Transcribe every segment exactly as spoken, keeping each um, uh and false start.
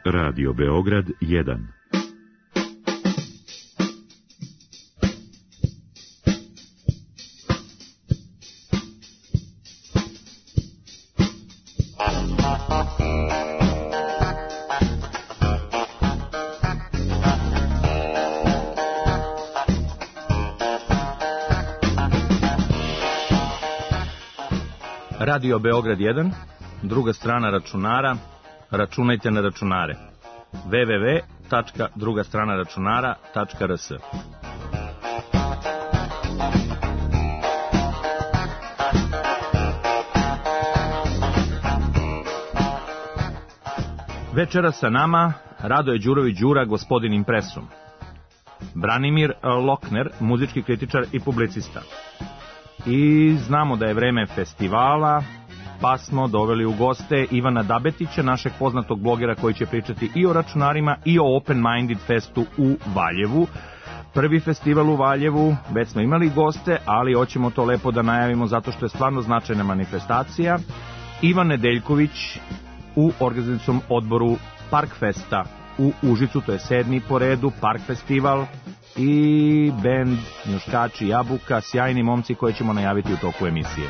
Radio Beograd jedan. Radio Beograd jedan, druga strana računara, računajte na računare. w w w tačka druga strana računara tačka r s. Večera sa nama Radoje Đurović Đura, gospodin Impresum. Branimir Lokner, muzički kritičar i publicista. I znamo da je vreme festivala, pa smo doveli u goste Ivana Dabetića, našeg poznatog blogera koji će pričati i o računarima i o Open Minded Festu u Valjevu. Prvi festival u Valjevu, već smo imali goste, ali hoćemo to lepo da najavimo zato što je stvarno značajna manifestacija. Ivan Nedeljković u organizacijskom odboru Park Festa u Užicu, to je sedmi po redu Park Festival, i bend Njuškači Jabuka, sjajni momci koje ćemo najaviti u toku emisije.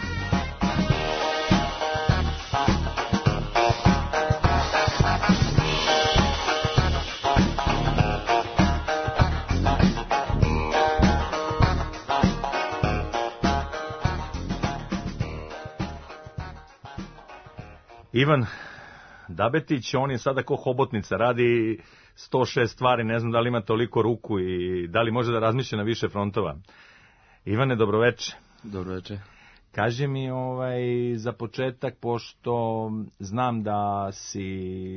Ivan Dabetić, on je sada ko hobotnica, radi sto šest stvari, ne znam da li ima toliko ruku i da li može da razmišlja na više frontova. Ivane, dobroveče. Dobroveče. Kaži mi ovaj, za početak, pošto znam da si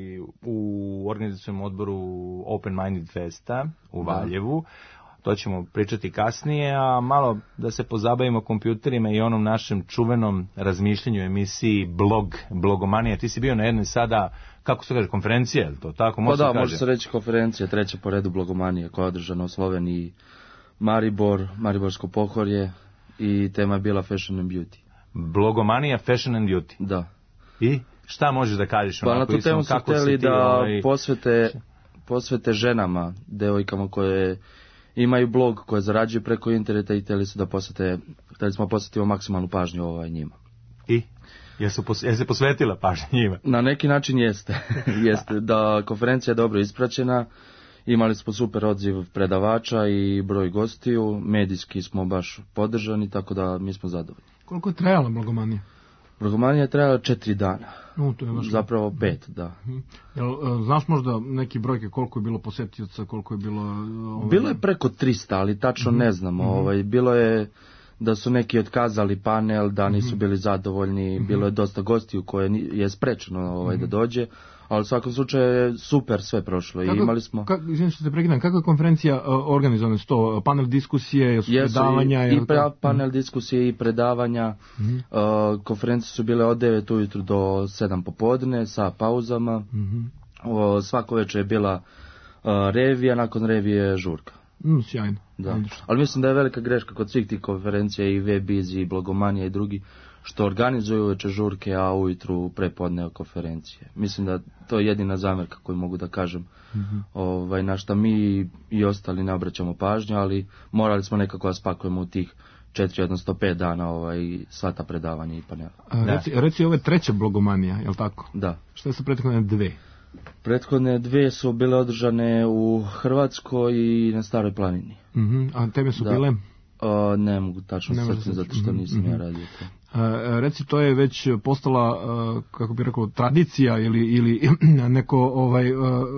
u organizacijskom odboru Open Minded Festa u Valjevu, to ćemo pričati kasnije, a malo da se pozabavimo kompjuterima i onom našem čuvenom razmišljanju emisiji Blog, Blogomanija. Ti si bio na jednoj sada, kako se kaže, konferencija, je li to tako? Pa da, može se reći konferencija, treća po redu Blogomanije, koja je održana u Sloveniji, Maribor, Mariborsko pohorje, i tema je bila Fashion and Beauty. Blogomanija, Fashion and Beauty? Da. I šta možeš da kažeš? Pa na tu temu su htjeli da ovaj... posvete, posvete ženama, devojkama koje imaju blog, koje zarađuju preko interneta, i htjeli su da posvete, htjeli smo posvetiti maksimalnu pažnju ovaj njima. I? Jesu pos, je se posvetila pažnja njima? Na neki način jeste. jeste. Da konferencija je dobro ispraćena, imali smo super odziv predavača i broj gostiju, medijski smo baš podržani, tako da mi smo zadovoljni. Koliko je trajala Blogomanija? Blogomanija je trajala četiri dana. No, to je baš... Zapravo pet, da. Jel, znaš možda neki brojke koliko je bilo posjetioca, koliko je bilo... Ovaj... Bilo je preko trista, ali tačno ne znamo. Mm-hmm. Ovaj, bilo je da su neki otkazali panel, da nisu bili zadovoljni, mm-hmm. bilo je dosta gostiju koje je sprečeno ovaj, mm-hmm. da dođe, ali u svakom slučaju je super sve prošlo. Kako, I imali smo... Kako, izvijem što te prekidam, kako je konferencija uh, organizovana? Sto panel diskusije, su Jesu, predavanja? I, i pra, panel diskusije i predavanja. Mm-hmm. Uh, konferencije su bile od devet ujutru do sedam popodne sa pauzama. Mm-hmm. Uh, svako večer je bila uh, revija, nakon revije žurka. Mm, sjajno. Da. Ali mislim da je velika greška kod svih tih konferencija, i Webiz, i Blogomanija i drugi, što organizuju večer žurke, a ujutru prepodne konferencije. Mislim da to je jedina zamjerka koju mogu da kažem, mm-hmm. ovaj, na šta mi i ostali ne obraćamo pažnju, ali morali smo nekako da spakujemo u tih četiri, odnosno pet dana ovaj, sva ta predavanja i panela. A, reci, reci ove treće Blogomanija, je li tako? Da. Što je sa prethodne dve? Prethodne dve su bile održane u Hrvatskoj i na Staroj planini. Mm-hmm. A tebe su da. bile? O, ne mogu tačno srcem, zato što nisam mm-hmm. ja radio to. A, reci, to je već postala, kako bih rekao, tradicija ili, ili neko ovaj,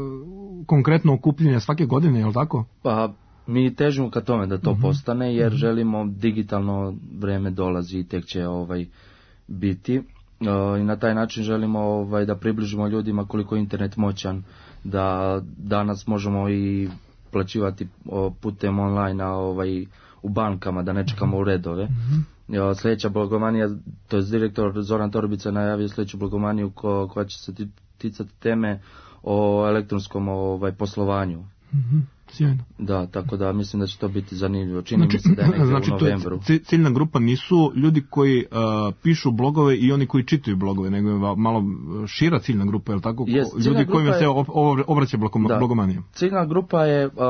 konkretno okupljanje svake godine, je li tako? Pa, mi težimo ka tome da to mm-hmm. postane, jer mm-hmm. želimo, digitalno vreme dolazi i tek će ovaj, biti. I na taj način želimo ovaj, da približimo ljudima koliko je internet moćan, da danas možemo i plaćivati putem online ovaj, u bankama, da ne čekamo u redove. Mm-hmm. Sljedeća Blogomanija, to je direktor Zoran Torbica najavio sljedeću Blogomaniju ko, koja će se ticati teme o elektronskom ovaj, poslovanju. Mm-hmm. Sjajno. Da, tako da mislim da će to biti zanimljivo. Čini Znači, mi se da je negdje znači, u to je novembru. ci- ciljna grupa nisu ljudi koji uh, pišu blogove i oni koji čitaju blogove, nego je va- malo šira ciljna grupa, je li tako? Jest, ciljna Ljudi grupa kojima je- se ob- ob- obraća blogoma- Da. blogomanija. Ciljna grupa je uh,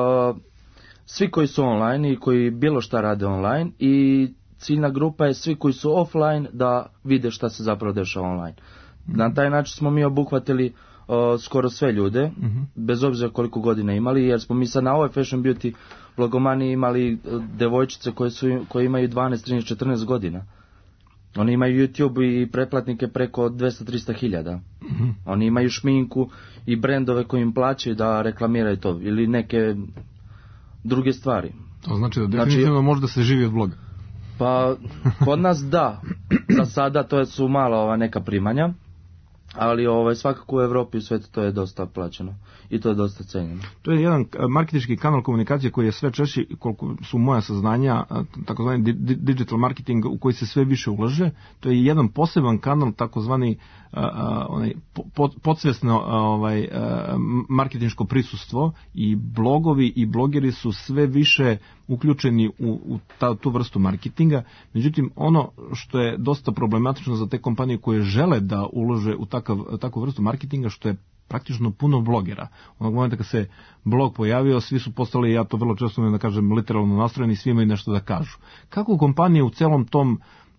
svi koji su online i koji bilo šta rade online, i ciljna grupa je svi koji su offline da vide šta se zapravo dešava online. Na taj način smo mi obuhvatili uh, skoro sve ljude, Mhm. bez obzira koliko godina imali, jer smo mi sad na ovoj Fashion Beauty blogomaniji imali uh, devojčice koje, su, koje imaju dvanaest, trinaest, četrnaest godina. Oni imaju YouTube i pretplatnike preko dvesta do trista hiljada. Mhm. Oni imaju šminku i brendove koji im plaćaju da reklamiraju to, ili neke druge stvari. To znači da Znači- definitivno može da se živi od bloga. Pa, kod nas da. Za sada to su mala ova neka primanja, ali ovaj, svakako u Evropi i u svijetu to je dosta plaćeno. I to je dosta cenjeno. To je jedan e, marketinški kanal komunikacije koji je sve češći, koliko su moja saznanja, e, takozvani di- di- digital marketing u koji se sve više ulaže. To je jedan poseban kanal, takozvani a, a, onaj po- po- podsvesno a, ovaj a, marketinško prisustvo, i blogovi i blogeri su sve više uključeni u, u ta, tu vrstu marketinga. Međutim, ono što je dosta problematično za te kompanije koje žele da ulože u takav, takvu vrstu marketinga, što je praktično puno blogera. Onog momenta kad se blog pojavio, svi su postali, ja to vrlo često umem da kažem, literalno nastrojeni, svi imaju nešto da kažu. Kako kompanije u celom tom,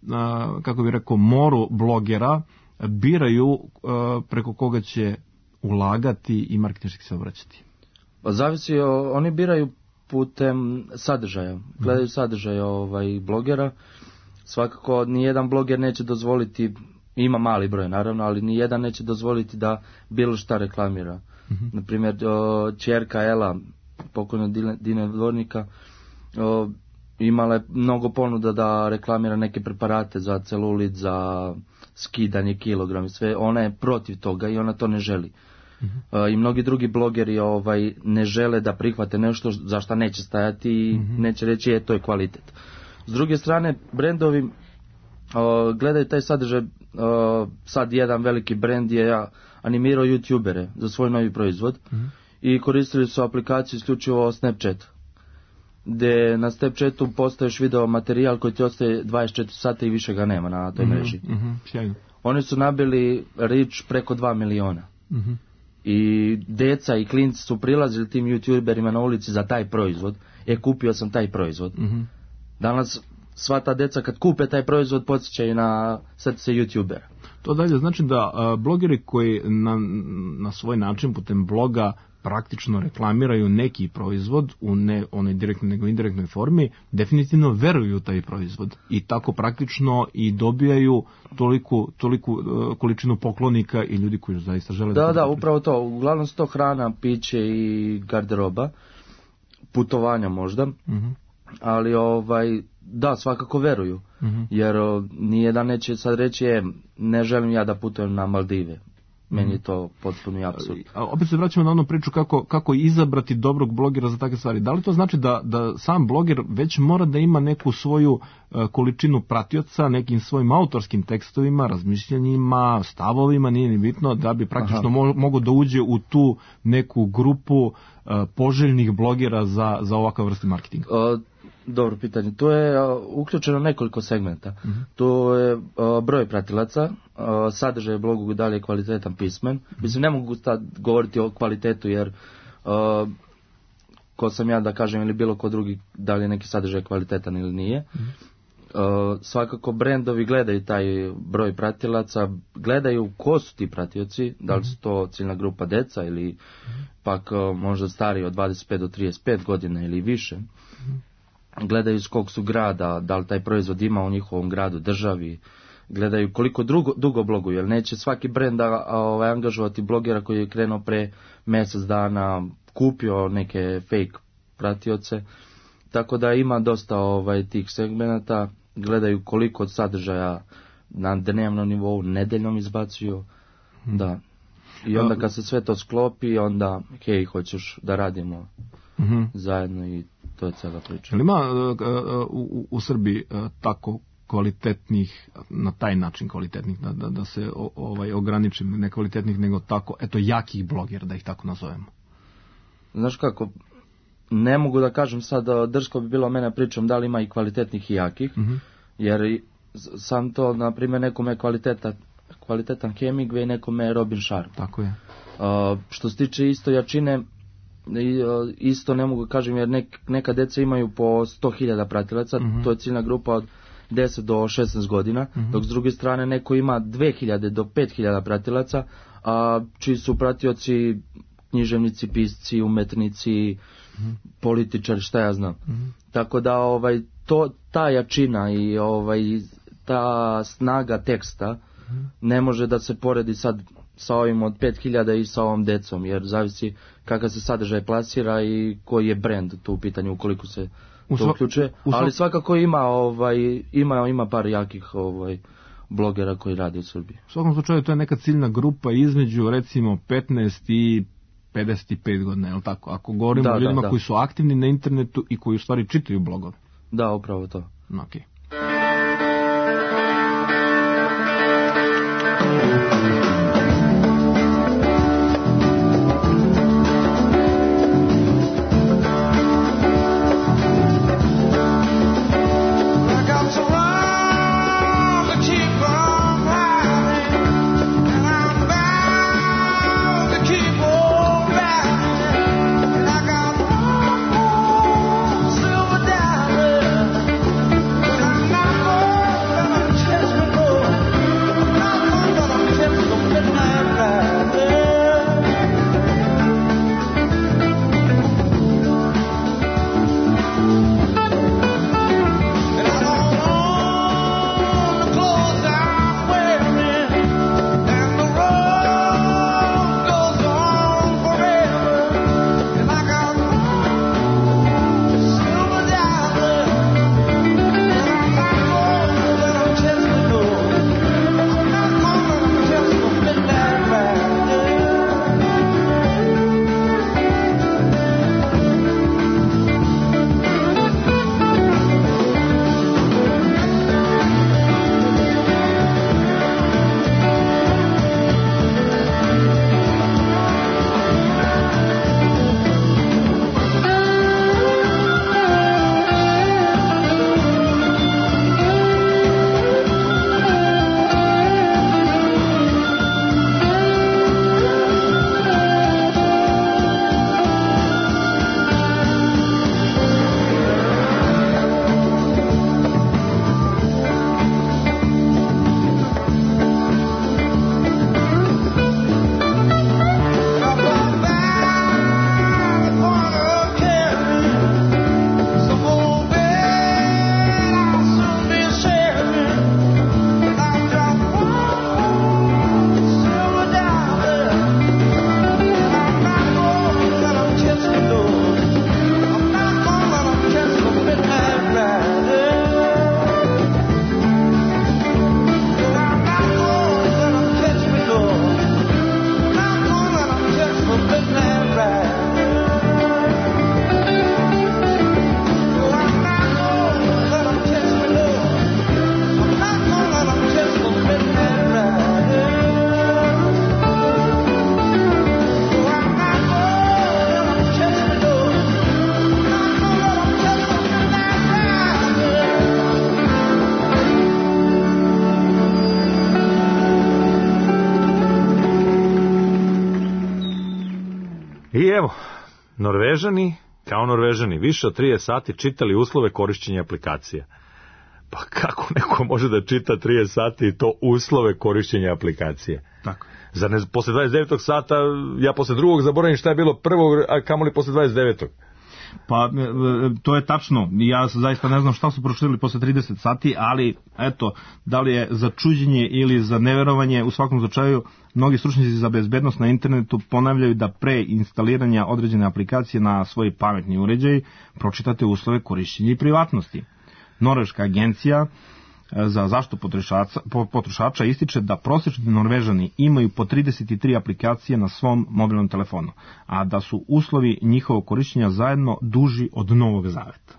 a, kako bih rekao, moru blogera biraju a, preko koga će ulagati i marketinški se obraćati? Pa zavisi, o, oni biraju putem sadržaja. Gledaju sadržaja ovaj, blogera. Svakako nijedan bloger neće dozvoliti, ima mali broj naravno, ali nijedan neće dozvoliti da bilo šta reklamira. Naprimjer, o, ćerka Ela, pokojna Dine- Dine Dvornika, o, imala je mnogo ponuda da reklamira neke preparate za celulit, za skidanje kilograma i sve. Ona je protiv toga i ona to ne želi. Uh, i mnogi drugi blogeri ovaj ne žele da prihvate nešto za šta neće stajati i neće reći je to je kvalitet. S druge strane, brendovi uh, gledaju taj sadržaj. Uh, sad jedan veliki brend je ja, animirao youtubere za svoj novi proizvod i koristili su aplikaciju isključivo Snapchat, gdje na Snapchatu postaješ video materijal koji ti ostaje dvadeset četiri sata i više ga nema na toj mreži. Mhm, sjajno. Oni su nabili reach preko dva miliona. Mhm. I deca i klinci su prilazili tim youtuberima na ulici za taj proizvod. E, kupio sam taj proizvod. Mhm. Danas sva ta deca kad kupe taj proizvod podsjećaju na srce youtubera. To dalje znači da a, blogeri koji na, na svoj način putem bloga praktično reklamiraju neki proizvod u ne onoj direktnoj nego indirektnoj formi, definitivno veruju u taj proizvod i tako praktično i dobijaju toliku, toliku uh, količinu poklonika i ljudi koji zaista žele da... Da, da, upravo to. Uglavnom su to hrana, piće i garderoba, putovanja možda, Mhm. ali ovaj, da, svakako veruju. Mhm. Jer o, nijedan neće sad reći, je, ne želim ja da putujem na Maldive. Meni je to potpuno apsurd. A opet se vraćamo na onu priču kako, kako izabrati dobrog blogera za takve stvari. Da li to znači da, da sam bloger već mora da ima neku svoju e, količinu pratioca, nekim svojim autorskim tekstovima, razmišljanjima, stavovima, nije ni bitno, da bi praktično mo, mogo da uđe u tu neku grupu e, poželjnih blogera za, za ovakav vrsti marketinga? O, dobro pitanje. Tu je a, uključeno nekoliko segmenta. Tu je a, broj pratilaca, a, sadržaj blogu, da li je kvalitetan, pismen. Mislim, ne mogu sad govoriti o kvalitetu jer a, ko sam ja da kažem ili bilo ko drugi da li je neki sadržaj kvalitetan ili nije. A, svakako brendovi gledaju taj broj pratilaca, gledaju ko su ti pratioci, da li su to ciljna grupa deca ili pak a, možda stariji od dvadeset pet do trideset pet godina ili više. Gledaju iz kog su grada, da li taj proizvod ima u njihovom gradu, državi, gledaju koliko drugo, dugo bloguju, jer neće svaki brend da ovaj, angažovati blogera koji je krenuo pre mjesec dana, kupio neke fake pratioce, tako da ima dosta ovaj, tih segmenata, gledaju koliko od sadržaja na dnevnom nivou, nedeljnom izbacuju, da. I onda kad se sve to sklopi, onda, hej, hoćeš da radimo Mhm. zajedno i to je cijela priča. Jel ima uh, u, u Srbiji uh, tako kvalitetnih, na taj način kvalitetnih, da, da, da se o, ovaj ograničim, ne kvalitetnih, nego tako, eto, jakih blogera, da ih tako nazovemo? Znaš kako, ne mogu da kažem sad, drsko bi bilo mene pričam da li ima i kvalitetnih i jakih, mm-hmm. jer sam to, na primjer, nekome je kvaliteta, kvalitetan Hemingway, nekome je Robin Sharma. Tako je. Uh, što se tiče isto jačine, isto ne mogu kažem, jer nek, neka deca imaju po sto hiljada pratilaca, mm-hmm. to je ciljna grupa od deset do šesnaest godina, mm-hmm. dok s druge strane neko ima dve hiljade do pet hiljada pratilaca, a čiji su pratioci književnici, pisci, umetnici, mm-hmm. političari, šta ja znam. Mm-hmm. Tako da ovaj to ta jačina i ovaj ta snaga teksta mm-hmm. ne može da se poredi sad sa ovim od pet hiljada i sa ovom decom, jer zavisi kakav se sadržaj plasira i koji je brend tu u pitanju ukoliko se to sva, uključuje, sva... ali svakako ima ovaj ima ima par jakih ovaj blogera koji rade u Srbiji. U svakom slučaju to je neka ciljna grupa između recimo petnaest i pedeset pet godina, je li tako? Ako govorimo da, o ljudima da, da. koji su aktivni na internetu i koji u stvari čitaju blogove. Da, upravo to. Okej. Okay. I evo, Norvežani, kao Norvežani, više od trideset sati čitali uslove korišćenja aplikacija. Pa kako neko može da čita trideset sati i to uslove korišćenja aplikacije? Tako. Zar ne, posle dvadeset devetog sata, ja posle drugog zaboravim šta je bilo prvog, a kamoli posle dvadeset devetog Pa, to je tačno. Ja zaista ne znam šta su pročitali posle trideset sati, ali, eto, da li je za čuđenje ili za neverovanje, u svakom slučaju, mnogi stručnjaci za bezbednost na internetu ponavljaju da pre instaliranja određene aplikacije na svoj pametni uređaj pročitate uslove korišćenja i privatnosti. Norveška agencija za zaštitu potrošača, potrošača ističe da prosječni Norvežani imaju po trideset tri aplikacije na svom mobilnom telefonu, a da su uslovi njihovog korišćenja zajedno duži od Novog Zaveta.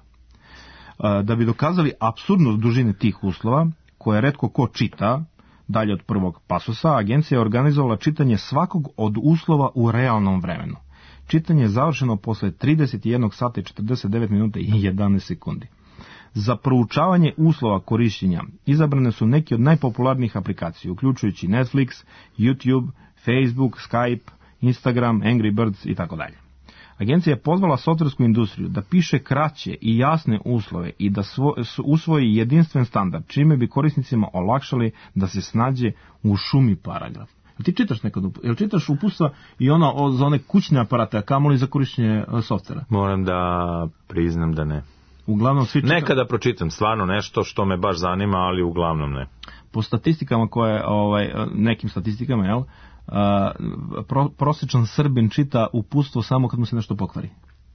Da bi dokazali apsurdnost dužine tih uslova, koje retko ko čita, dalje od prvog pasusa, agencija je organizovala čitanje svakog od uslova u realnom vremenu. Čitanje je završeno posle trideset jedan sata i četrdeset devet minuta i jedanaest sekundi. Za proučavanje uslova korišćenja izabrane su neki od najpopularnijih aplikacija, uključujući Netflix, YouTube, Facebook, Skype, Instagram, Angry Birds i tako dalje. Agencija je pozvala softversku industriju da piše kraće i jasne uslove i da svo, usvoji jedinstven standard, čime bi korisnicima olakšali da se snađe u šumi paragraf. Jel ti čitaš nekad, jel čitaš uputstva i ono za one kućne aparate, a kamoli za korišćenje softvera? Moram da priznam da ne. Uglavnom svi čita... Nekada pročitam stvarno nešto što me baš zanima, ali uglavnom ne. Po statistikama koje, ovaj, nekim statistikama, jel, pro, prosječan Srbin čita uputstvo samo kad mu se nešto pokvari.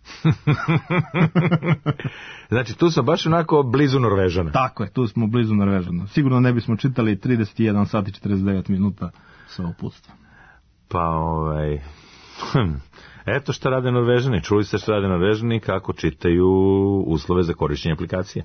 Znači tu sam baš onako blizu Norvežana. Tako je, tu smo blizu Norvežana. Sigurno ne bismo čitali trideset jedan sat i četrdeset devet minuta sa uputstva. Pa ovaj... Eto šta rade Norvežani. Čuli ste šta rade Norvežani kako čitaju uslove za korišćenje aplikacije.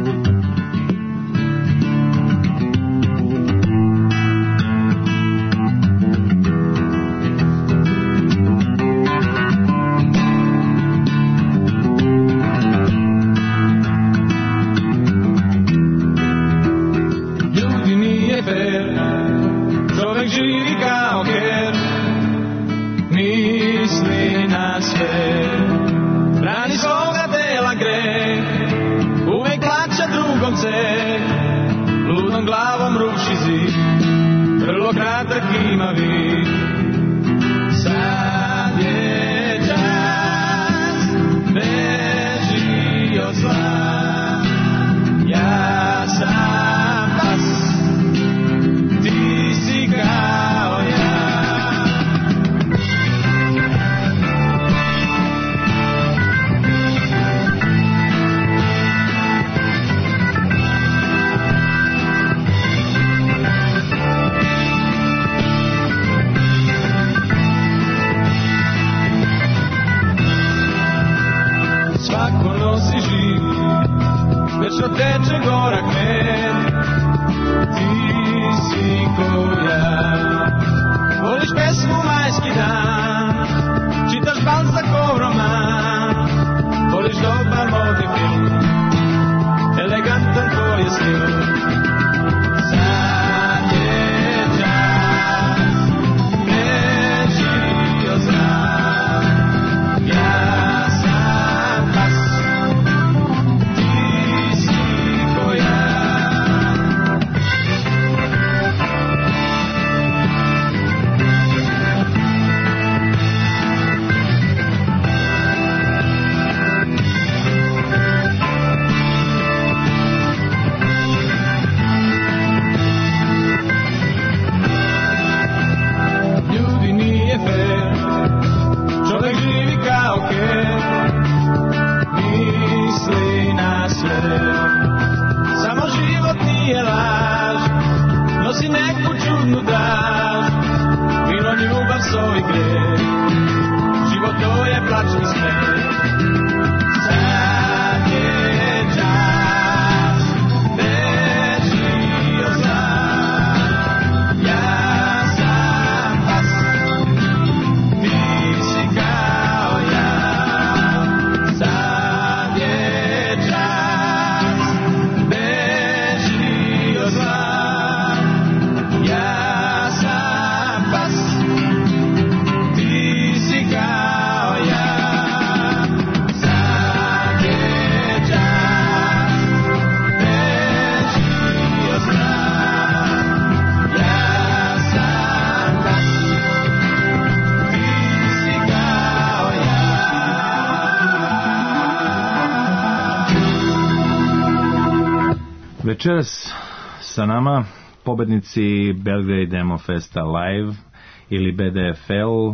Večeras sa nama pobednici Belgrade Demo Festa Live ili B D F L.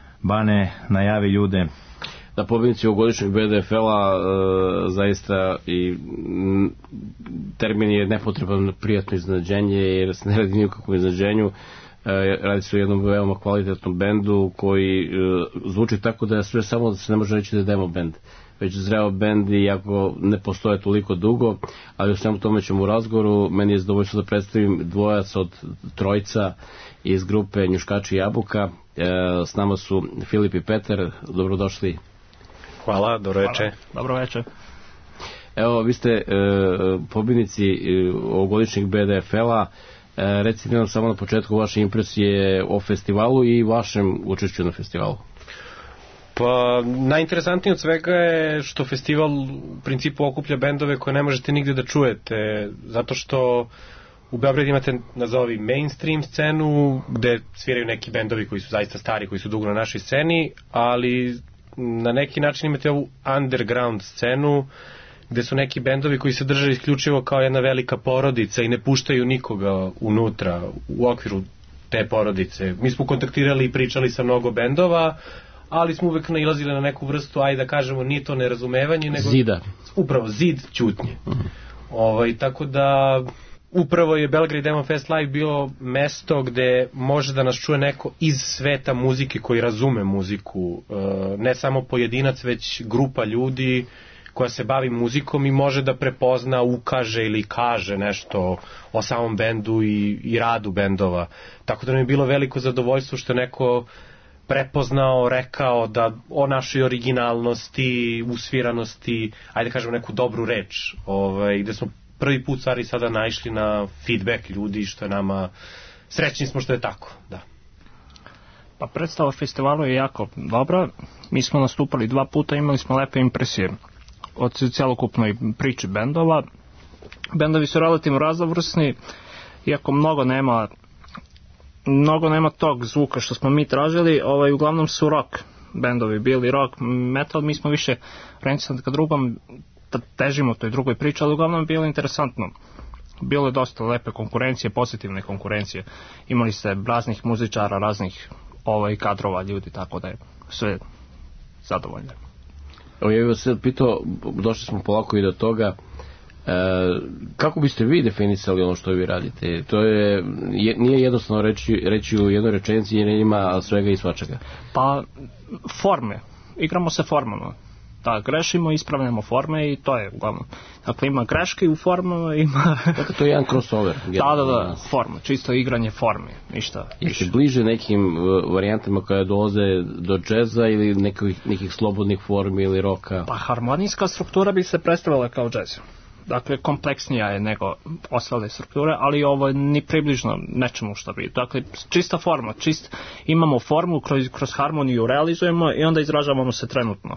Bane, najavi ljude. Da, pobednici ovogodišnjeg B D F L-a e, zaista i m, termin je nepotreban prijatno iznenađenje, jer se ne radi ni o kakvom iznenađenju. E, radi se o jednom veoma kvalitetnom bendu koji e, zvuči tako da je sve samo da se ne može reći da je demo bend, već zreo bend, iako ne postoje toliko dugo, ali o svemu tome ćemo u razgovoru. Meni je zadovoljstvo da predstavim dvojac od trojca iz grupe Njuškači Jabuka. S nama su Filip i Petar, dobrodošli. Hvala, dobro večer. Dobro večer. Evo, vi ste e, pobjednici ovogodišnjeg B D F L-a. E, recite nam samo na početku vaše impresije o festivalu i vašem učešću na festivalu. Pa, najinteresantnije od svega je što festival u principu okuplja bendove koje ne možete nigde da čujete, zato što u Beogradu imate, nazovi, mainstream scenu, gde sviraju neki bendovi koji su zaista stari, koji su dugo na našoj sceni, ali na neki način imate ovu underground scenu, gde su neki bendovi koji se drže isključivo kao jedna velika porodica i ne puštaju nikoga unutra, u okviru te porodice. Mi smo kontaktirali i pričali sa mnogo bendova, ali smo uvek nailazili na neku vrstu, ajde da kažemo, nije to nerazumevanje, nego zida. Upravo, zid ćutnje. Uh-huh. Ovaj, tako da, upravo je Belgrade Demo Fest Live bilo mesto gde može da nas čuje neko iz sveta muzike koji razume muziku, ne samo pojedinac, već grupa ljudi koja se bavi muzikom i može da prepozna, ukaže ili kaže nešto o samom bendu i, i radu bendova. Tako da nam je bilo veliko zadovoljstvo što je neko prepoznao, rekao da o našoj originalnosti, usviranosti, ajde da kažemo neku dobru reč, ovaj, gde smo prvi put stvari sada naišli na feedback ljudi, što je nama, srećni smo što je tako, da. Pa predstava festivalu je jako dobra, mi smo nastupali dva puta, imali smo lepe impresije od celokupnoj priči bendova. Bendovi su relativno raznovrsni, iako mnogo nema mnogo nema tog zvuka što smo mi tražili, ovaj, uglavnom su rock bendovi bili, rock, metal, mi smo više orijentisani ka drugom, da težimo toj drugoj priči, ali uglavnom je bilo interesantno. Bilo je dosta lepe konkurencije, pozitivne konkurencije. Imali ste raznih muzičara, raznih ovaj, kadrova ljudi, tako da je sve zadovoljno. Evo, ja bih vas sad pitao, došli smo polako i do toga, e, kako biste vi definisali ono što vi radite? To je, je nije jednostavno reći, reći u jednoj rečenici, jer ima svega i svačega. Pa, forme. Igramo se formama. Da, grešimo, ispravljamo forme i to je uglavnom. Dakle, ima greške u formama, ima... Dakle, to je jedan crossover. Da, da, da, forma, čisto igranje forme, ništa više. Jeste bliže nekim varijantama koje dolaze do džeza ili nekih, nekih slobodnih formi ili roka? Pa, harmonijska struktura bi se predstavila kao džez. Dakle, kompleksnija je nego ostale strukture, ali ovo je ni približno nečemu što bi. Dakle, čista forma, čist, imamo formu, kroz, kroz harmoniju realizujemo i onda izražavamo se trenutno.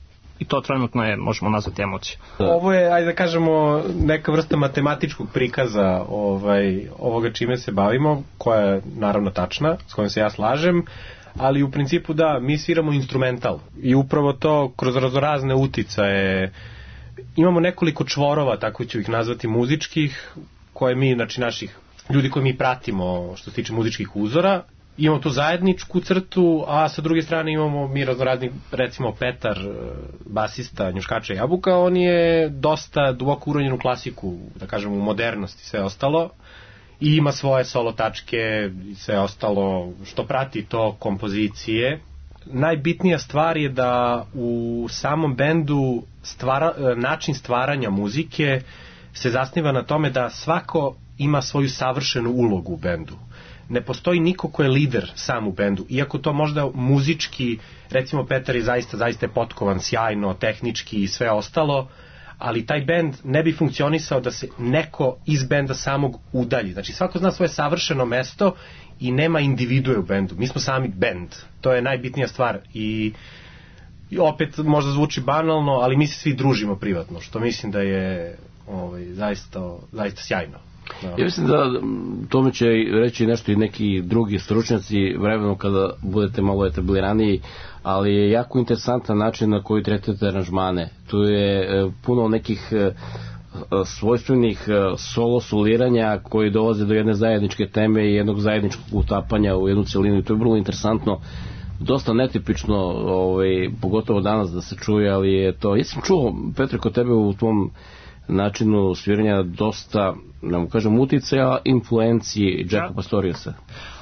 I to trenutno je, možemo nazvati, emocije. Ovo je, ajde da kažemo, neka vrsta matematičkog prikaza ovaj, ovoga čime se bavimo, koja je naravno tačna, s kojom se ja slažem, ali u principu da, mi sviramo instrumental. I upravo to kroz raznorazne uticaje. Imamo nekoliko čvorova, tako ću ih nazvati, muzičkih, koje mi, znači naših ljudi koji mi pratimo što se tiče muzičkih uzora. Imamo tu zajedničku crtu, a sa druge strane imamo mi raznorazni, recimo Petar, basista Njuškača Jabuka, on je dosta duboko uronjen u klasiku, da kažem u modernosti, sve ostalo, i ima svoje solo tačke i sve ostalo što prati to kompozicije. Najbitnija stvar je da u samom bendu stvara, način stvaranja muzike se zasniva na tome da svako ima svoju savršenu ulogu u bendu. Ne postoji niko ko je lider sam u bendu, iako to možda muzički, recimo Petar je zaista, zaista je potkovan sjajno, tehnički i sve ostalo, ali taj bend ne bi funkcionisao da se neko iz benda samog udalji. Znači svako zna svoje savršeno mesto i nema individue u bendu. Mi smo sami bend. To je najbitnija stvar i, i opet možda zvuči banalno, ali mi se svi družimo privatno, što mislim da je ovaj, zaista, zaista sjajno. Da. Ja mislim da tome će reći nešto i neki drugi stručnjaci vremenom kada budete malo etabliraniji, ali je jako interesantan način na koji tretirate aranžmane. Tu je puno nekih svojstvenih solo soliranja koji dolaze do jedne zajedničke teme i jednog zajedničkog utapanja u jednu celinu i to je vrlo interesantno, dosta netipično, ovaj, pogotovo danas da se čuje, ali je to, ja sam čuo, Petre, kod tebe u tvom načinu sviranja dosta, ne mu kažem, uticaja, influenciji Jacka Pastoriusa.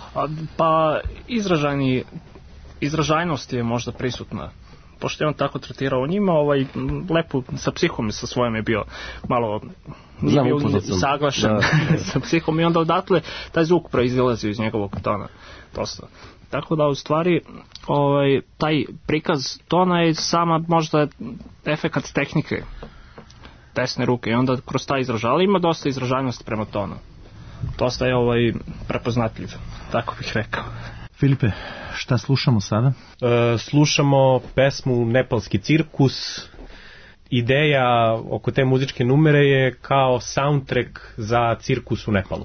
Pa izražajni, izražajnost je možda prisutna. Pošto je on tako tretirao njima, ovaj, lepo sa psihom i sa svojom je bio malo nije bio saglašen sa psihom i onda odatle taj zvuk proizilazi iz njegovog tona. Dosta. Tako da u stvari ovaj, taj prikaz tona je sama možda efekat tehnike desne ruke i onda kroz taj izražaj ima dosta izražajnosti prema tonu. Dosta je ovaj prepoznatljiv, tako bih rekao. Filipe, šta slušamo sada? E, slušamo pesmu Nepalski cirkus. Ideja oko te muzičke numere je kao soundtrack za cirkus u Nepalu.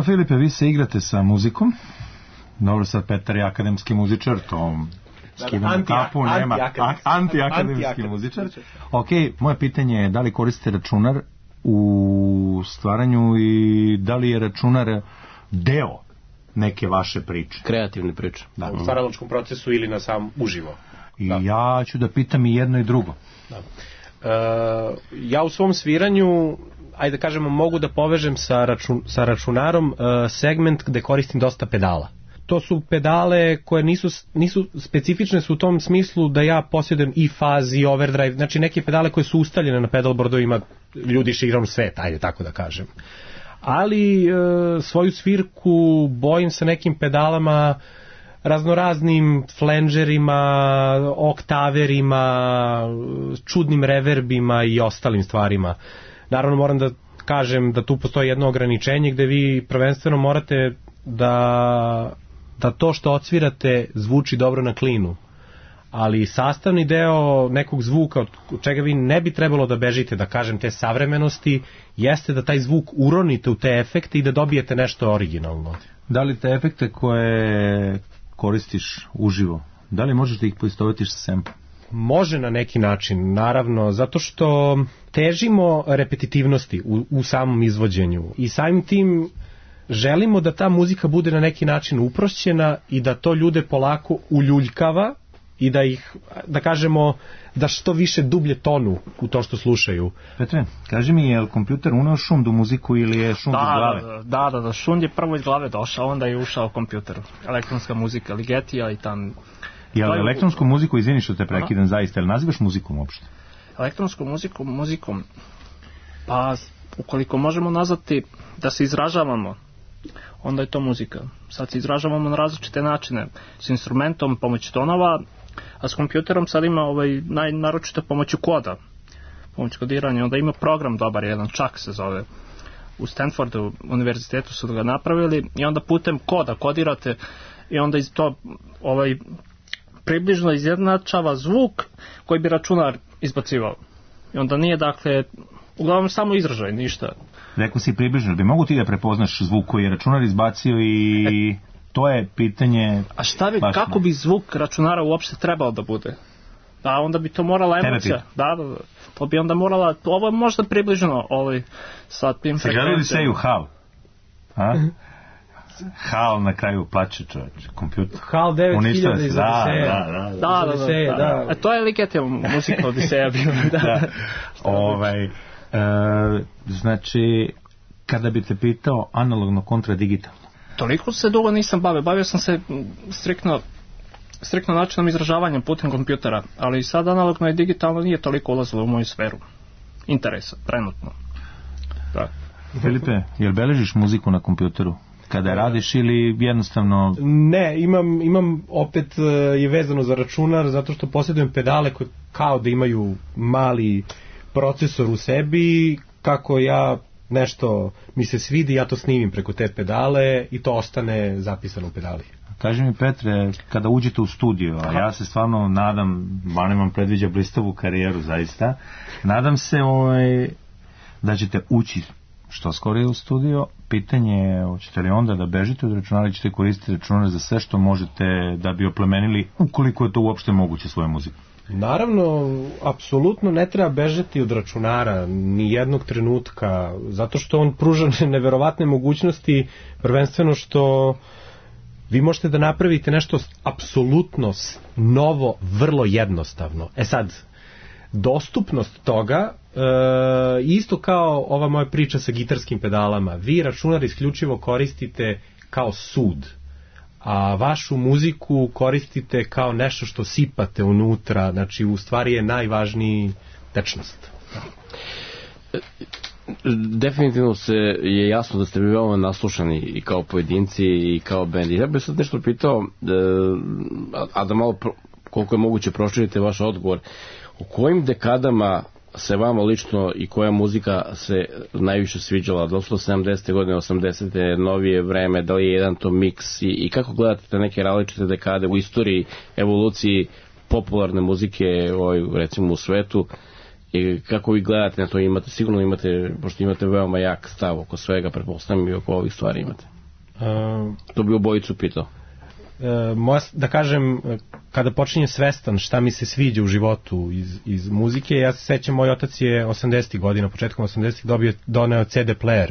Filipe, vi se igrate sa muzikom. Dobro, sad Petar je akademski muzičar, to skidamo kapu, nema anti-akademski muzičar. Ok, moje pitanje je da li koristite računar u stvaranju i da li je računar deo neke vaše priče? Kreativne priče. Da. U stvaralačkom procesu ili na sam uživo. I da. Ja ću da pitam i jedno i drugo. Da. Uh, ja u svom sviranju, ajde da kažemo, mogu da povežem sa, račun, sa računarom uh, segment gde koristim dosta pedala. To su pedale koje nisu, nisu specifične su u tom smislu da ja posjedujem i faz i overdrive, znači neke pedale koje su ustaljene na pedalboardovima ljudi širom sveta, ajde tako da kažem. Ali e, svoju svirku bojim sa nekim pedalama, raznoraznim flangerima, oktaverima, čudnim reverbima i ostalim stvarima. Naravno moram da kažem da tu postoji jedno ograničenje gde vi prvenstveno morate da da to što odsvirate zvuči dobro na klinu, ali sastavni deo nekog zvuka od čega vi ne bi trebalo da bežite, da kažem, te savremenosti, jeste da taj zvuk uronite u te efekte i da dobijete nešto originalno. Da li te efekte koje koristiš uživo, da li možeš da ih poistovetiš sa samplom? Može na neki način, naravno, zato što težimo repetitivnosti u, u samom izvođenju i samim tim želimo da ta muzika bude na neki način uprošćena i da to ljude polako uljuljkava i da ih, da kažemo, da što više dublje tonu u to što slušaju. Petre, kaži mi, je li kompjuter uneo šum do muziku ili je šum da, iz glave? Da, da, da, šum je prvo iz glave došao, onda je ušao kompjuter. Elektronska muzika, Ligeti, i tam... Je li elektronsku muziku, izvini što te prekidam, aha, zaista, ili nazivaš muzikom uopšte? Elektronsku muziku, muzikom, pa ukoliko možemo nazvati da se izražavamo, onda je to muzika. Sad se izražavamo na različite načine. S instrumentom, pomoću tonova, a s kompjuterom sad ima ovaj, naj, naročito pomoću koda. Pomoću kodiranja. Onda ima program dobar, jedan čak se zove. U Stanfordu univerzitetu su ga napravili i onda putem koda kodirate i onda iz to ovaj, približno izjednačava zvuk koji bi računar izbacivao. I onda nije, dakle, uglavnom samo izražaj, ništa. Rekao si približno, bi mogu ti da prepoznaš zvuk koji je računar izbacio i e, to je pitanje... A šta bi, kako bi zvuk računara uopšte trebao da bude? Da, onda bi to morala emocija. Da, da, da. To bi onda morala, ovo je možda približno ovaj, sa tim frekvencijama. Se gledali seju hal? A? Hal na kraju plače, čovječ, kompjuter. Hal devet hiljada iz Odiseja. Da, da, da. Da, da, da, da. A to je Ligetija muzika Odiseja bila. Da. Da. Ovaj... E, znači, kada bi te pitao analogno kontra digitalno? Toliko se dugo nisam bavio. Bavio sam se striktno, striktno načinom izražavanja putem kompjutera, ali sad analogno i digitalno nije toliko ulazilo u moju sferu interesa, trenutno. Da. Filipe, jel beležiš muziku na kompjuteru? Kada je radiš ili jednostavno... Ne, imam, imam opet je vezano za računar, zato što posjedujem pedale koje kao da imaju mali procesor u sebi, kako ja nešto mi se svidi, ja to snimim preko te pedale i to ostane zapisano u pedali. Kaži mi, Petre, kada uđete u studio, a ja se stvarno nadam, Vane vam predviđa blistavu karijeru zaista, nadam se ovaj, da ćete ući što skorije u studio. Pitanje je, hoćete li onda da bežite od računara, ćete koristiti računar za sve što možete da bi oplemenili, ukoliko je to uopšte moguće, svoju muziku? Naravno, apsolutno ne treba bežati od računara ni jednog trenutka, zato što on pruža neverovatne mogućnosti, prvenstveno što vi možete da napravite nešto apsolutno novo, vrlo jednostavno. E sad, dostupnost toga, e, isto kao ova moja priča sa gitarskim pedalama, vi računar isključivo koristite kao sud, a vašu muziku koristite kao nešto što sipate unutra, znači u stvari je najvažniji tečnost. Definitivno se je jasno da ste vi veoma naslušani i kao pojedinci i kao bend. Ja bih sad nešto pitao, a da malo koliko je moguće proširite vaš odgovor. U kojim dekadama se vama lično i koja muzika se najviše sviđala? Da li su to sedamdesete godine, osamdesete, novije vreme, da li je jedan to miks i, i kako gledate te neke različite dekade u istoriji, evoluciji popularne muzike ovaj, recimo u svetu i kako vi gledate na to? Imate, sigurno imate, pošto imate veoma jak stav oko svega, pretpostavljam i oko ovih stvari imate. Uh, To bi obojicu pitao. uh, moja, da kažem, kada počinjem svestan šta mi se sviđa u životu iz, iz muzike, ja se sećam, moj otac je osamdesetih godina, početkom osamdesetih dobio, doneo C D player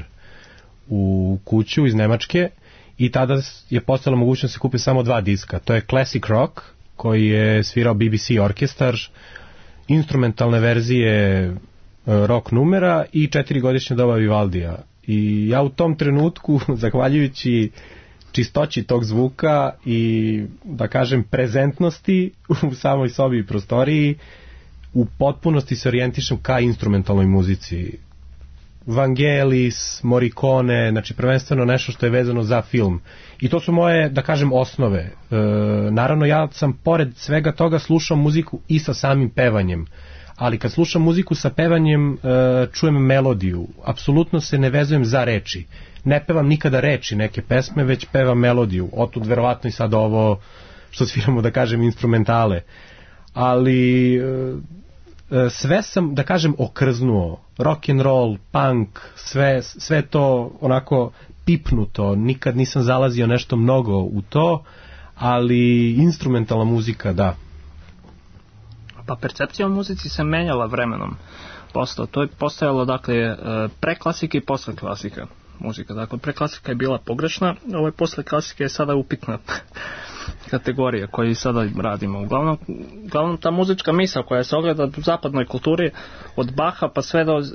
u kuću iz Nemačke i tada je postala mogućnost da se kupe samo dva diska. To je Classic Rock, koji je svirao B B C orkestar, instrumentalne verzije rock numera i četirigodišnja doba Vivaldija. I ja u tom trenutku, zahvaljujući čistoći tog zvuka i, da kažem, prezentnosti u samoj sobi i prostoriji, u potpunosti se orijentišem ka instrumentalnoj muzici. Vangelis, Morricone, znači prvenstveno nešto što je vezano za film. I to su moje, da kažem, osnove. E, naravno, ja sam pored svega toga slušao muziku i sa samim pevanjem. Ali kad slušam muziku sa pevanjem, e, čujem melodiju. Apsolutno se ne vezujem za reči. Ne pevam nikada reči neke pesme, već pevam melodiju. Otud verovatno i sad ovo što sviramo, da kažem, instrumentale. Ali e, sve sam, da kažem, okrznuo. Rock and roll, punk, sve, sve to onako pipnuto. Nikad nisam zalazio nešto mnogo u to, ali instrumentalna muzika, da. Pa percepcija o muzici se menjala vremenom. Postao, to je postojalo, dakle, pre klasike i posle klasika muzika. Dakle, pre klasika je bila pogrešna, ovo je posle klasike je sada upitna kategorija koju sada radimo. Uglavnom, uglavnom ta muzička misao koja se ogleda u zapadnoj kulturi od Baha pa sve do...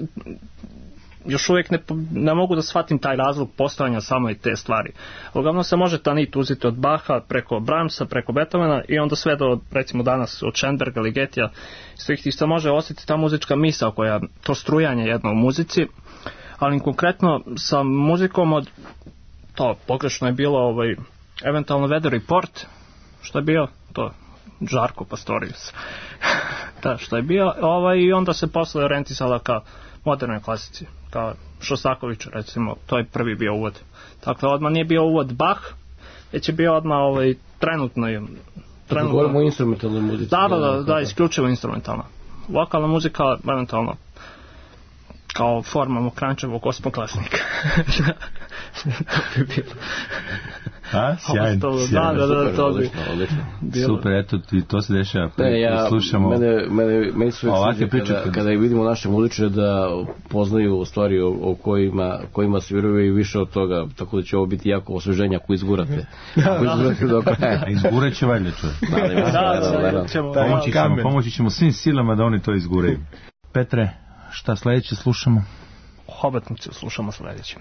još uvijek ne, ne mogu da shvatim taj razlog postojanja samo i te stvari. Uglavnom se može ta nit uzeti od Baha preko Brahmsa, preko Beethovena i onda sve do, recimo danas, od Schoenberga, Ligetija, svih tih se može osjetiti ta muzička misao koja, to strujanje jedno u muzici, ali konkretno sa muzikom od, to pogrešno je bilo ovaj, eventualno Weather Report, što je bio to Žarko Pastorius da, što je bio ovaj, i onda se posle orijentisala ka modernoj klasici, kao Šostaković, recimo, to je prvi bio uvod. Dakle, odmah nije bio uvod Bach, već je bio odmah ovaj, trenutno... trenutno... Govorimo o instrumentalnoj muzici. Da, da, da, da, isključivo instrumentalna. Vokalna muzika, eventualno, kao forma Mokrančevog osmoklasnika. To bi bilo. A, sjajno, sjajno. Da, da, da, to bi bilo. Super, eto, to se dešava. Ne, ja, slušamo. Mene, mene, meni su uvijek sviđa kada, kada vidimo naše muzičare da poznaju stvari o, o kojima, kojima sviraju i više od toga, tako da će ovo biti jako osveženje ako izgurate. Ako izgurate do kraja. Izgurat će valjda čovjek. Da, da, da, ćemo. Pomoći ćemo, pomoći ćemo svim silama da oni to izguraju. Petre, šta sledeće slušamo? Hobotnicu slušamo sledeće.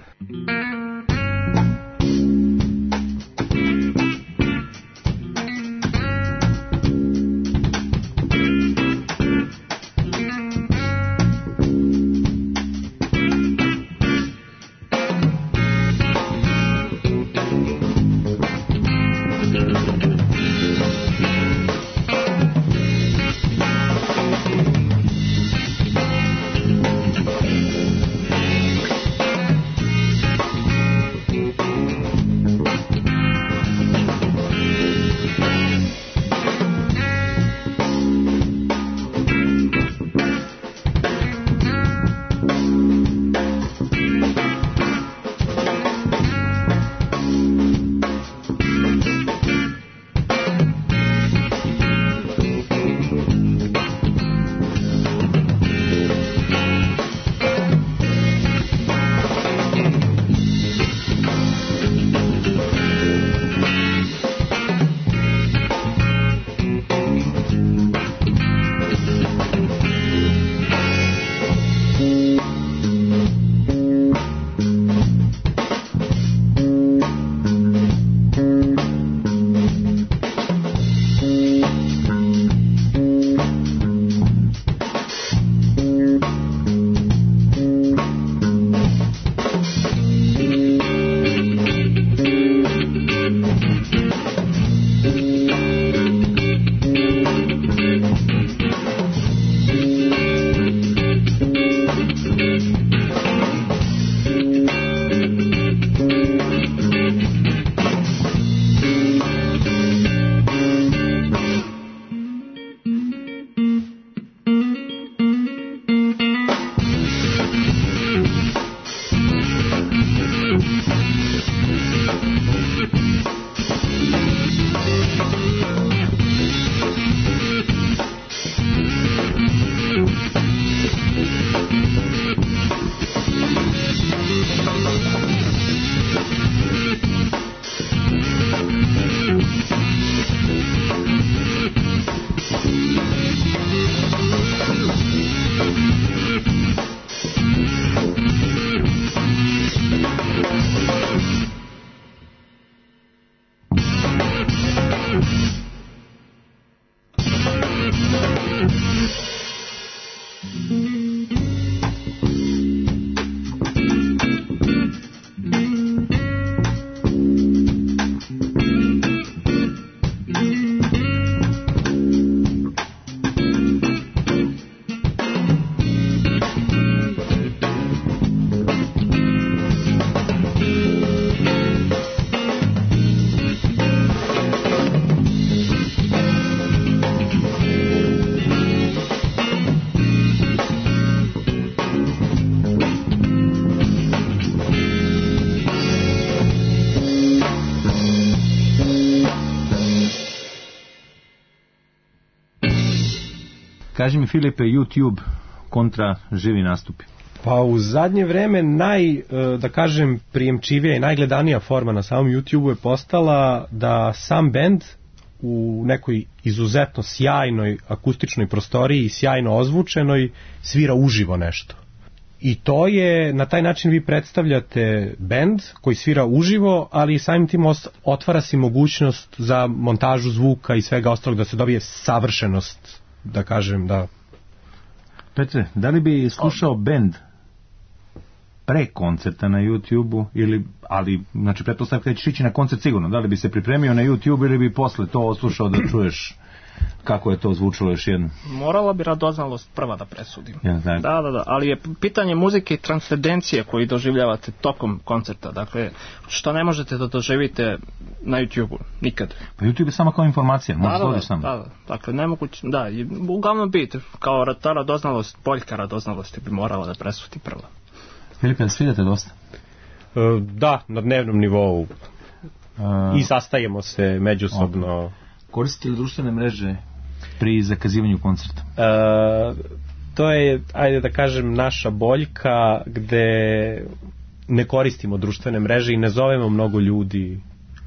Kaži mi, Filipe, YouTube kontra živi nastupi. Pa u zadnje vreme naj, da kažem, prijemčivija i najgledanija forma na samom YouTubeu je postala da sam bend u nekoj izuzetno sjajnoj akustičnoj prostoriji i sjajno ozvučenoj svira uživo nešto. I to je, na taj način vi predstavljate bend koji svira uživo, ali samim tim otvara si mogućnost za montažu zvuka i svega ostalog da se dobije savršenost, da kažem, da. Petre, da li bi slušao bend pre koncerta na YouTubeu, ili, ali, znači, pretpostavljate da ćeš ići na koncert sigurno, da li bi se pripremio na YouTube ili bi posle to oslušao da čuješ kako je to zvučalo još jedno? Morala bi radoznalost prva da presudim. Ja, da, da, da, ali je pitanje muzike i transcendencije koju doživljavate tokom koncerta, dakle, što ne možete da doživite na YouTubeu, nikad. Pa YouTube je samo kao informacija, možeš da, da, da, sam. Da, da, dakle, nemoguće, da, i uglavnom bit, kao ta radoznalost, poljka radoznalosti bi morala da presudi prva. Filipe, da svidate dosta? E, da, na dnevnom nivou. Uh, I sastajemo se međusobno. Okay. Koristite li društvene mreže pri zakazivanju koncerta? E, to je, ajde da kažem, naša boljka gde ne koristimo društvene mreže i ne zovemo mnogo ljudi.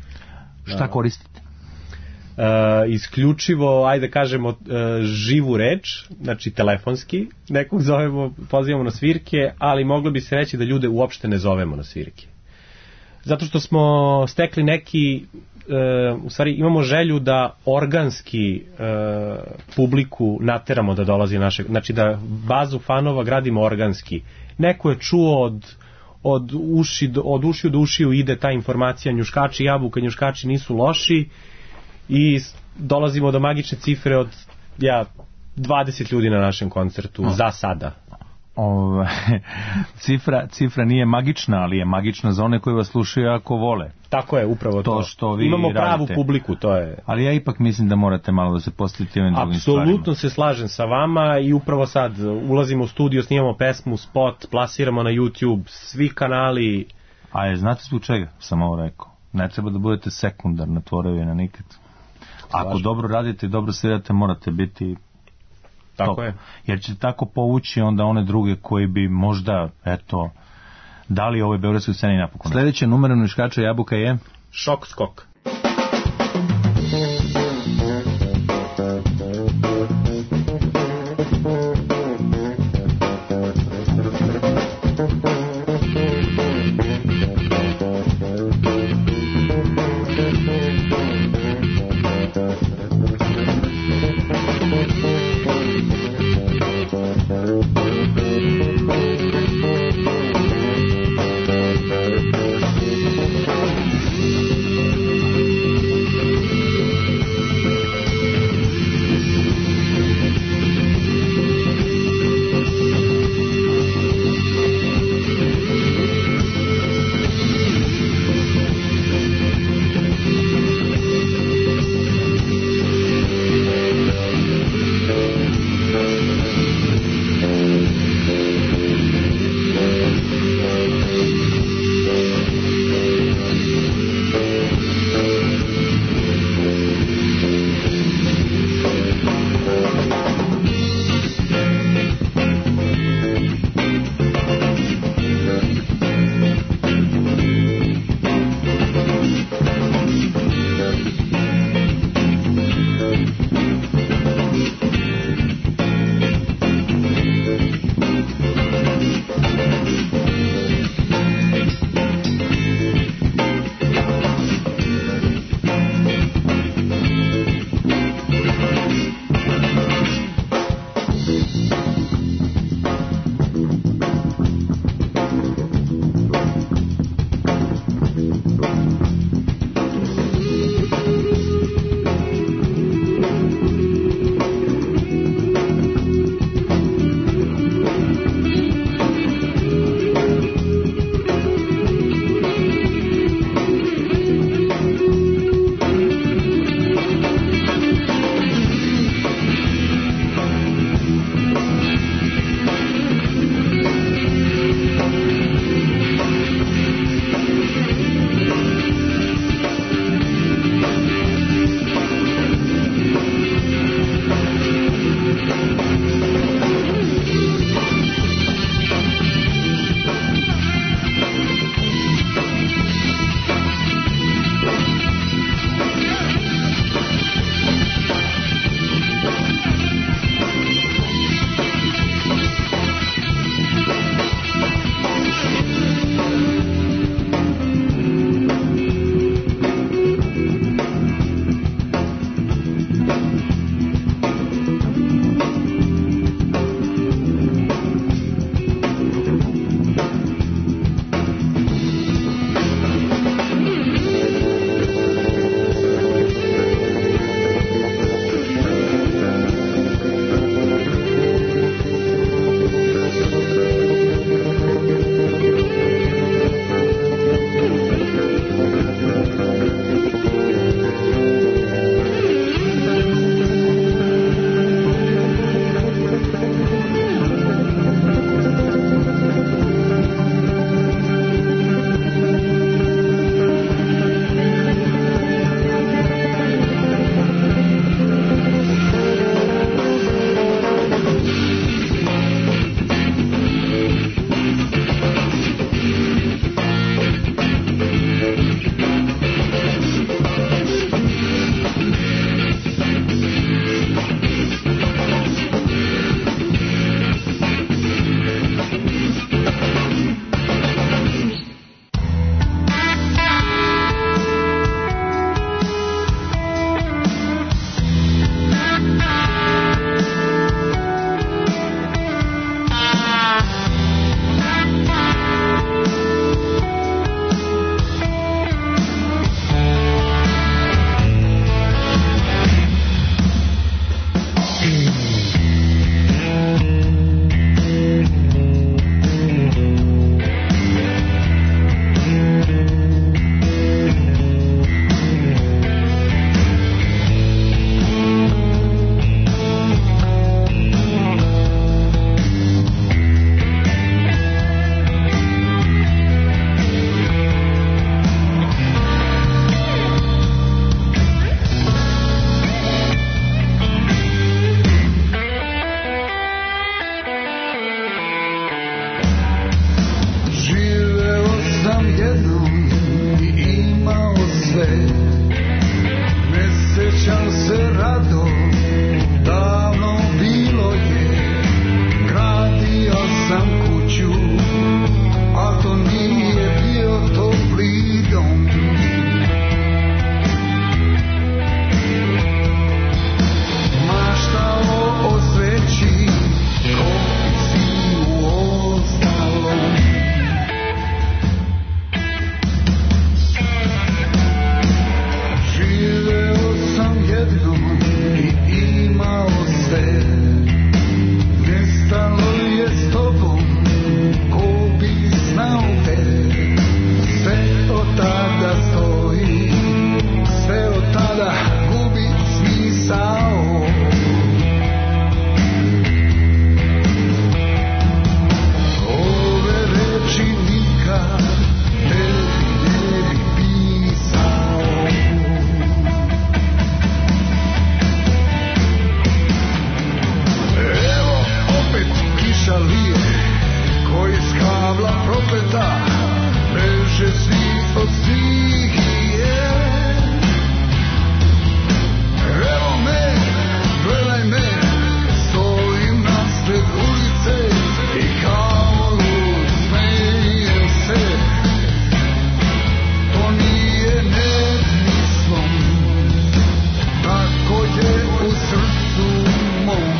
Šta koristite? Uh, isključivo, ajde da kažemo, uh, živu reč, znači telefonski, nekog zovemo, pozivamo na svirke, ali moglo bi se reći da ljude uopšte ne zovemo na svirke. Zato što smo stekli neki, uh, u stvari imamo želju da organski uh, publiku nateramo da dolazi naše, znači da bazu fanova gradimo organski. Neko je čuo od od uši do, od ušiju do ušiju ide ta informacija, njuškači jabuka, njuškači nisu loši, i dolazimo do magične cifre od ja, dvadeset ljudi na našem koncertu, oh. za sada. Ove, cifra, cifra nije magična, ali je magična za one koji vas slušaju ako vole. Tako je, upravo to. To što vi imamo pravu radite. Publiku, to je. Ali ja ipak mislim da morate malo da se postavite ovim drugim stvarima. Apsolutno se slažem sa vama i upravo sad ulazimo u studio, snimamo pesmu, spot, plasiramo na YouTube, svi kanali. A je, znate zbog čega sam ovo rekao? Ne treba da budete sekundarna tvorevina nikad. Ako dobro radite i dobro svirate, morate biti tako top. Je. Jer će tako povući onda one druge koji bi možda, eto, dali ovoj beogradskoj sceni napokon. Sljedeće numero Njuškača jabuka je Šok skok. prokleta, beže svi od stihije. Evo me, gledaj me, stojim nasred ulice i kao lud smejem se. To nije nezmislom, tako je u srcu mom.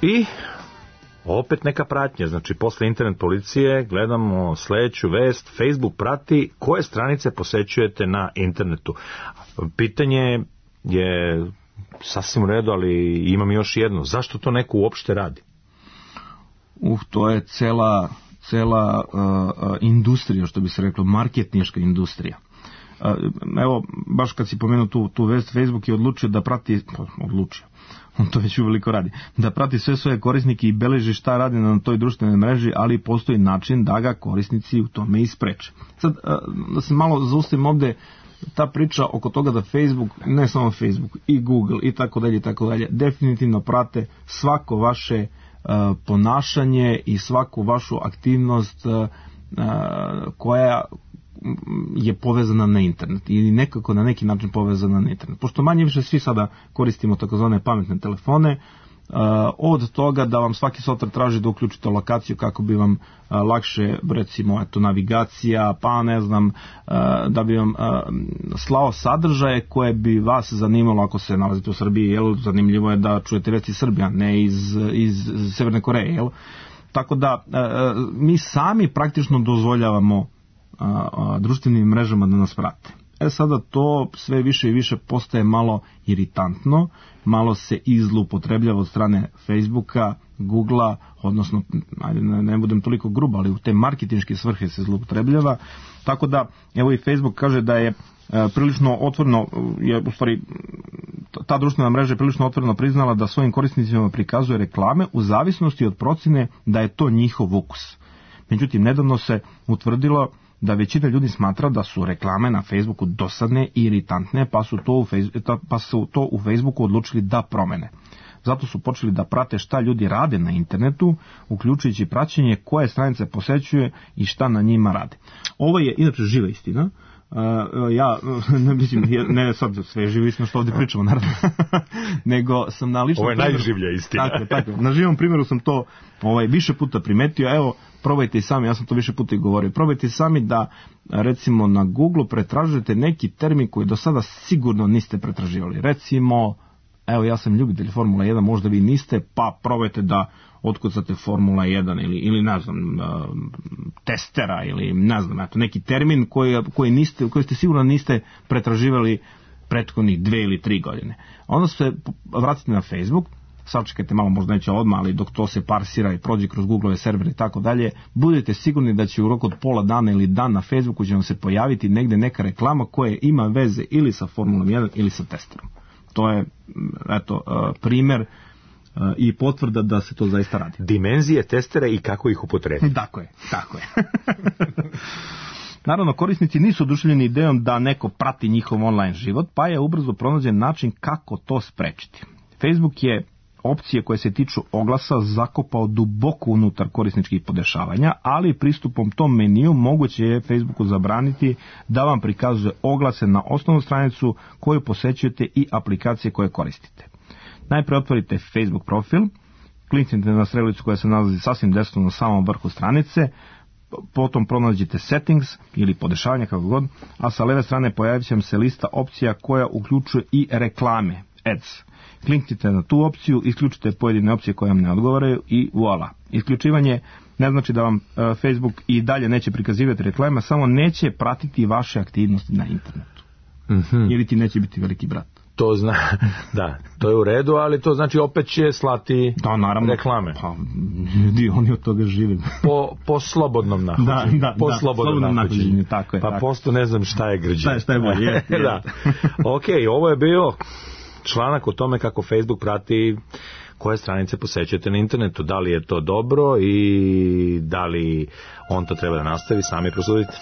I opet neka pratnja, znači posle internet policije gledamo sledeću vest, Facebook prati koje stranice posećujete na internetu. Pitanje je sasvim u redu, ali imam još jedno, zašto to neko uopšte radi? Uh, to je cela, cela uh, uh, industrija, što bi se reklo, marketinška industrija. Uh, evo, baš kad si pomenuo tu, tu vest, Facebook je odlučio da prati, odlučio, on to već uveliko radi, da prati sve svoje korisnike i beleži šta radi na toj društvenoj mreži, ali postoji način da ga korisnici u tome ispreče. Sad, da se malo zaustavim ovde, ta priča oko toga da Facebook, ne samo Facebook, i Google i tako dalje i tako dalje, definitivno prate svako vaše uh, ponašanje i svaku vašu aktivnost uh, koja je povezana na internet ili nekako na neki način povezana na internet. Pošto manje više svi sada koristimo takozvane pametne telefone, uh, od toga da vam svaki softver traži da uključite lokaciju kako bi vam uh, lakše, recimo, eto, navigacija, pa ne znam, uh, da bi vam uh, slao sadržaje koje bi vas zanimalo ako se nalazite u Srbiji, jel? Zanimljivo je da čujete vesti iz Srbije, ne iz, iz Severne Koreje, jel? Tako da uh, mi sami praktično dozvoljavamo A, a, društvenim mrežama da nas prate. E sada to sve više i više postaje malo iritantno, malo se izlupotrebljava od strane Facebooka, Googlea, odnosno, ajde, ne, ne budem toliko gruba, ali u te marketinške svrhe se zlupotrebljava, tako da, evo i Facebook kaže da je e, prilično otvoreno, je, u stvari, ta društvena mreža je prilično otvoreno priznala da svojim korisnicima prikazuje reklame u zavisnosti od procene da je to njihov ukus. Međutim, nedavno se utvrdilo da većina ljudi smatra da su reklame na Facebooku dosadne i iritantne, pa su to u, Facebooku, pa su to u Facebooku odlučili da promene. Zato su počeli da prate šta ljudi rade na internetu, uključujući praćenje koje stranice posećuje i šta na njima rade. Ovo je inače živa istina. Uh, ja, ne mislim, ne sad sve živo istina što ovdje pričamo, naravno, nego sam na ličnom primjeru... Ovo je najživlja istina. Tako, tako. Na živom primjeru sam to ovaj, više puta primetio, evo, probajte i sami, ja sam to više puta i govorio, probajte sami da, recimo, na Google pretražujete neki termin koji do sada sigurno niste pretraživali. Recimo, evo, ja sam ljubitelj Formula jedan, možda vi niste, pa probajte da otkucate Formula jedan ili, ili ne znam, testera ili ne znam, eto, neki termin koji, koji, niste, koji ste sigurno niste pretraživali prethodnih dve ili tri godine. Onda se vratite na Facebook, sačekajte malo, možda neće odmah, ali dok to se parsira i prođe kroz Google-ove servere i tako dalje, budete sigurni da će u roku od pola dana ili dan na Facebooku će vam se pojaviti negde neka reklama koja ima veze ili sa Formulom jedan ili sa testerom. To je, eto, primer i potvrda da se to zaista radi. Dimenzije testera i kako ih upotrebiti. Tako je, tako je. Naravno, korisnici nisu oduševljeni idejom da neko prati njihov online život, pa je ubrzo pronađen način kako to sprečiti. Facebook je opcije koje se tiču oglasa zakopao duboko unutar korisničkih podešavanja, ali pristupom tom meniju moguće je Facebooku zabraniti da vam prikazuje oglase na osnovnu stranicu koju posećujete i aplikacije koje koristite. Najpre otvorite Facebook profil, kliknite na strelicu koja se nalazi sasvim desno na samom vrhu stranice, potom pronađite settings ili podešavanja kako god, a sa leve strane pojavit će vam se lista opcija koja uključuje i reklame, ads. Kliknite na tu opciju, isključite pojedine opcije koje vam ne odgovaraju i voila. Isključivanje ne znači da vam uh, Facebook i dalje neće prikazivati reklame, samo neće pratiti vaše aktivnosti na internetu. Mm-hmm. Ili ti neće biti veliki brat. To zna, da, to je u redu, ali to znači opet će slati da, naravno, reklame. Pa, ljudi, oni od toga žive. Po, po slobodnom nahođenju. Da, da, po da, slobodnom, slobodnom nahođenju, tako je. Pa tako. Posto ne znam šta je grđe. Šta je, šta je bolje, je, je. Da. Ok, ovo je bio članak o tome kako Facebook prati koje stranice posećujete na internetu. Da li je to dobro i da li on to treba da nastavi, sami prosudite.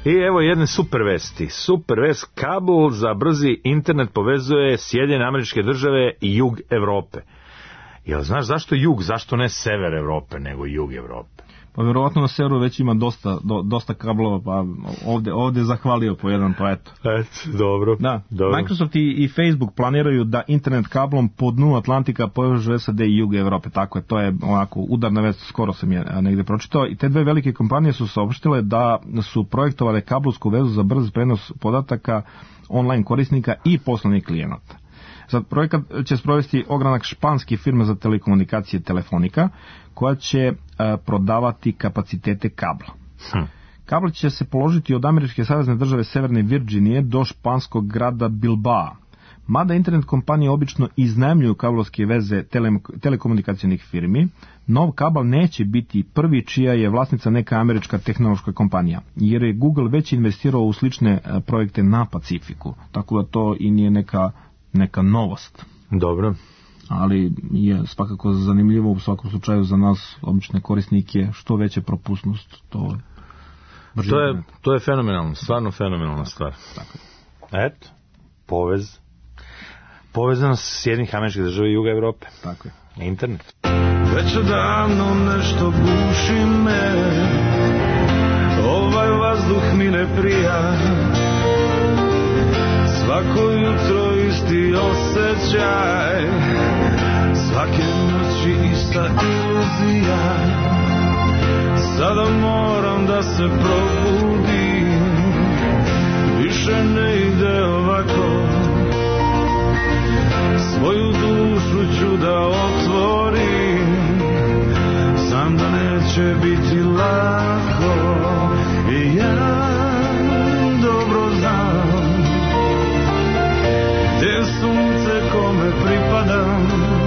I evo jedne super vesti. Super vest, kabel za brzi internet povezuje Sjedinjene Američke Države i jug Evrope. Jel znaš zašto jug, zašto ne sever Evrope, nego jug Evrope? Pa vjerovatno na severu već ima dosta, do, dosta kablova, pa ovde, ovde zahvalio po jedan, pa eto. Eto, dobro. Da, dobro. Microsoft i, i Facebook planiraju da internet kablom po dnu Atlantika povežu S A D i jug Evrope, tako je, to je onako udarna vest, skoro sam je negde pročitao. I te dve velike kompanije su saopštile da su projektovale kablovsku vezu za brz prenos podataka online korisnika i poslovnih klijenata. Sad, projekat će sprovesti ogranak španske firme za telekomunikacije Telefonica, koja će e, prodavati kapacitete kabla. Hm. Kabel će se položiti od američke savezne države Severne Virginije do španskog grada Bilbao. Mada internet kompanije obično iznajmljuju kablovske veze tele, telekomunikacijnih firmi, nov kabel neće biti prvi čija je vlasnica neka američka tehnološka kompanija, jer je Google već investirao u slične e, projekte na Pacifiku, tako da to i nije neka neka novost. Dobro. Ali je svakako zanimljivo u svakom slučaju za nas, obične korisnike, što veće propusnost, to to je, to je fenomenalno, stvarno fenomenalna stvar. Tako. Eto, povez. Povezanost Sjedinjenih Američkih Država i juga Evrope. Tako je. Internet. Već odavno nešto guši me, ovaj vazduh mi ne prija. Svako jutro isti osjećaj, svake noći ista iluzija. Sada moram da se probudim, više ne ide ovako. Svoju dušu ću da otvorim, znam da neće biti lako. I ja dobro znam gdje sunce kome pripadam,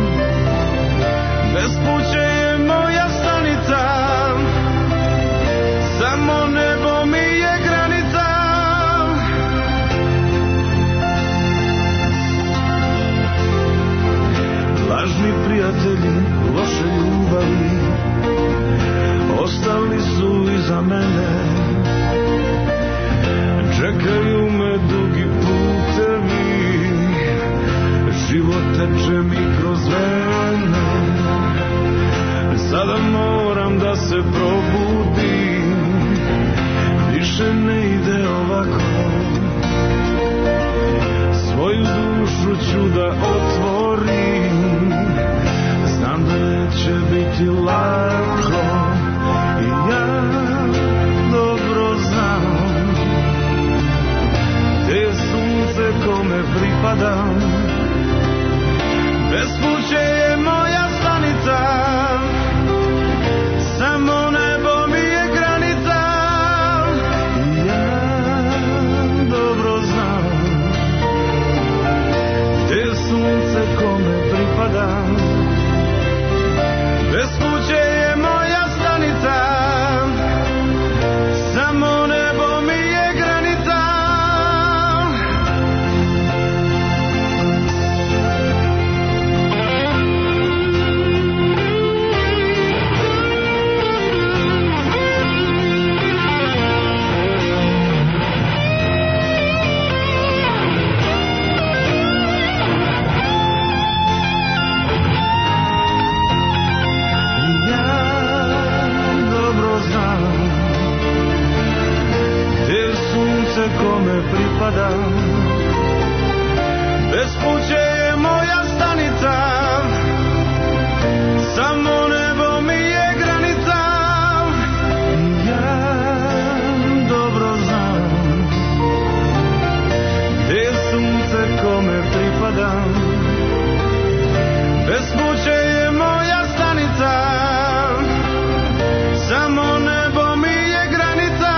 bespuće je moja stanica, samo nebo mi je granica. Lažni prijatelji, loše ljubavi, ostali su iza mene, čekaju me dugi putevi, život teče mi kroz vene. Sada moram da se probudim, više ne ide ovako. Svoju dušu ću da otvorim, znam da neće biti lako. I ja dobro znam gdje je sunce kome pripadam, bespuće je moja stanica, samo nebo mi je granica. I ja dobro znam gdje je sunce kome pripadam, bespuće je moja stanica, samo nebo mi je granica. Kome pripadam, bespuće je moja stanica, samo nebo mi je granica. Ja dobro znam gdje je sunce kome pripadam, bespuće je moja stanica, samo nebo mi je granica.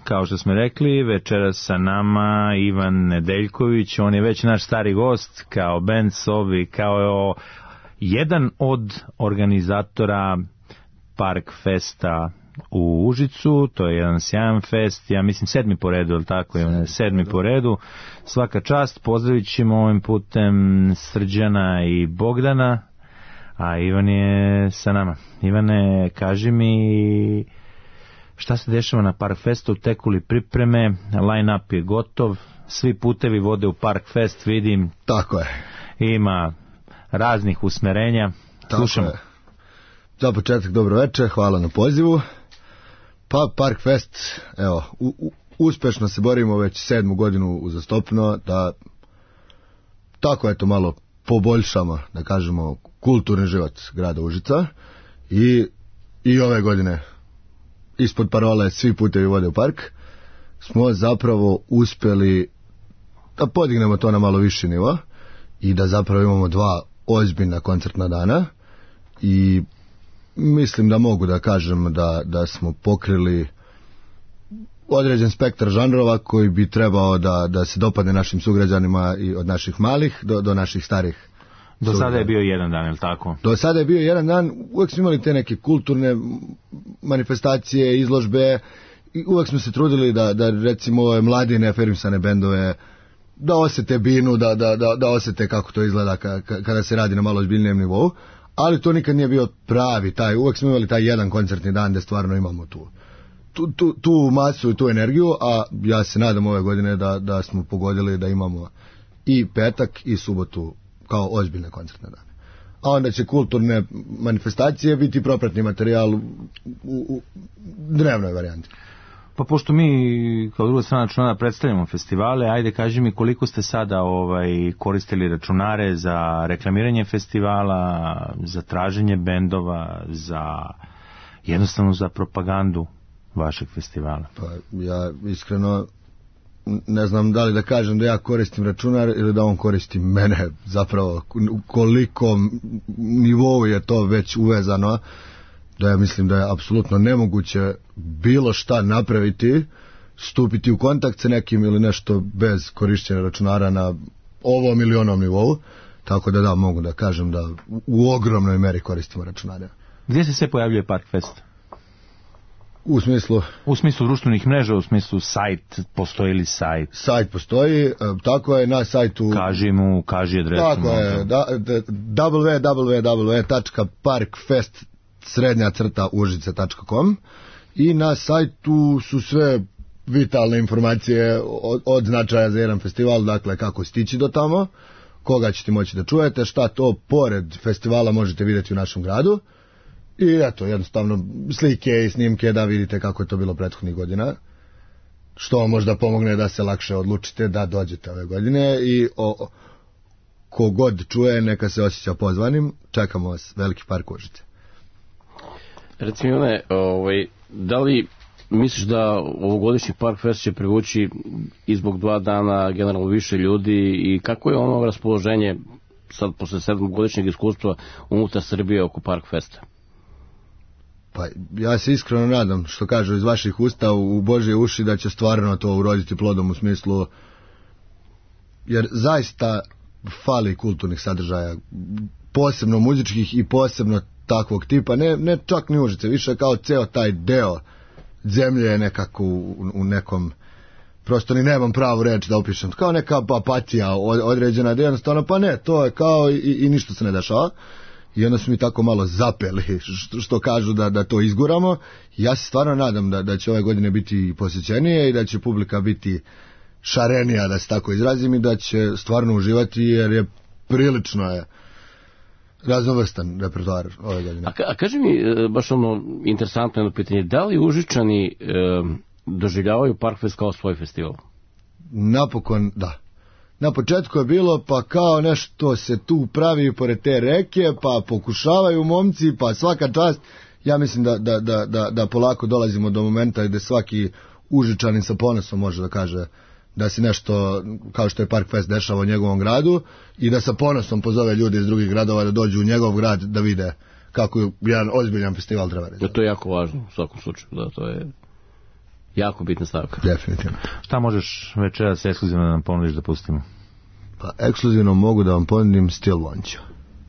kao što smo rekli, večeras sa nama Ivan Nedeljković, on je već naš stari gost, kao band Sobi, kao jedan od organizatora Park Festa u Užicu, to je jedan sjajan fest, ja mislim sedmi po redu, ili tako je, sedmi po redu, svaka čast, pozdravit ćemo ovim putem Srđana i Bogdana, a Ivan je sa nama. Ivane, kaži mi šta se dešava na Park Festu, teku li pripreme, line-up je gotov, svi putevi vode u Park Fest, vidim. Tako je. Ima raznih usmerenja, slušamo. Za početak dobro večer, hvala na pozivu. Pa Park Fest, evo, u, u, uspešno se borimo već sedmu godinu uzastopno da tako eto malo poboljšamo, da kažemo, kulturni život grada Užica i, i ove godine ispod parole svi putevi vode u park smo zapravo uspjeli da podignemo to na malo viši nivo i da zapravo imamo dva ozbiljna koncertna dana i mislim da mogu da kažem da, da smo pokrili određen spektar žanrova koji bi trebao da, da se dopadne našim sugrađanima i od naših malih do, do naših starih. Do sada je bio jedan dan, je li tako? Do sada je bio jedan dan, uvek smo imali te neke kulturne manifestacije, izložbe i uvek smo se trudili da, da recimo ove mlade neafirmisane bendove da osete binu, da, da, da, da osete kako to izgleda ka, ka, kada se radi na malo ozbiljnijem nivou, ali to nikad nije bio pravi taj, uvek smo imali taj jedan koncertni dan gde stvarno imamo tu, tu, tu, tu masu i tu energiju, a ja se nadam ove godine da, da smo pogodili da imamo i petak i subotu kao ozbiljne koncertne dane. A onda će kulturne manifestacije biti propratni materijal u, u dnevnoj varijanti. Pa pošto mi kao druga strana računara predstavljamo festivale, ajde kaži mi koliko ste sada ovaj, koristili računare za reklamiranje festivala, za traženje bendova, za jednostavno za propagandu vašeg festivala. Pa ja iskreno ne znam da li da kažem da ja koristim računar ili da on koristi mene, zapravo u kolikom nivou je to već uvezano, da ja mislim da je apsolutno nemoguće bilo šta napraviti, stupiti u kontakt sa nekim ili nešto bez korišćenja računara na ovom ili onom nivou, tako da da, mogu da kažem da u ogromnoj meri koristimo računare. Gdje se sve pojavljuje Park Fest? U smislu? U smislu društvenih mreža, u smislu sajt, postoji li sajt? Sajt postoji, tako je na sajtu... Kaži mu, kaži adresu. Tako je, da, da, w w w tačka parkfest srednja crta užice tačka com i na sajtu su sve vitalne informacije od, od značaja za jedan festival, dakle kako stići do tamo, koga ćete moći da čujete, šta to pored festivala možete vidjeti u našem gradu. I eto, jednostavno slike i snimke da vidite kako je to bilo prethodnih godina, što vam možda pomogne da se lakše odlučite da dođete ove godine i o, kogod čuje neka se osjeća pozvanim, čekamo vas, Veliki park Užice. Recimo, ne, ovaj, da li misliš da ovogodišnji Park Fest će privući i zbog dva dana generalno više ljudi i kako je ono raspoloženje sad posle sedmogodišnjeg iskustva unutar Srbije oko Park Festa? Pa ja se iskreno nadam, što kažu iz vaših usta u Božje uši, da će stvarno to uroditi plodom u smislu, jer zaista fali kulturnih sadržaja, posebno muzičkih i posebno takvog tipa, ne, ne čak ni Užice, više kao ceo taj deo zemlje je nekako u, u nekom, prosto ni nemam pravu reč da opišem, kao neka apatija određena, da jednostavno pa ne, to je kao i, i ništa se ne dešava. I onda su mi tako malo zapeli, što, što kažu da, da to izguramo. Ja se stvarno nadam da, da će ove godine biti posjećenije i da će publika biti šarenija, da se tako izrazim, i da će stvarno uživati, jer je prilično je raznovrstan repertoar ove godine. A, a kaži mi, baš ono interesantno jedno pitanje, da li Užičani e, doživljavaju Parkfest kao svoj festival? Napokon da. Na početku je bilo pa kao nešto se tu pravi pored te reke, pa pokušavaju momci, pa svaka čast. Ja mislim da, da, da, da, da polako dolazimo do momenta gde svaki Užičanin sa ponosom može da kaže da se nešto, kao što je Park Fest, dešava u njegovom gradu i da sa ponosom pozove ljudi iz drugih gradova da dođu u njegov grad da vide kako jedan ozbiljan festival treba reći. Ja, to je jako važno u svakom slučaju, da, to je... Jako bitna stavka. Definitivno. Šta možeš večeras ekskluzivno da nam ponudiš da pustimo? Pa ekskluzivno mogu da vam ponudim Still Want You.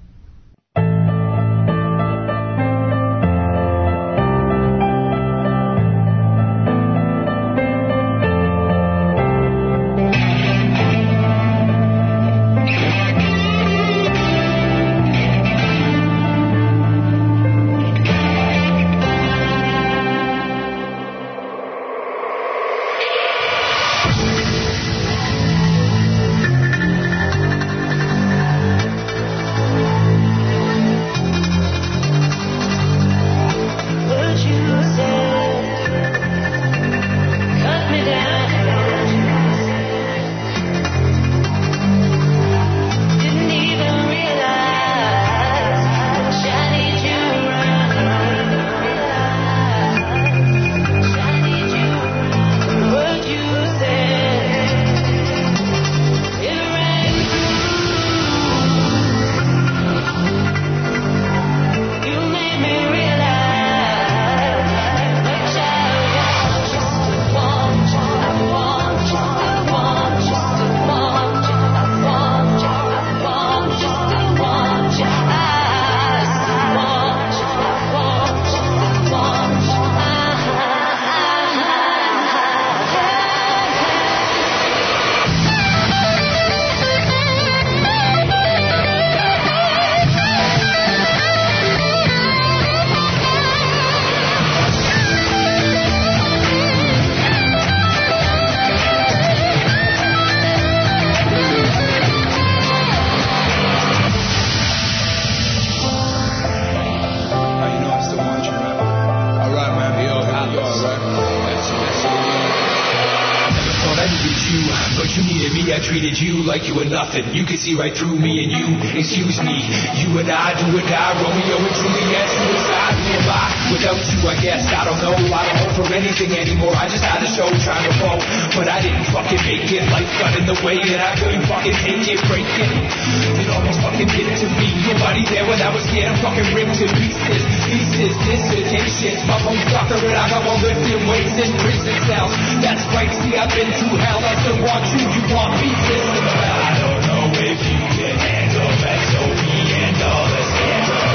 Like you were nothing, you could see right through me and you, excuse me, you and I do or die, Romeo and Juliet, suicide, who am I? Without you, I guess, I don't know, I don't hope for anything anymore, I just had a show trying to roll, but I didn't fucking make it, life got in the way and I couldn't fucking take it, break it, it almost fucking did it to me, nobody there when I was scared, I'm fucking ripped to pieces, pieces, dissertations, my home doctor and I got more lifting weights in prison cells, that's right, see I've been through hell, I still want you, you want me, listen to I don't know if you can handle X O P and all the scandal.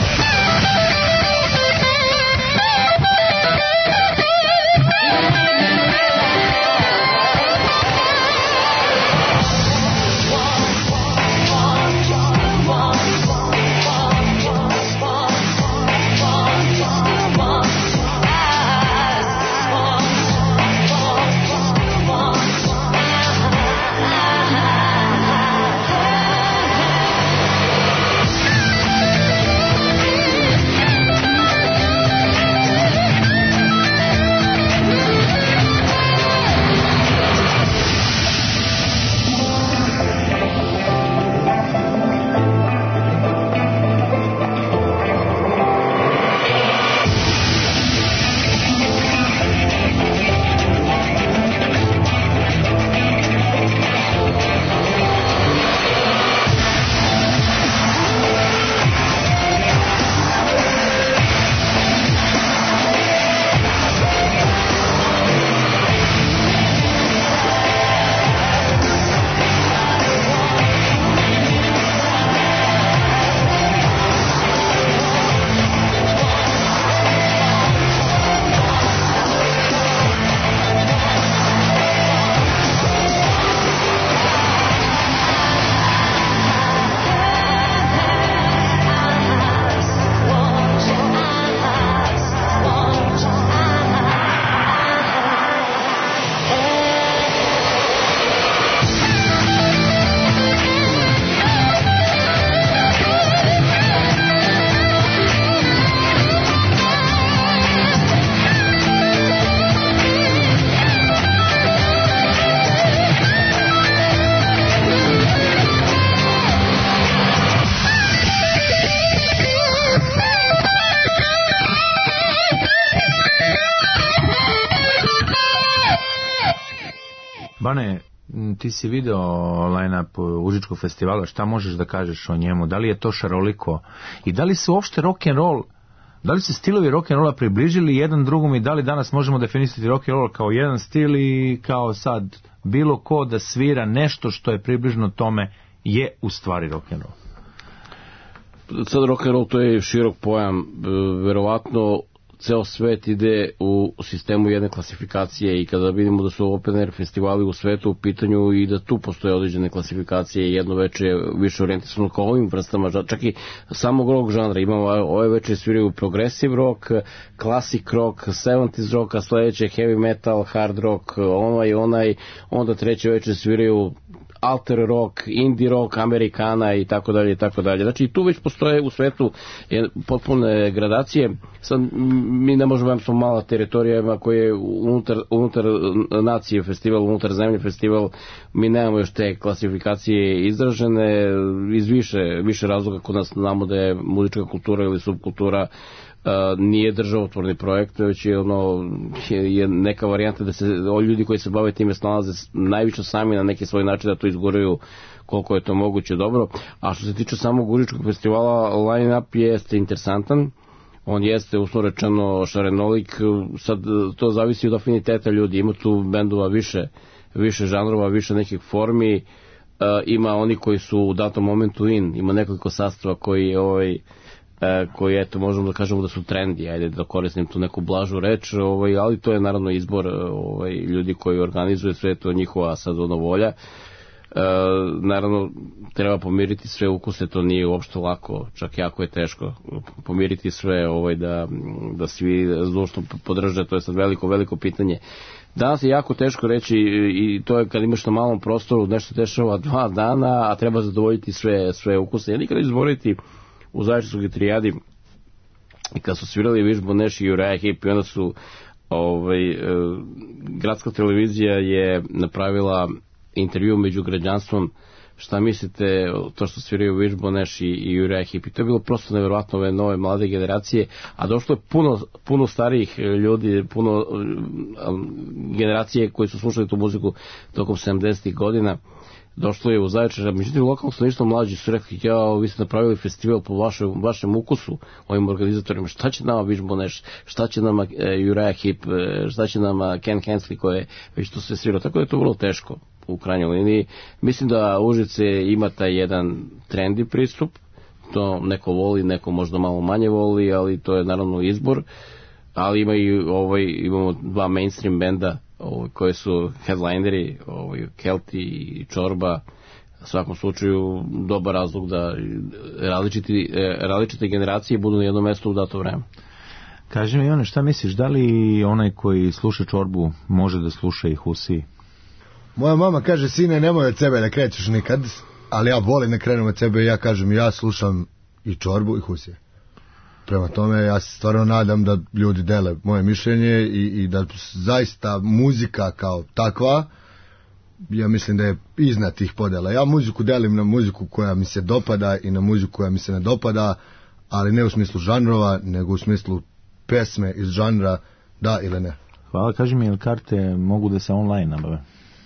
Bane, ti si video line-up Užičkog festivala, šta možeš da kažeš o njemu? Da li je to šaroliko? I da li se uopšte rock'n'roll Da li se stilovi rock'n'rolla približili jedan drugom i da li danas možemo definisati rock'n'roll kao jedan stil i kao sad bilo ko da svira nešto što je približno tome je u stvari rock'n'roll? Sad rock'n'roll to je širok pojam, verovatno ceo svet ide u sistemu jedne klasifikacije i kada vidimo da su open air festivali u svetu u pitanju i da tu postoje određene klasifikacije, jedno veče je više orijentisano kao ovim vrstama, čak i samog rock žanra. Imamo ove veče sviraju progressive rock, classic rock, sedamdeset rock, a sledeće heavy metal, hard rock, onaj, onaj, onda treće veče sviraju alter rock, indie rock, amerikana i tako dalje i tako dalje. Znači tu već postoje u svetu potpune gradacije. Sad mi ne možemo, smo mala teritorija koja je unutar, unutar nacije festival, unutar zemlje festival, mi nemamo još te klasifikacije izražene iz više, više razloga kod nas znamo da je muzička kultura ili subkultura Uh, nije državotvorni projekt, već je, ono, je, je neka varijanta da se ljudi koji se bave time snalaze najviše sami na neki svoj način da to izguraju koliko je to moguće dobro. A što se tiče samog Užičkog festivala, line-up jeste interesantan, on jeste uslovno rečeno šarenolik, sad to zavisi od afiniteta ljudi, ima tu bendova više, više žanrova, više nekih formi, uh, ima oni koji su u datom momentu in, ima nekoliko sastava koji ovaj koji, eto, možemo da kažemo da su trendi, ajde da koristim tu neku blažu reč, ovaj, ali to je naravno izbor ovaj, ljudi koji organizuju sve to, njihova sad ono volja. E, naravno, treba pomiriti sve ukuse, to nije uopšte lako, čak jako je teško pomiriti sve, ovaj, da, da svi zdušno podrže, to je sad veliko, veliko pitanje. Danas je jako teško reći i to je kad imaš na malom prostoru nešto dešava dva dana, a treba zadovoljiti sve, sve ukuse. Ja nikada izboriti u Zaječarskoj trijadi i kad su svirali Wishbone Ash i Uriah Heep i onda su ovaj, e, gradska televizija je napravila intervju među građanstvom šta mislite to što sviraju Wishbone Ash i, i Uriah Heep i to je bilo prosto nevjerovatno ove nove mlade generacije, a došlo je puno, puno starijih ljudi, puno generacije koji su slušali tu muziku tokom sedamdesetih godina. Došlo je u Zaječar, međutim lokalno stanovništvo mlađi su rekli, ja, vi ste napravili festival po vašem, vašem ukusu, ovim organizatorima, šta će nama Wishbone Ash, šta će nama e, Uriah Heep, e, šta će nama Ken Hensley koji je već to sve svirao, tako da je to vrlo teško u krajnjoj liniji. Mislim da Užice ima taj jedan trendi pristup, to neko voli, neko možda malo manje voli, ali to je naravno izbor, ali ima i, ovaj, imamo dva mainstream benda Ovo, koji su headlineri, ovaj, Kelti i Čorba, u svakom slučaju dobar razlog da različiti, različite generacije budu na jednom mjestu u dato vreme. Kaži mi, Ivane, šta misliš, da li onaj koji sluša Čorbu može da sluša i Husiji? Moja mama kaže, sine, nemoj od sebe da krećeš nikad, ali ja volim da krenem od sebe i ja kažem, ja slušam i Čorbu i Husije. Prema tome, ja se stvarno nadam da ljudi dele moje mišljenje i, i da zaista muzika kao takva, ja mislim da je iznad tih podela. Ja muziku delim na muziku koja mi se dopada i na muziku koja mi se ne dopada, ali ne u smislu žanrova, nego u smislu pesme iz žanra, da ili ne. Hvala, kaži mi, jel karte mogu da se online nabave?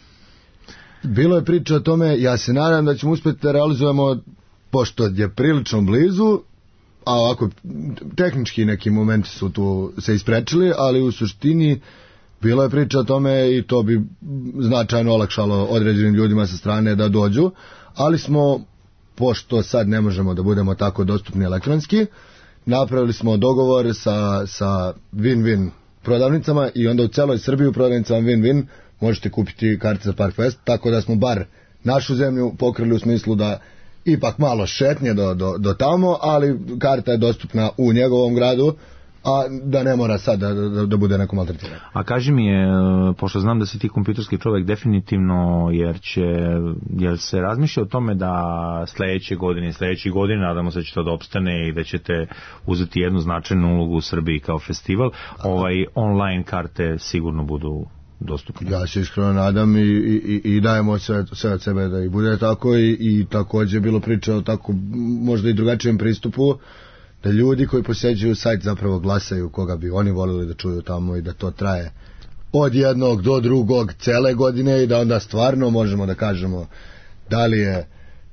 Bilo je priča o tome, ja se nadam da ćemo uspjeti da realizujemo, pošto je prilično blizu, a ovako, tehnički neki momenti su tu se isprečili, ali u suštini bilo je priča o tome i to bi značajno olakšalo određenim ljudima sa strane da dođu, ali smo, pošto sad ne možemo da budemo tako dostupni elektronski, napravili smo dogovor sa, sa Win-Win prodavnicama i onda u celoj Srbiji u prodavnicama Win-Win možete kupiti karte za Parkfest, tako da smo bar našu zemlju pokrili u smislu da ipak malo šetnje do, do, do tamo, ali karta je dostupna u njegovom gradu, a da ne mora sad da, da, da bude neko maltretiran. A kaži mi je, pošto znam da si ti kompjuterski čovjek definitivno, jer će, jer se razmišlja o tome da sledeće godine, sledeće godine, nadamo se da će to da opstane i da ćete uzeti jednu značajnu ulogu u Srbiji kao festival, ovaj online karte sigurno budu dostupne. Ja se iskreno nadam i, i, i dajemo sve, sve od sebe da i bude tako i, i također je bilo priča o tako možda i drugačijem pristupu, da ljudi koji posjećuju sajt zapravo glasaju koga bi oni volili da čuju tamo i da to traje od jednog do drugog cele godine i da onda stvarno možemo da kažemo da li je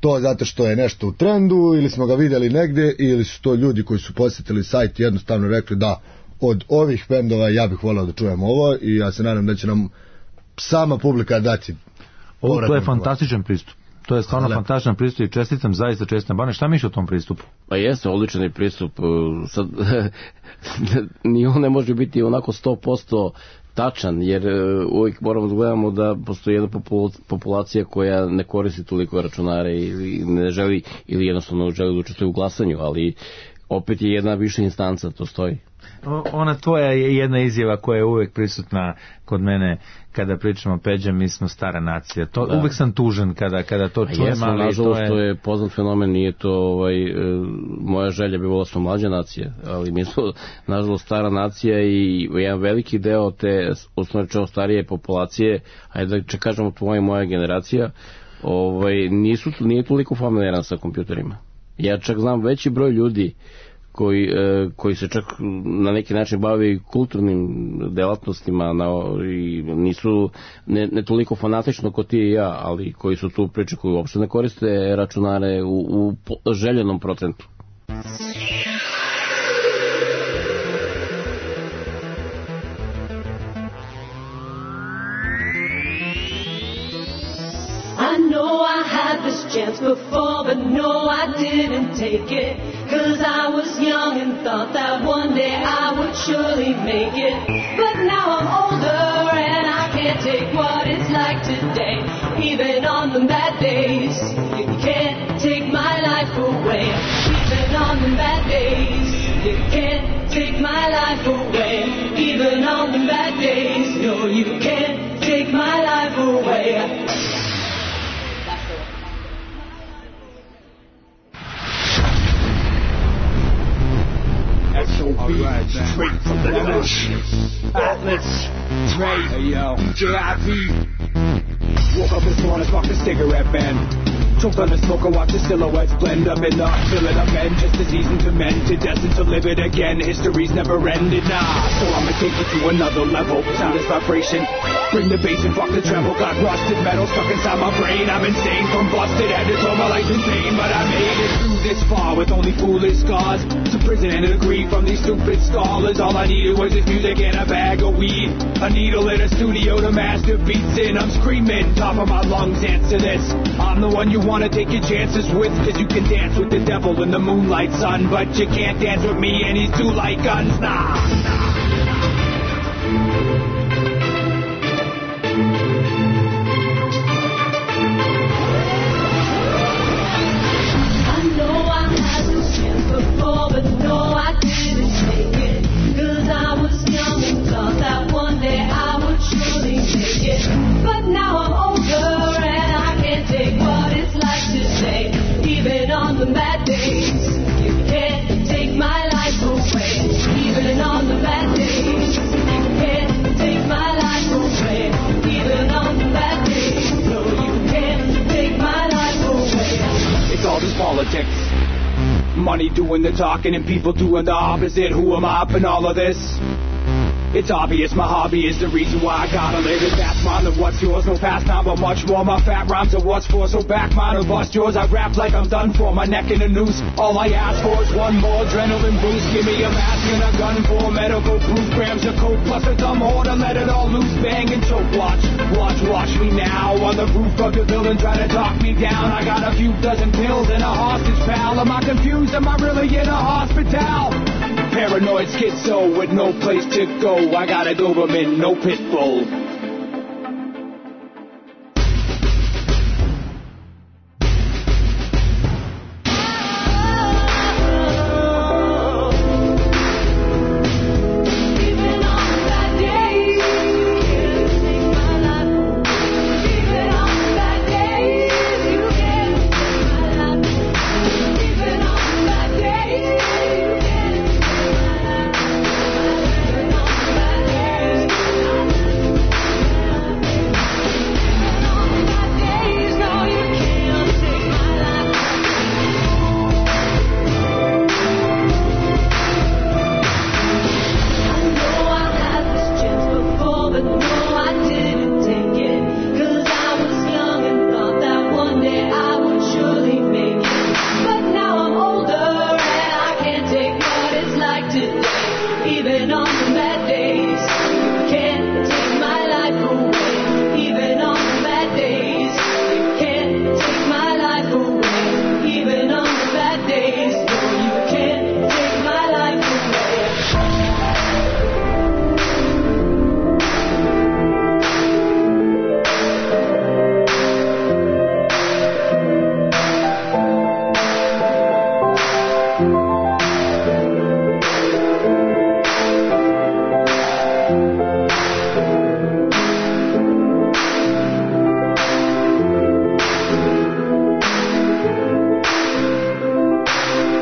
to zato što je nešto u trendu ili smo ga vidjeli negdje, ili su to ljudi koji su posjetili sajt i jednostavno rekli da od ovih bendova ja bih volio da čujem ovo, i ja se nadam da će nam sama publika dati. Ovo, to je fantastičan pristup. To je stvarno Hvala. fantastičan pristup i čestitam, zaista čestitam. Bane, šta misliš o tom pristupu? Pa jeste, odličan je pristup. Sad, ni on ne može biti onako sto posto tačan, jer uvijek moramo da gledamo da postoji jedna populacija koja ne koristi toliko računare ili ne želi, ili jednostavno želi da učestvuje u glasanju, ali opet je jedna viša instanca, to stoji. Ona tvoja je jedna izjava koja je uvek prisutna kod mene kada pričamo o Peđa, mi smo stara nacija. To, da. Uvek sam tužan kada, kada to čujem, jesmo, ali nažalost, to je... to je poznat fenomen, nije to ovaj, e, moja želja bi bila smo mlađa nacija, ali mi smo nažalost stara nacija i jedan veliki deo te osnovno starije populacije, ajde da kažemo tvoja i moja generacija, ovaj, nisu, nije toliko familijaran sa kompjuterima. Ja čak znam veći broj ljudi koji, e, koji se čak na neki način bavi kulturnim delatnostima na, i nisu ne, ne toliko fanatično kao ti i ja, ali koji su tu priče koji uopšte ne koriste računare u, u po, željenom procentu. I know I had this chance before, but no, I didn't take it. Cause I was young and thought that one day I would surely make it. But now I'm older and I can't take what it's like today. Even on the bad days, you can't take my life away. Even on the bad days, you can't take my life away. Even on the bad days, no, you can't take my life away. S O B, right, straight from the bush. Atlas, Dre, hey yo, J I V. Woke up this morning, sparked a cigarette band. Choked on the smoke and watched the silhouettes blend up in the filling up end. Just as easy to mend, to destined to live it again. History's never ended, nah. So I'ma take you to another level. Sound is vibration. Bring the bass and rock the treble. Got rusted metal stuck inside my brain. I'm insane from busted head to toe. My life in pain, but I made it through this far with only foolish scars. To prison and a degree from these stupid scholars. All I needed was this music and a bag of weed. A needle in a studio to master beats in. I'm screaming, top of my lungs, answer this. I'm the one you wanna take your chances with. Cause you can dance with the devil in the moonlight sun. But you can't dance with me and these two light guns, nah, nah. Before, but no, I didn't take it. Cause I was young and thought that one day I would surely make it. But now I'm older and I can't take what it's like to say. Even on the bad days, you can't take my life away. Even on the bad days, you can't take my life away. Even on the bad days, no, you can't take my life away. It's all just politics. Money doing the talking and people doing the opposite. Who am I up in all of this? It's obvious my hobby is the reason why I gotta live it. That's mine of what's yours, no past time but much more. My fat rhymes are what's for, so back mine or bust yours. I rap like I'm done for, my neck in a noose. All I ask for is one more adrenaline boost. Give me a mask and a gun for medical proof. Grams of coke plus a dumb order, let it all loose. Bang and choke, watch, watch, watch me now. On the roof of the building trying to talk me down. I got a few dozen pills and a hostage pal. Am I confused, am I really in a hospital? Paranoid schizo with no place to go. I got a Doberman, no pit bull.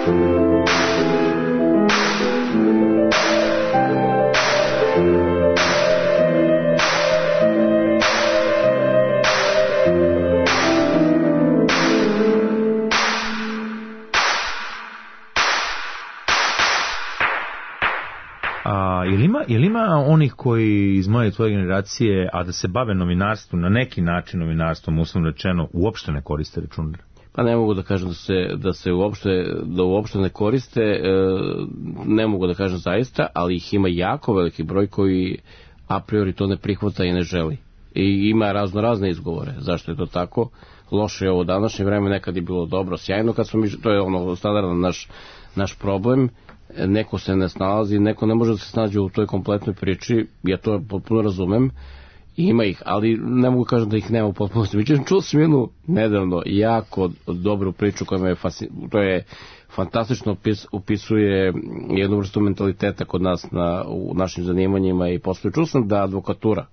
A, jel ima, jel ima onih koji iz moje i tvoje generacije, a da se bave novinarstvom, na neki način novinarstvom, uslovno rečeno, uopšte ne koriste računar? Pa ne mogu da kažem da se, da se uopšte, da uopšte ne koriste, e, ne mogu da kažem zaista, ali ih ima jako veliki broj koji a priori to ne prihvata i ne želi. I ima razno razne izgovore. Zašto je to tako? Loše je ovo današnje vreme, nekad je bilo dobro, sjajno, kad smo mi, to je ono standardan naš, naš problem. Neko se ne snalazi, neko ne može da se snađe u toj kompletnoj priči, ja to potpuno razumem, ima ih, ali ne mogu kažem da ih nema u potpunosti. Međutim, čuo sam jednu nedavno jako dobru priču koja me je fascinirala, to je fantastično opis, upisuje jednu vrstu mentaliteta kod nas na, u našim zanimanjima i posle. Čuo sam da advokatura,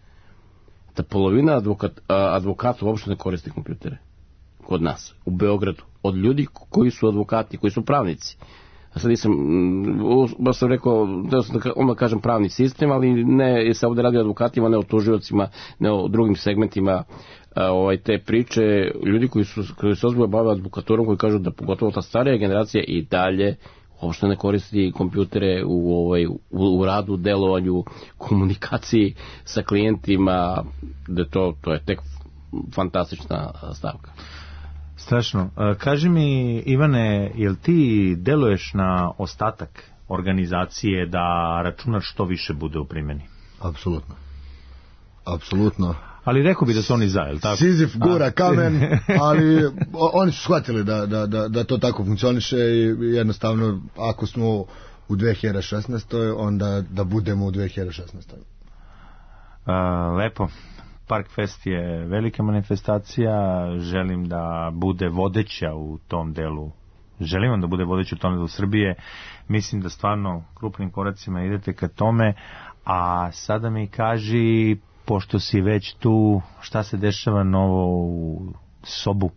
da polovina advokat, advokata uopšte ne koriste kompjutere kod nas, u Beogradu, od ljudi koji su advokati, koji su pravnici. Sad nisam, baš sam rekao, da sam da odmah kažem pravni sistem, ali ne se ovdje radi o advokatima, ne o tužiocima, ne o drugim segmentima ovaj, te priče. Ljudi koji su, koji se ozbiljno bave advokaturom, koji kažu da pogotovo ta starija generacija i dalje uopšte ne koristi kompjutere u, ovaj, u, u radu, delovanju, komunikaciji sa klijentima, da to, to je tek fantastična stavka. Strašno. Kaži mi, Ivane, jel ti deluješ na ostatak organizacije da računar što više bude u primjeni? Apsolutno. Apsolutno. Ali rekao bi da su oni za, jel tako? Sizif gura kamen, ali oni su shvatili da, da, da, da to tako funkcioniše i jednostavno ako smo u dve hiljade šesnaestoj onda da budemo u dve hiljade šesnaestoj. A, lepo. Parkfest je velika manifestacija, želim da bude vodeća u tom delu, želim vam da bude vodeća u tom delu Srbije, mislim da stvarno krupnim koracima idete ka tome, a sada mi kaži, pošto si već tu, šta se dešava novo u Sobu?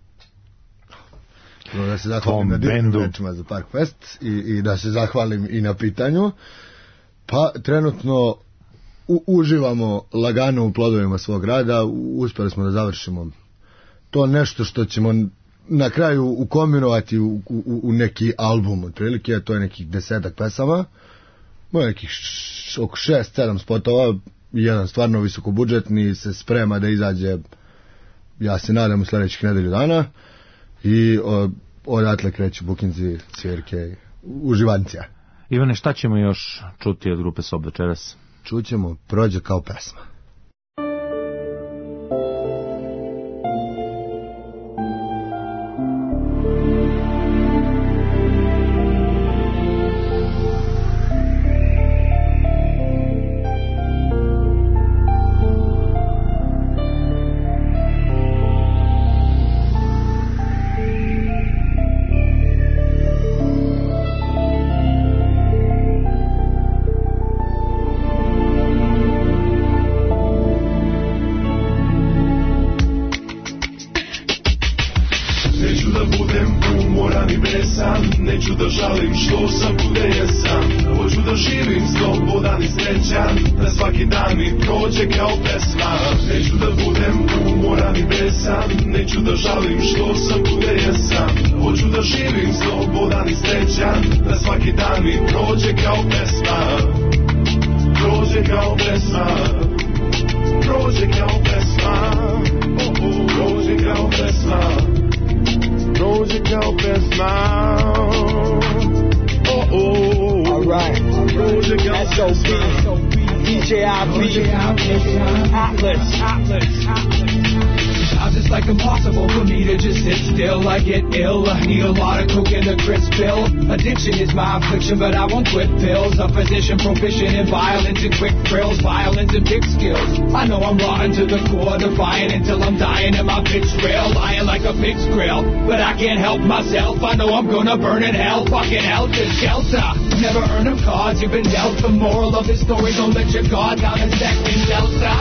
Da se zahvalim na divnim rečima za Parkfest i, i da se zahvalim i na pitanju, pa trenutno U, uživamo lagano u plodovima svog rada, uspjeli smo da završimo to nešto što ćemo na kraju ukombinovati u, u, u neki album otprilike, to je nekih desetak pesama, nekih š, oko šest, sedam spotova, jedan stvarno visokobudžetni se sprema da izađe, ja se nadam, u sljedećih nedelju dana i o, odatle kreću bukinzi, svirke, uživancija. Ivane, šta ćemo još čuti od grupe Sob večeras? Čućemo Prođe kao pesma. But I won't quit pills. A physician proficient in violence and quick thrills, violence and big skills. I know I'm rotten to the core, defiant until I'm dying in my pitch rail, lying like a pig's grill. But I can't help myself. I know I'm gonna burn in hell. Fucking hell to shelter. Never earn them cards you've been dealt. The moral of this story: don't let your guard down in second delta.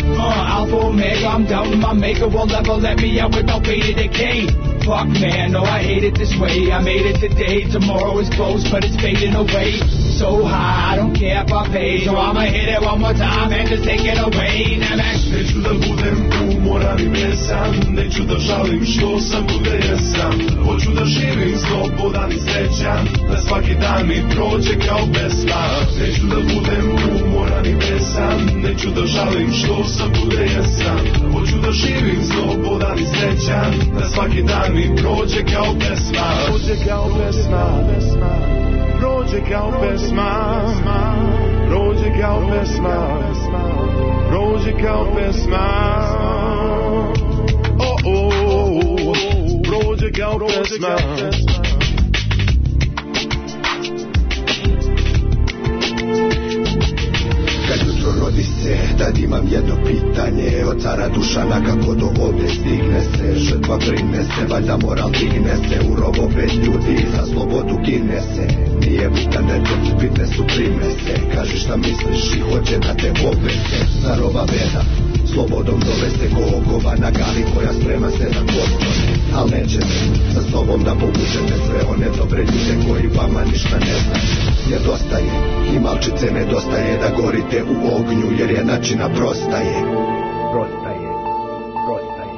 Uh, Alpha Omega, I'm down to my maker, won't ever let me out without beta decay. Fuck man, no I hate it this way. I made it today, tomorrow is close, but it's fading away. So high, I don't care if I pay, so I'ma hit it one more time and just take it away. Neću da budem umoran i besan, neću da žalim što sam kude jesam. Hoću da živim slobodan i srećan, da svaki dan mi prođe kao pesma. Neću da budem umoran i besan, neću da žalim što sam kude jesam. Hoću da živim slobodan i srećan, da svaki dan mi prođe kao pesma. Prođe kao pesma, prođe kao pesma, prođe kao pesma, prođe kao pesma. Oh, oh, oh, prođe kao pesma. Kad jutro rodi se, tad imam jedno pitanje od cara Dušana kako do ovde stigne se. Žrtva brine se, valjda moral digne se. U rovo bez ljudi, za slobodu gine se. Nije bitan detet, bitne su prime se. Kaži šta misliš i hoće da te obese. Zar ova veda slobodom zove se ko okova na gali koja sprema se na kostone. Al nećete sa sobom da povučete sve one dobre ljude koji vama ništa ne znače. Jer dosta je i malčice nedostaje da gorite u ognju jer je načina prostaje. Prostaje, prostaje.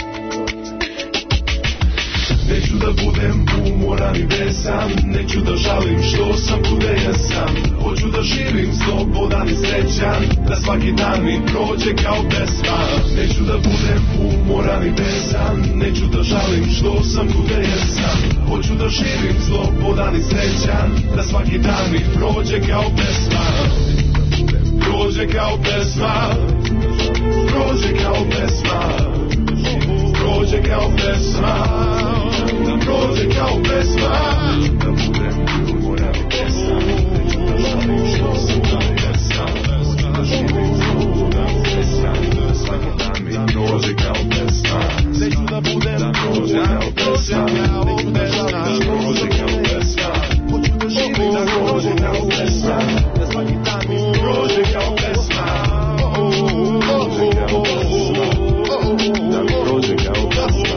Neću da budem umoran i besan, neću da žalim što sam kude jesam. Hoću da živim slobodan i srećan, da svaki dan mi prođe kao pesma. Neću da budem umoran i besan, neću da žalim što sam kude jesam. Hoću da živim slobodan i srećan, da svaki dan mi prođe kao pesma. Prođe kao pesma, prođe kao pesma, prođe kao pesma, prođe kao pesma. Da budem umoran i besan, neću da žalim što sam kude jesam. Hoću da živim slobodan i srećan, da svaki dan mi prođe kao pesma. Neću da budem prođe kao pesma, neću da žalim što prođe kao pesma. Hoću da živim da prođe kao pesma, da svaki dan mi prođe kao pesma. Prođe kao pesma, da mi prođe kao pesma.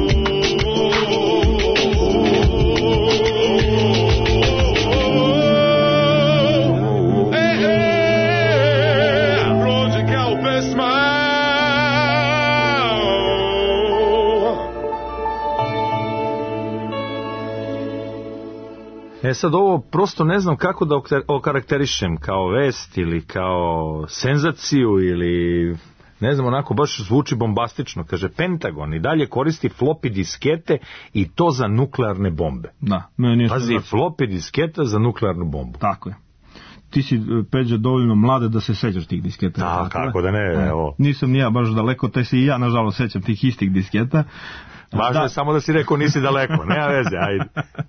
E sad ovo prosto ne znam kako da okarakterišem, kao vest ili kao senzaciju ili ne znam, onako baš zvuči bombastično. Kaže, Pentagon i dalje koristi floppy diskete i to za nuklearne bombe. Da, meni je Pazi, floppy disketa za nuklearnu bombu. Tako je. Ti si, Peđa, dovoljno mlade da se sećaš tih disketa. Da, kako da ne, evo. Nisam ni ja baš daleko, te se i ja, nažalost, sećam tih istih disketa. Važno je samo da si rekao nisi daleko, nema veze, ajde.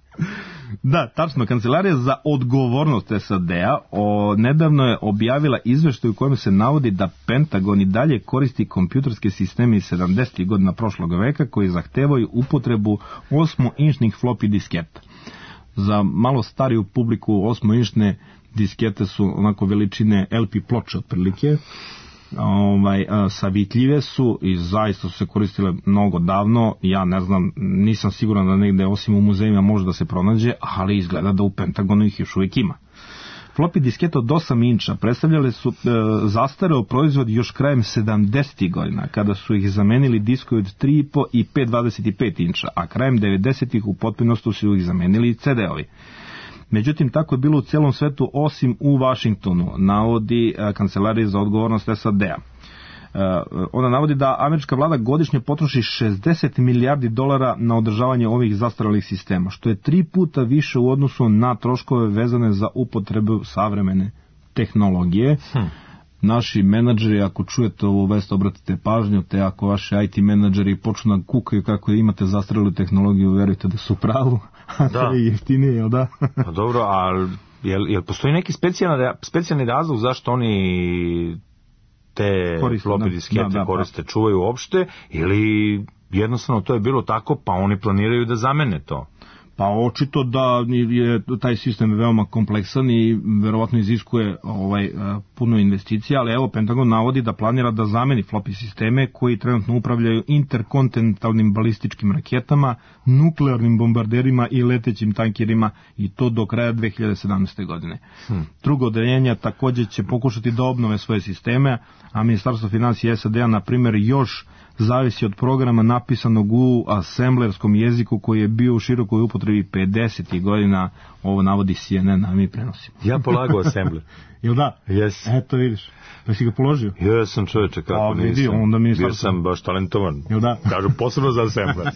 Da, tačno, Kancelarija za odgovornost S A D-a o, nedavno je objavila izveštaj u kojem se navodi da Pentagon i dalje koristi kompjuterske sisteme iz sedamdesetih godina prošlog veka koji zahtevaju upotrebu osmoinčnih floppy disketa. Za malo stariju publiku osmoinčne diskete su onako veličine L P ploče otprilike. Ovaj, savitljive su i zaista su se koristile mnogo davno. Ja ne znam, nisam siguran da negde osim u muzejima može da se pronađe, ali izgleda da u Pentagonu ih još uvijek ima. Floppy diskete od osam inča predstavljale su e, zastareo proizvod još krajem sedamdesetih godina, kada su ih zamenili diskovi od tri i po i pet zarez dvadeset pet inča, a krajem devedesetih u potpunosti su ih zamenili C D-ovi. Međutim, tako je bilo u cijelom svetu osim u Vašingtonu, navodi uh, Kancelarija za odgovornost S A D-a. Uh, ona navodi da američka vlada godišnje potroši šezdeset milijardi dolara na održavanje ovih zastarelih sistema, što je tri puta više u odnosu na troškove vezane za upotrebu savremene tehnologije. Hm. Naši menadžeri, ako čujete ovu vest, obratite pažnju, te ako vaši I T menadžeri počnu da kukaju kako imate zastarelu tehnologiju, verujte da su pravu, a da. To je jeftinije, jel da? Pa dobro, a jel, jel postoji neki specijalni, specijalni razlog zašto oni te floppy diskete da, da, koriste, čuvaju uopšte, ili jednostavno to je bilo tako, pa oni planiraju da zamene to? Pa očito da je taj sistem veoma kompleksan i verovatno iziskuje ovaj puno investicija, ali evo Pentagon navodi da planira da zameni floppy sisteme koji trenutno upravljaju interkontinentalnim balističkim raketama, nuklearnim bombarderima i letećim tankerima i to do kraja dve hiljade sedamnaeste. godine. Hmm. Drugo odeljenje takođe će pokušati da obnove svoje sisteme, a Ministarstvo financija S A D-a na primjer još zavisi od programa napisanog u asemblerskom jeziku koji je bio u širokoj upotrebi pedesetih godina, ovo navodi C N N, a mi prenosimo. Ja polagao assembler. Jel da? Yes. Eto vidiš. Pa si ga položio? Ja sam čovječe, kako a, vidi, nisam. Onda Bio sam baš talentovan. Jel da? Kažu posebno za assembler.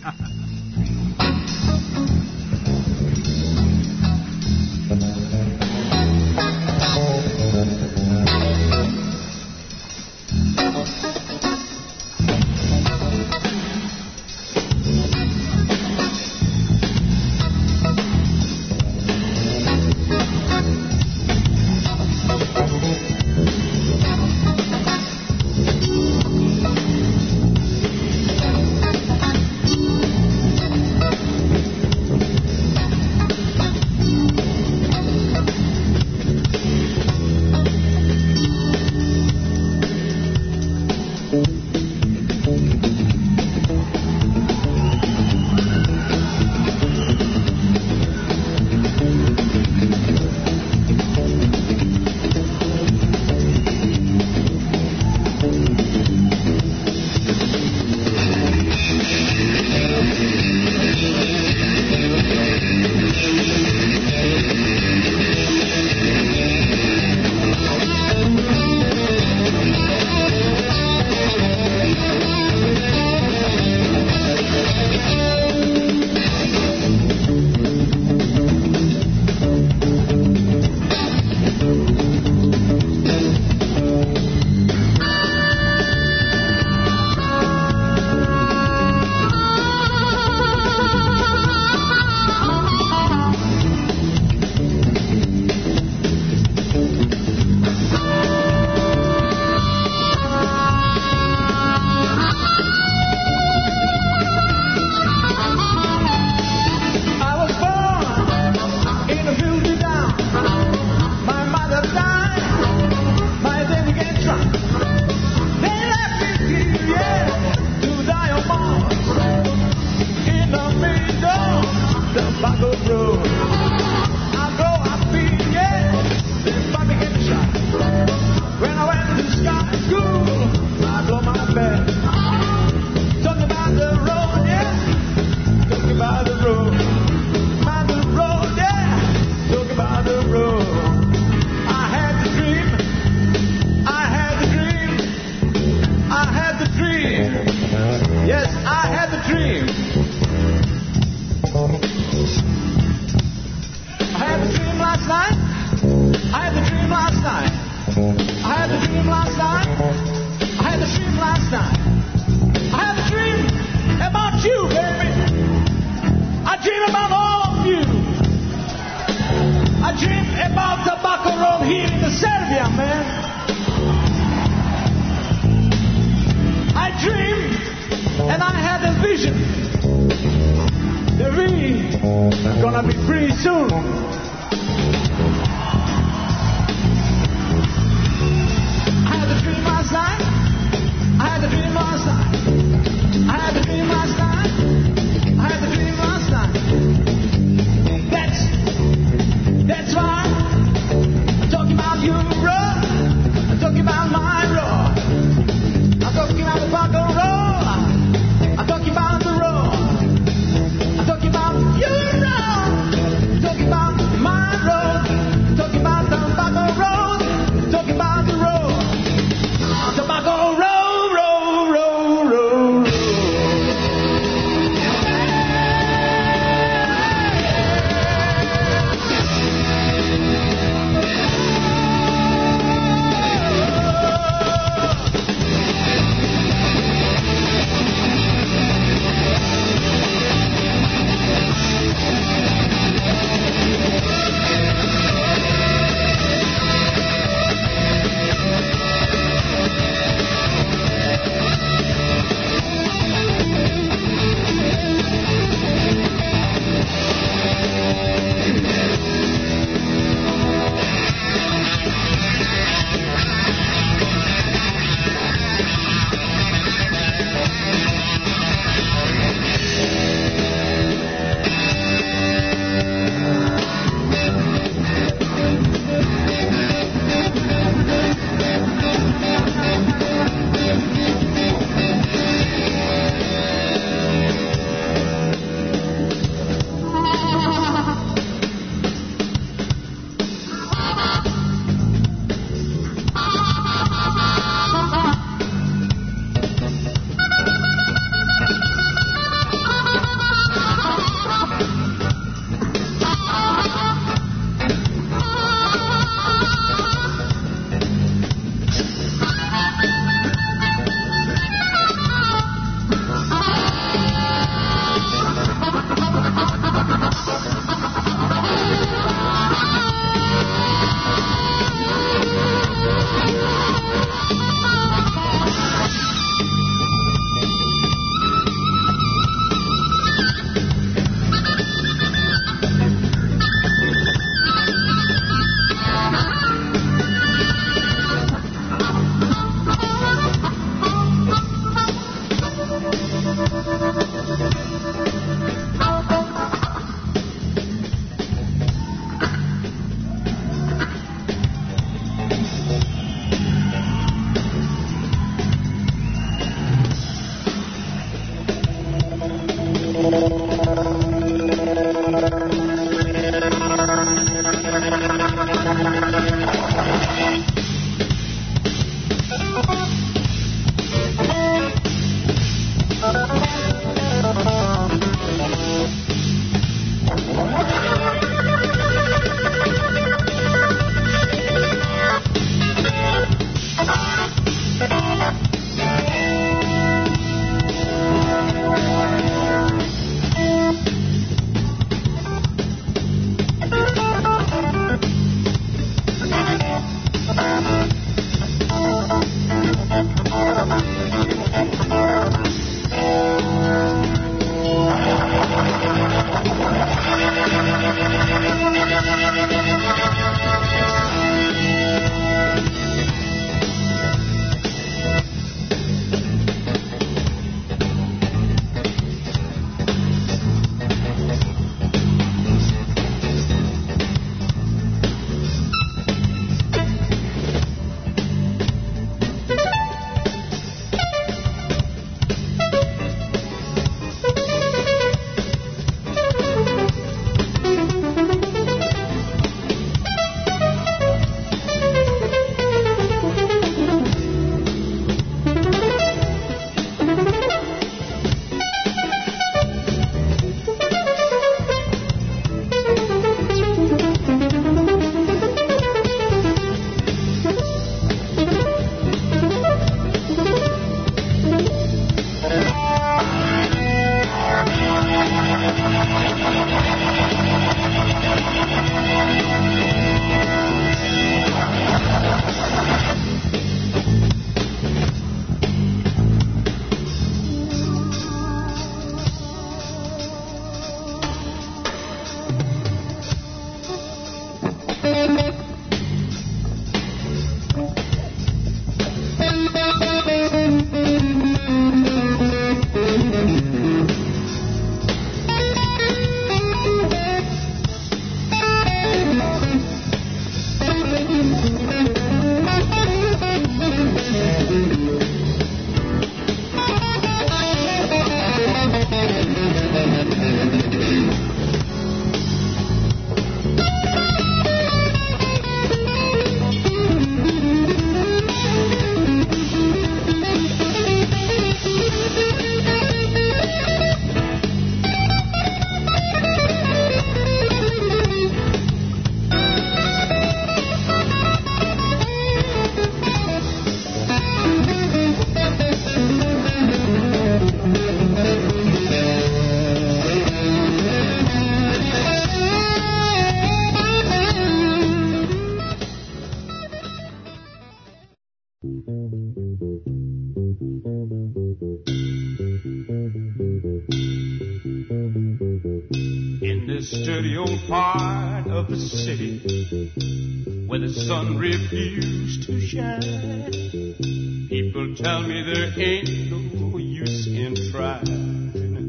old part of the city where the sun refused to shine. People tell me there ain't no use in trying.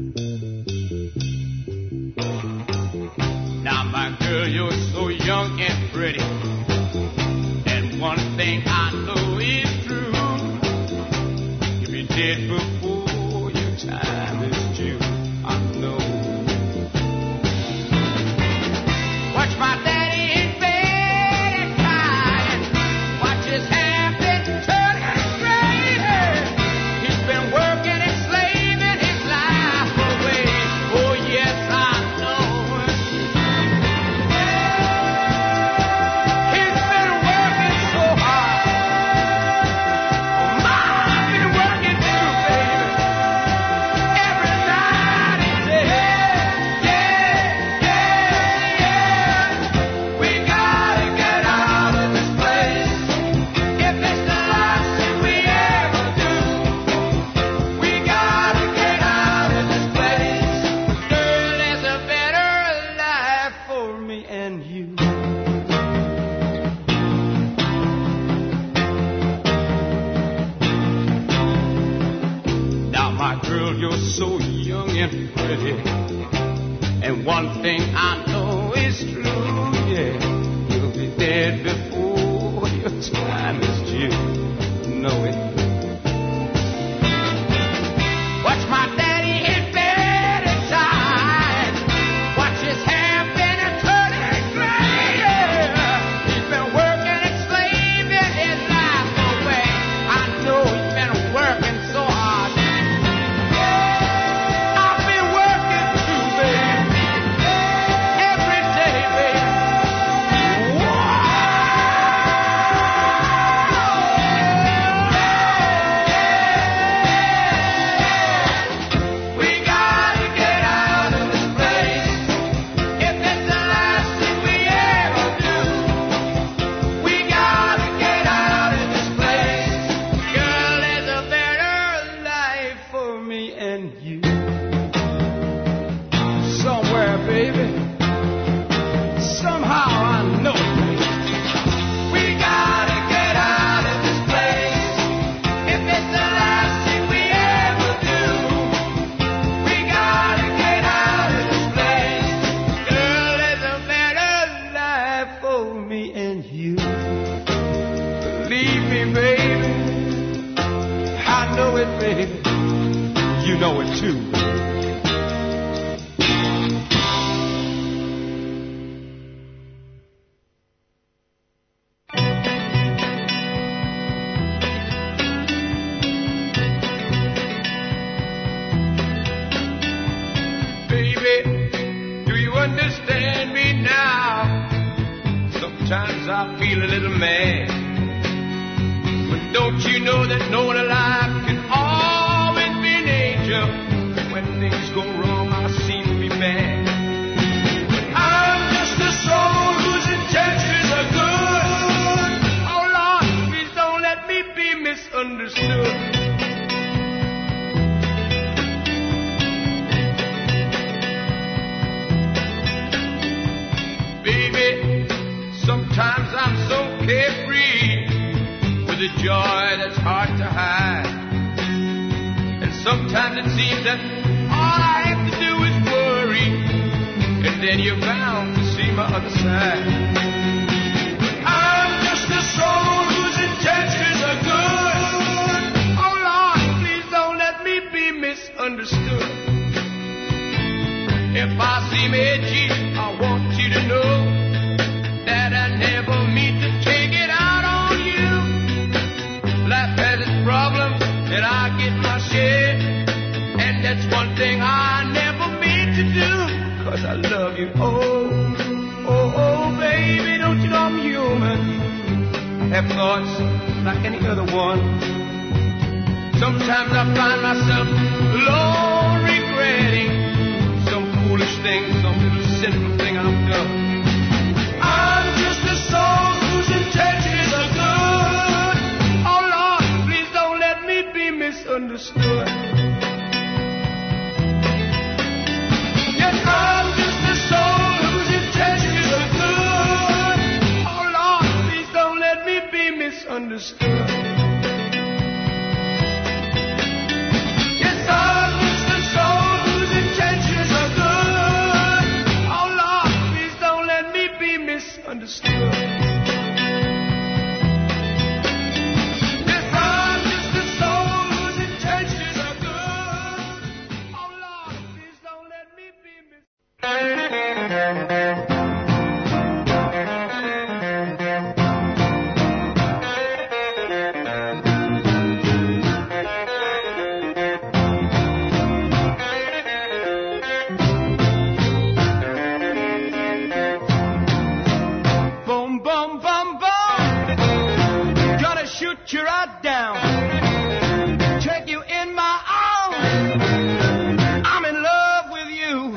Now, my girl, you're so young and pretty, and one thing I know is true. You'll be dead before your time is due. I know. Watch my daddy in bed and crying. Watch his hair been turning straight. He's been working and slaving his life away. Oh, yes, I know. He's been working so hard. Oh, I've been working too, baby. Every night and day. Yeah, yeah, yeah. We gotta get out of this place. If it's the last thing we ever do, we gotta get out of this place. Girl, there's a better life for me and you. Now, my girl, you're so young and pretty, and one thing I know is true, yeah, you'll be dead before your time is due. Know it. Watch my daddy in bed and tired. Watch his hair been a turning gray. He's been working and slaving his life away. I know he's been working so hard. I've been working too, baby. Every day, baby. We gotta get out of this place. If it's the last thing we ever do, we gotta get out of this place. Girl, there's a better life for me and you. Somewhere, baby. Somehow I know it, baby. We gotta get out of this place. If it's the last thing we ever do, we gotta get out of this place. Girl, there's a better life for me and you. Believe me, baby. I know it, baby. You know it too. Baby, do you understand me now? Sometimes I feel a little mad, but don't you know that no one alive can always be an angel? When things go wrong, I seem to be bad. But I'm just a soul whose intentions are good. Oh Lord, please don't let me be misunderstood. Baby, sometimes I'm so carefree with a joy that's hard to hide. And sometimes it seems that all I have to do is worry, and then you're bound to see my other side. I'm just a soul whose intentions are good. Oh Lord, please don't let me be misunderstood. If I seem edgy, I want you to know that I never mean to take it out on you. Life has its problems, and I get my share. And that's one thing I never mean to do, 'cause I love you. Oh, oh, oh, baby, don't you know I'm human? I have thoughts like any other one. Sometimes I find myself alone regretting some foolish thing, some little sinful thing I've done. I'm just a soul whose intentions are good. Oh Lord, please don't let me be misunderstood. Yes, I'm just a soul whose intentions misunderstood. This heart is the soul whose intentions are good. Oh Lord, please don't let me be misunderstood. You right down, take you in my arms. I'm in love with you,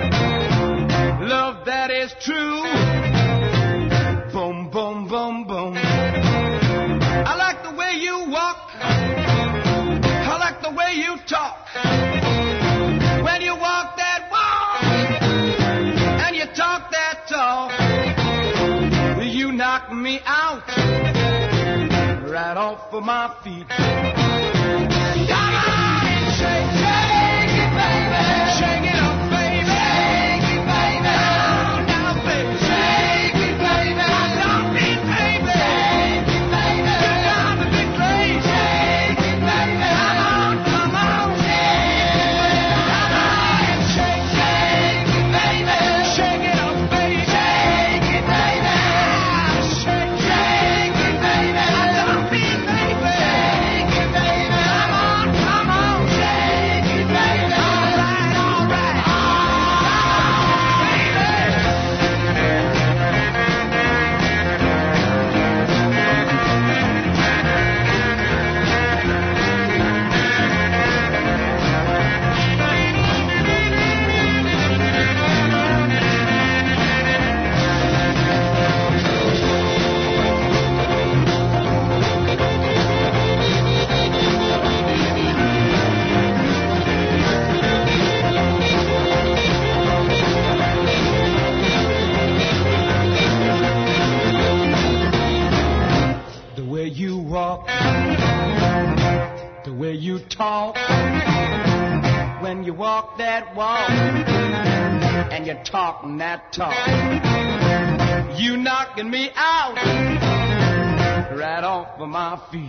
love that is true. Boom, boom, boom, boom. I like the way you walk, I like the way you talk. When you walk that walk and you talk that talk, you knock me out right off of my feet. Come on and shake, shake it, baby. Shake it up, baby. Shake it, baby. Now, now, baby. Shake it, baby. I love it, baby. Shake it, baby. You got to be crazy. Shake it, baby. Come on, come on. Come on and shake, shake it, baby. Shake it up, baby. Shake it, baby. Shake, shake it, baby. I love it. The way you talk when you walk that walk and you're talking that talk, you knocking me out right off of my feet.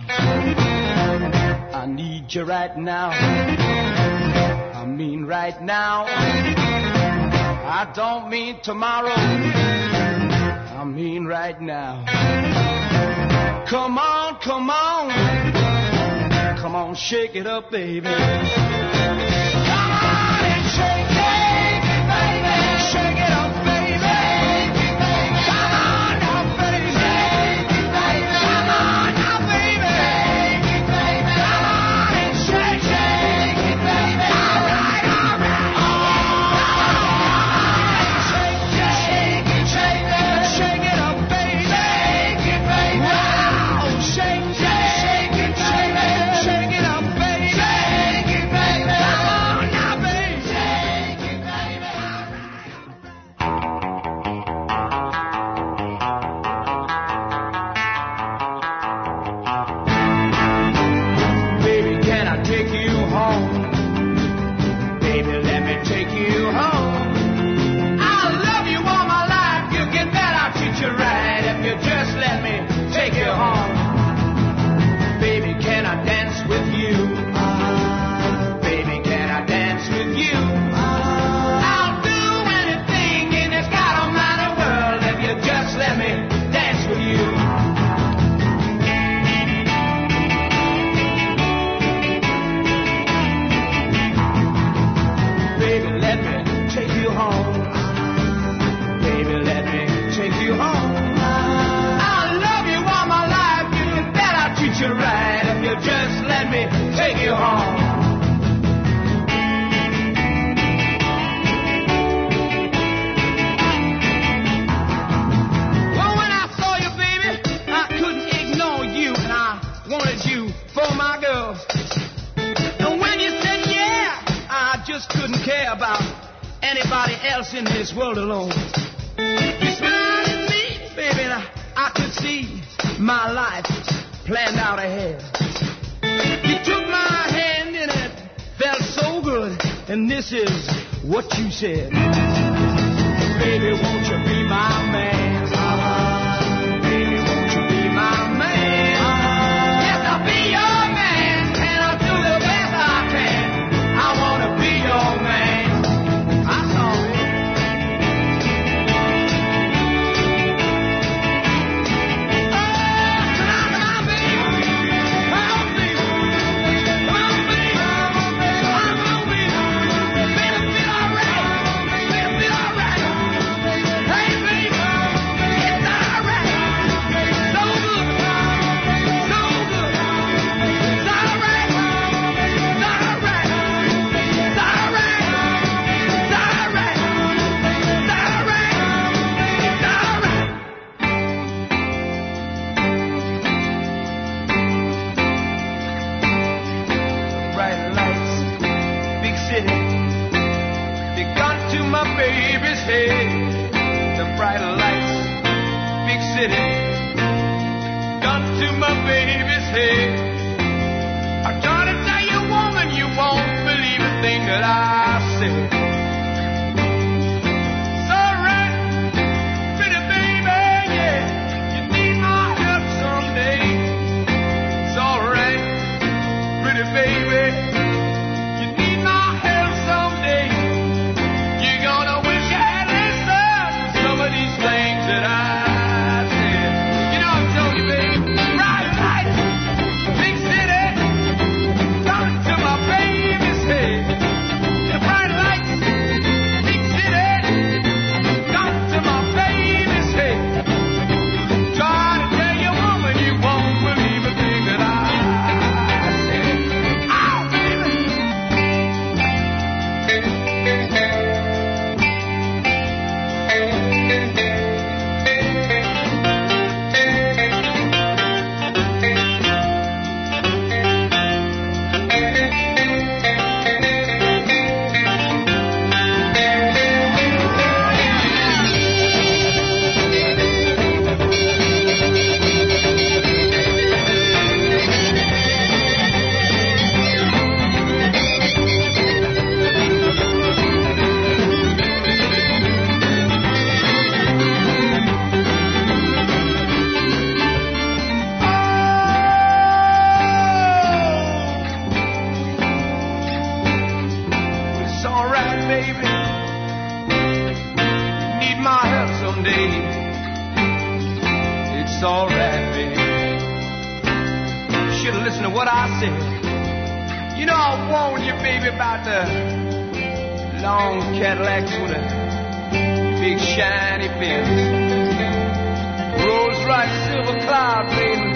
I need you right now, I mean right now. I don't mean tomorrow, I mean right now. Come on, come on, come on, shake it up, baby. Come on and shake, shake it, baby. Shake it up, baby. Come on now, baby. Shake it, baby. Come on now, baby. Shake it, baby. Come on and shake, shake it, baby. All right, all right. Shake, shake it, shake it, shake it up, baby. Shake it, baby. Wow, shake, shake, shake it, shake it, shake it up, baby. Shake it, baby. Come on now, baby. Shake it, baby. Baby, can I take you home? Baby, let me take you home. I'll love you all my life. You get that, I'll treat you right. If you just let me take you home. Baby, can I dance with you? Baby, can I dance with you? I'll do anything in this God almighty world if you just let me dance with you. Baby, let me take you home. Baby, let me take you home. I'll love you all my life. You can bet I'll treat you right if you just let me take you home. Well, when I saw you, baby, I couldn't ignore you, and I wanted you for my girl. And when you said yeah, I just couldn't care about anybody else in this world alone. You smiled at me, baby, and I, I could see my life planned out ahead. You took my hand and it felt so good, and this is what you said. Baby, won't you be my man? city. Gun to my baby's head. I'm trying to tell you, woman, you won't believe a thing that I said. It's alright, pretty baby, yeah. You need my help someday. It's alright, pretty baby. You need my help someday. You're gonna wish you had listened to some of these things that I said. You know I'm telling you, baby. Bright lights, big city. Come to my baby's head. The bright lights, big city. Come to my baby's head. Try to tell you, woman, you won't believe a thing that I said. Oh, baby. It's alright, baby. You need my help someday. It's alright, baby. You should have listened to what I said. You know I warned you, baby, about the long Cadillacs with a big shiny fence. Rolls Royce silver cloud, baby.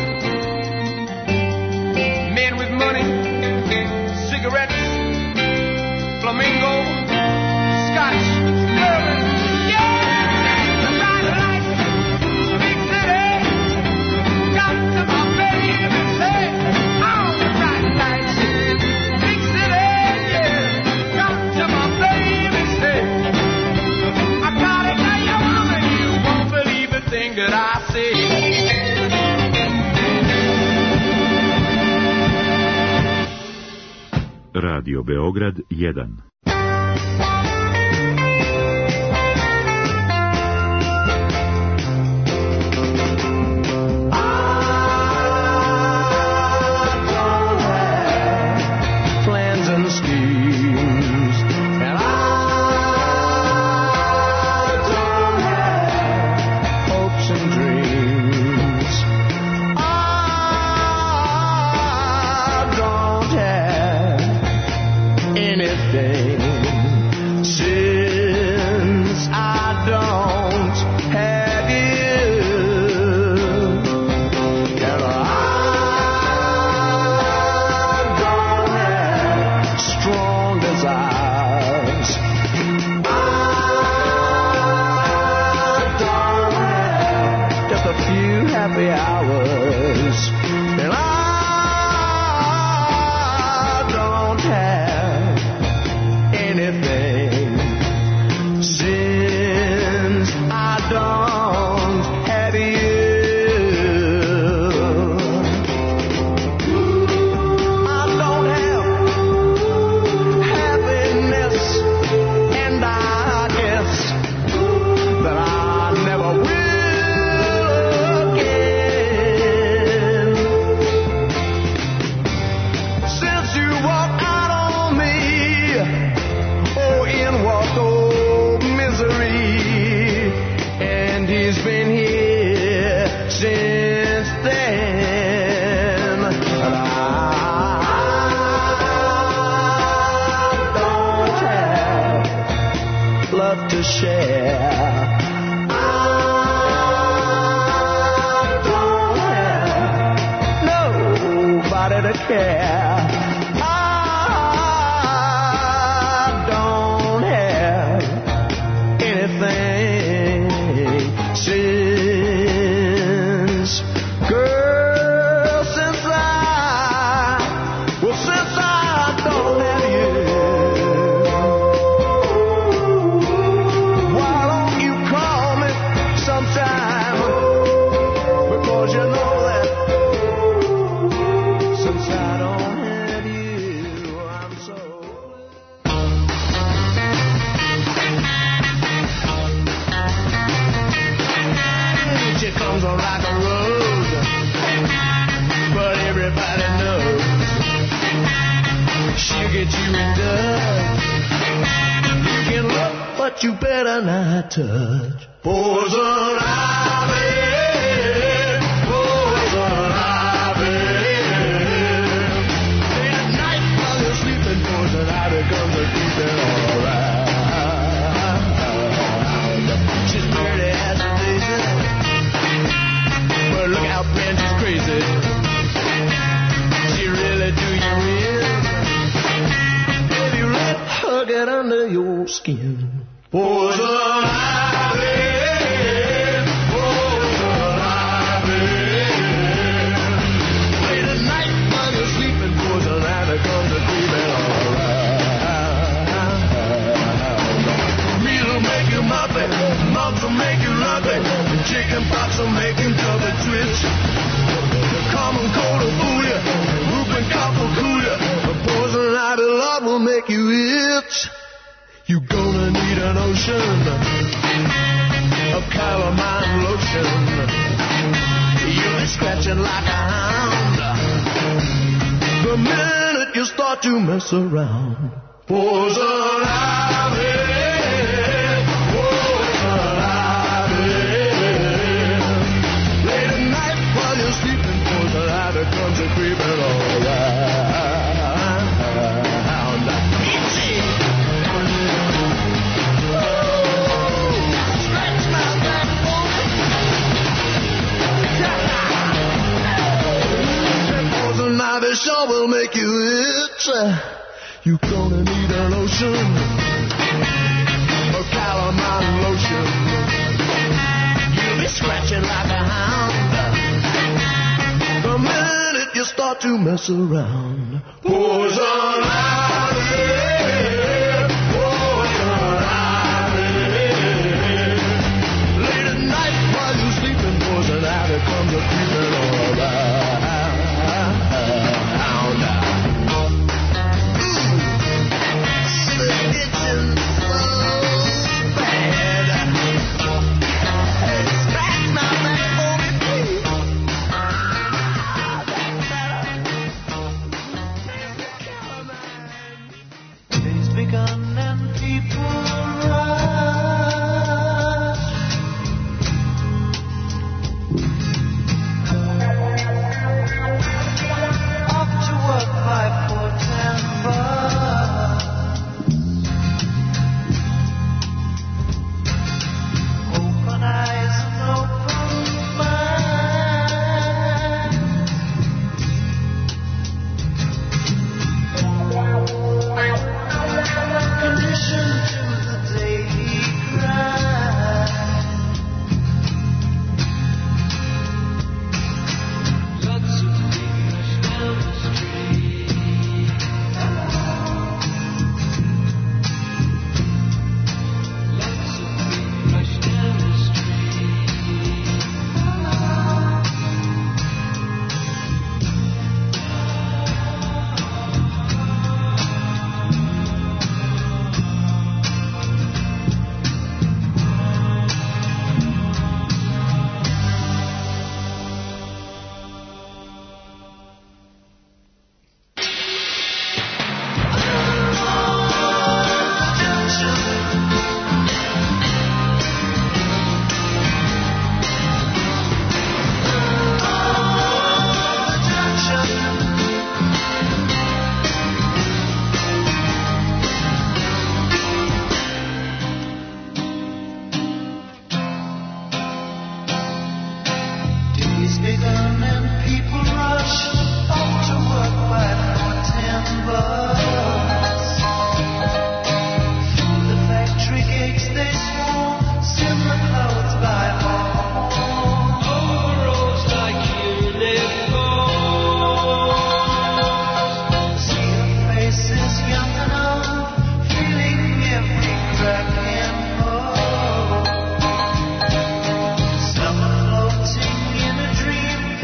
Men with money, cigarettes, flamingo, scotch, bourbon, yeah! The bright lights, big city, come to my baby's head. Oh, the bright lights, big city, yeah, come to my baby's head. I gotta tell you, woman, you won't believe a thing that I say. Radio Beograd jedan. Plans and schemes, and I don't have hopes and dreams. I don't have anything since I don't have you. And I don't have strong desires. I don't have just a few happy hours. And I don't have anything since I don't have you. I don't have happiness, and I guess that I never will again. Since you walked out on me, oh, in walked old misery, and he's been here since then. And I don't have love to share. I don't have nobody to care. I don't have anything since, girl, since I, well, since I don't have you. Why don't you call me sometime? comes on like a rose, but everybody knows she'll get you in dust. You can look, but you better not touch. Poison ivy, poison ivy. Late at night while you're sleeping, poison ivy comes a creeping all around. She's pretty as a daisy, but look how bent she's crazy. She really do you in if you let her get under your skin. Poison ivy, poison ivy. Late at night while you're sleeping, poison ivy comes a creeping all around. Meat will make you muffy, mumps will make you lumpy, and chicken pox will make you double twitch. The common cold will fool you, whooping cough will cool you, but poison ivy love will make you itch. You're gonna need an ocean of calamine lotion. You'll be scratching like a hound the minute you start to mess around. Poison ivy, poison ivy. Late at night while you're sleeping, poison ivy comes a creeping all around. Itchy. Ivy sure will make you itch. You're gonna need a lotion, a calamine lotion. You'll be scratching like a hound the minute you start to mess around. Poison ivy, poison ivy. Late at night while you're sleeping, poison ivy comes a creeping all around. Floating in a dream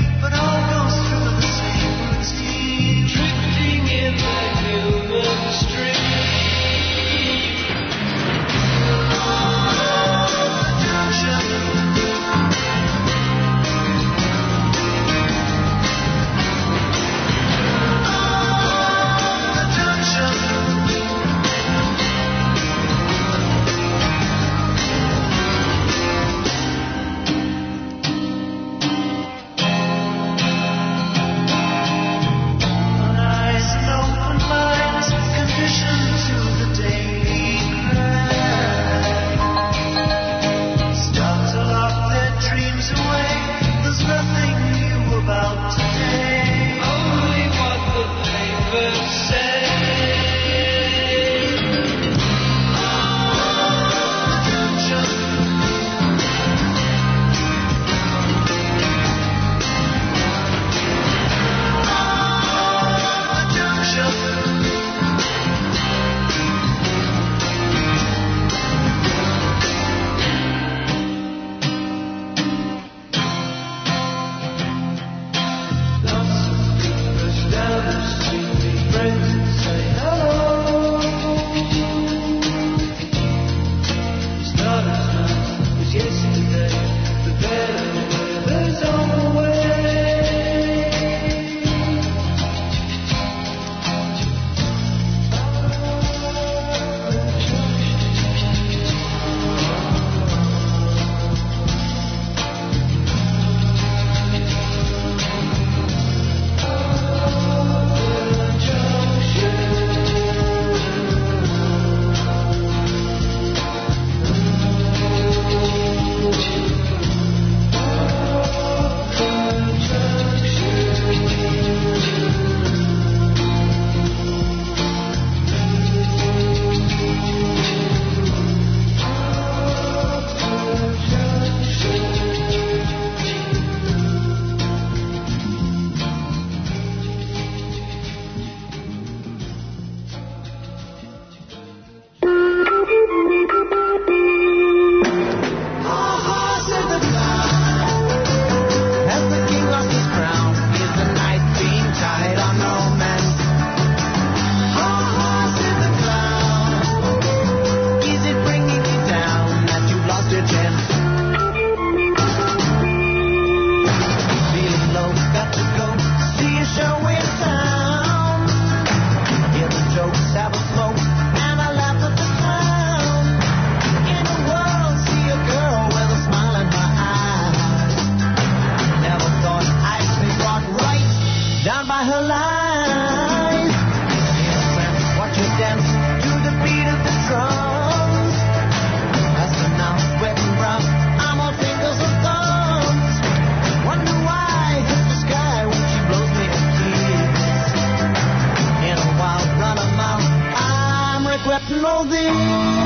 this.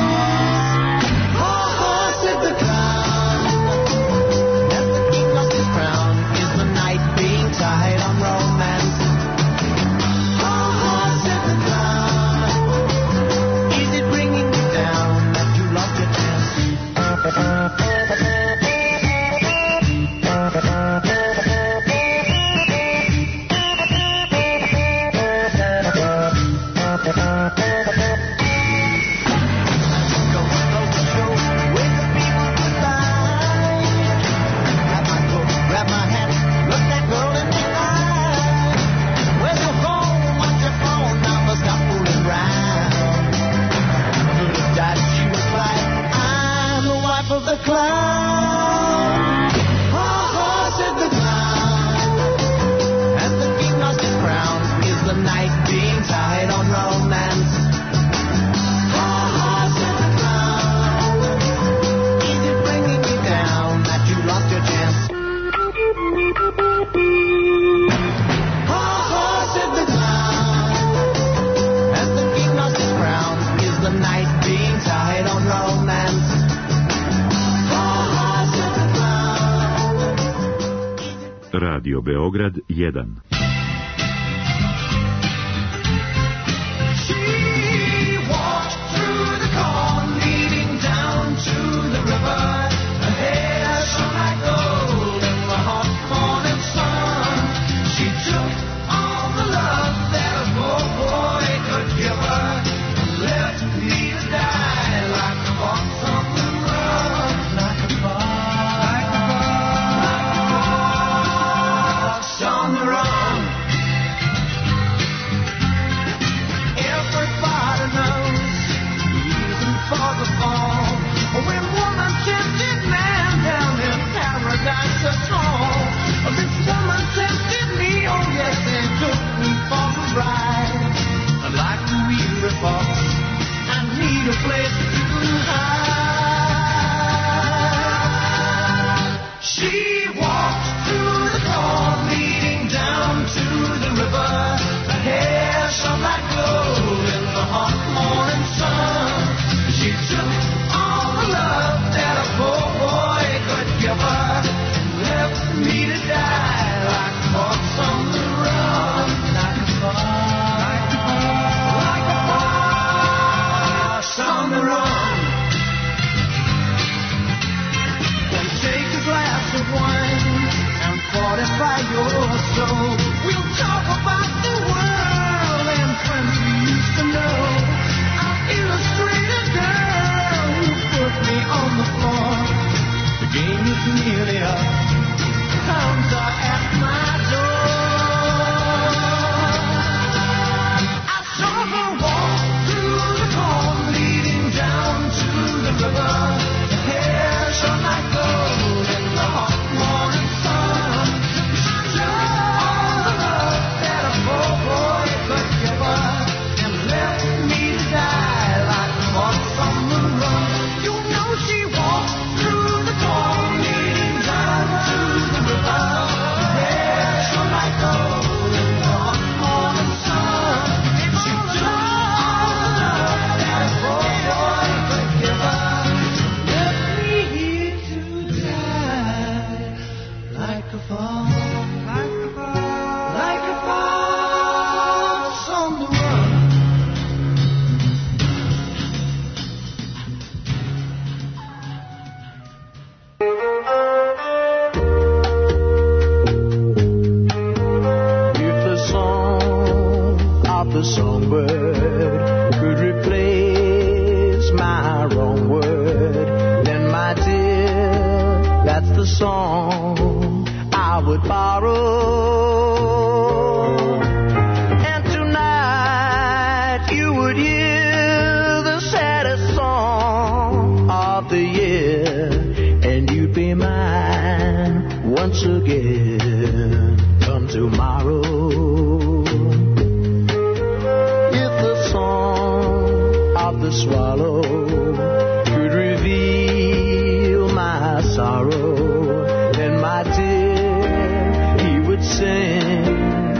Ha ha, said the clown. As the king lost his crown, is the night being tied on romance? Ha ha, said the clown. Is it bringing you down that you lost your chance? Of the clown. Ha ha, said the clown. As the king lost his crown, is the night being tied on romance? Ha ha, said the clown. Is it bringing you down that you lost your chance? Ha ha, said the clown. As the king lost his crown, is the night being tied on romance? Radio Beograd jedan.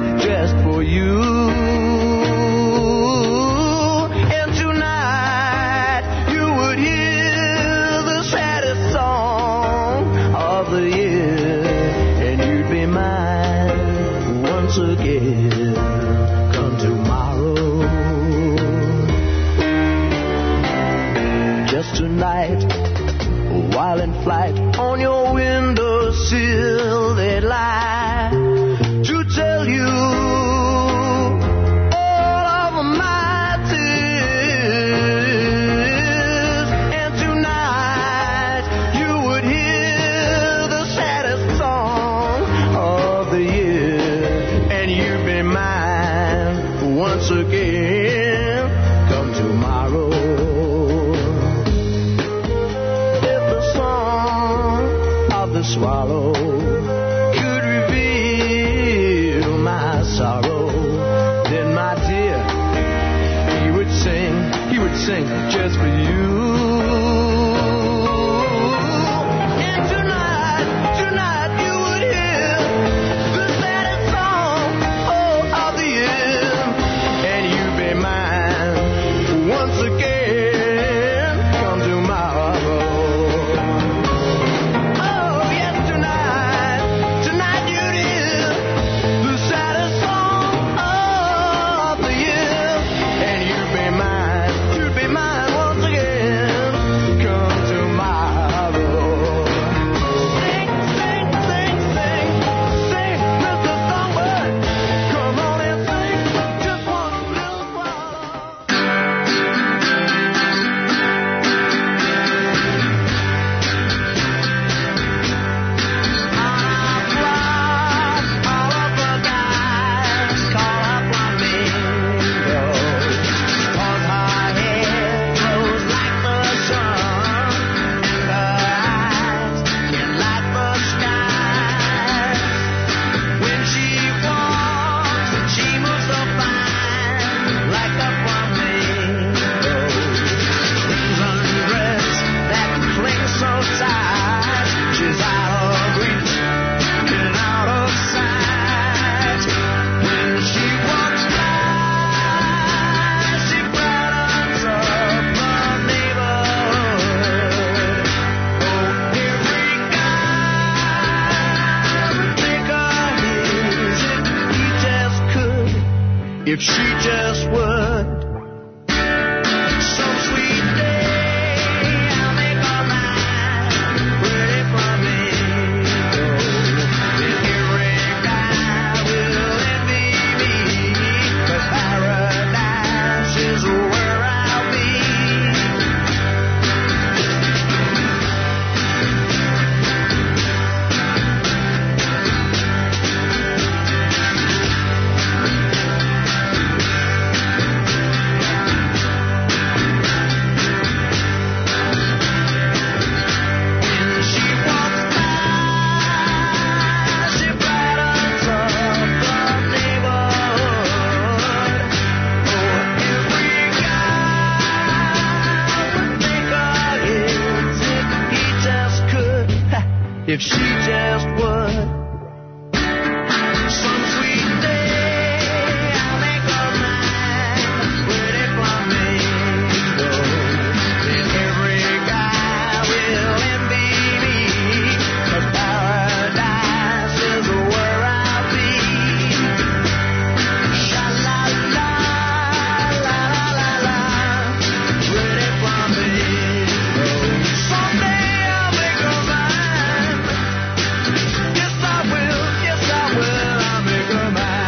And tonight once again come tomorrow. If the song of the swallow could reveal my sorrow, then my dear, he would sing, he would sing just for you. If she just would, some sweet day I'll make her mine, ready for me. Then every guy will envy me, 'cause paradise is where I'll be. If she just would, some sweet day I'll make her mine, ready for me. Then every guy will envy me, 'cause paradise is where I'll be. Sha-la-la, la-la-la-la, ready for me. Someday I'll make her mine. Yes, I will, yes, I will, I'll make her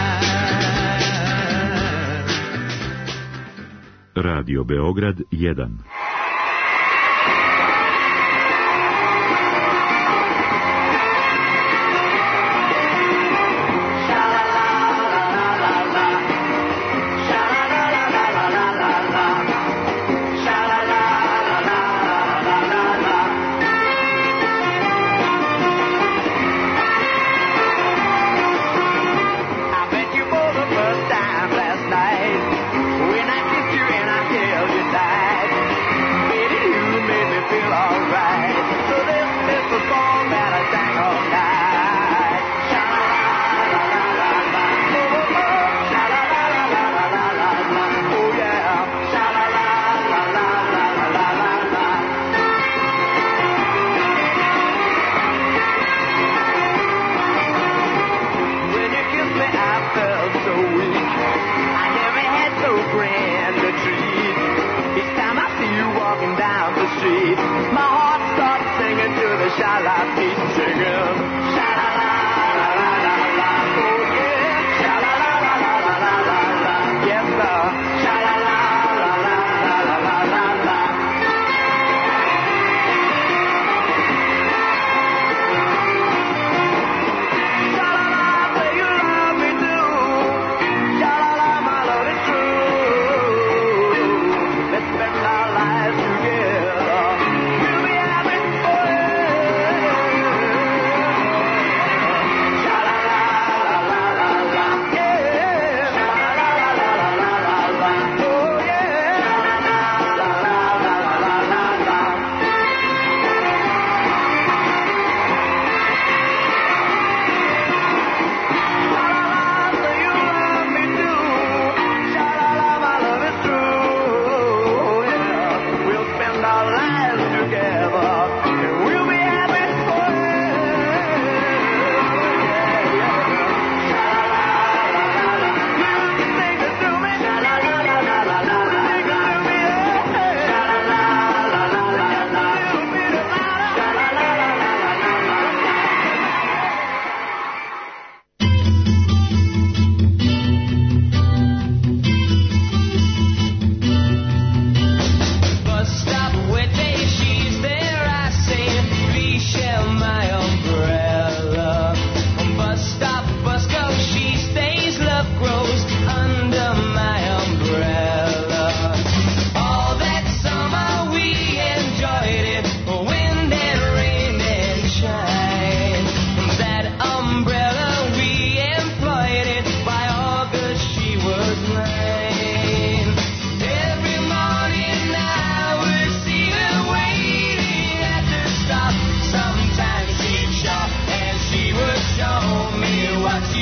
mine. Radio Beograd jedan. I met you for the first time last night when I kissed you and I held you tight.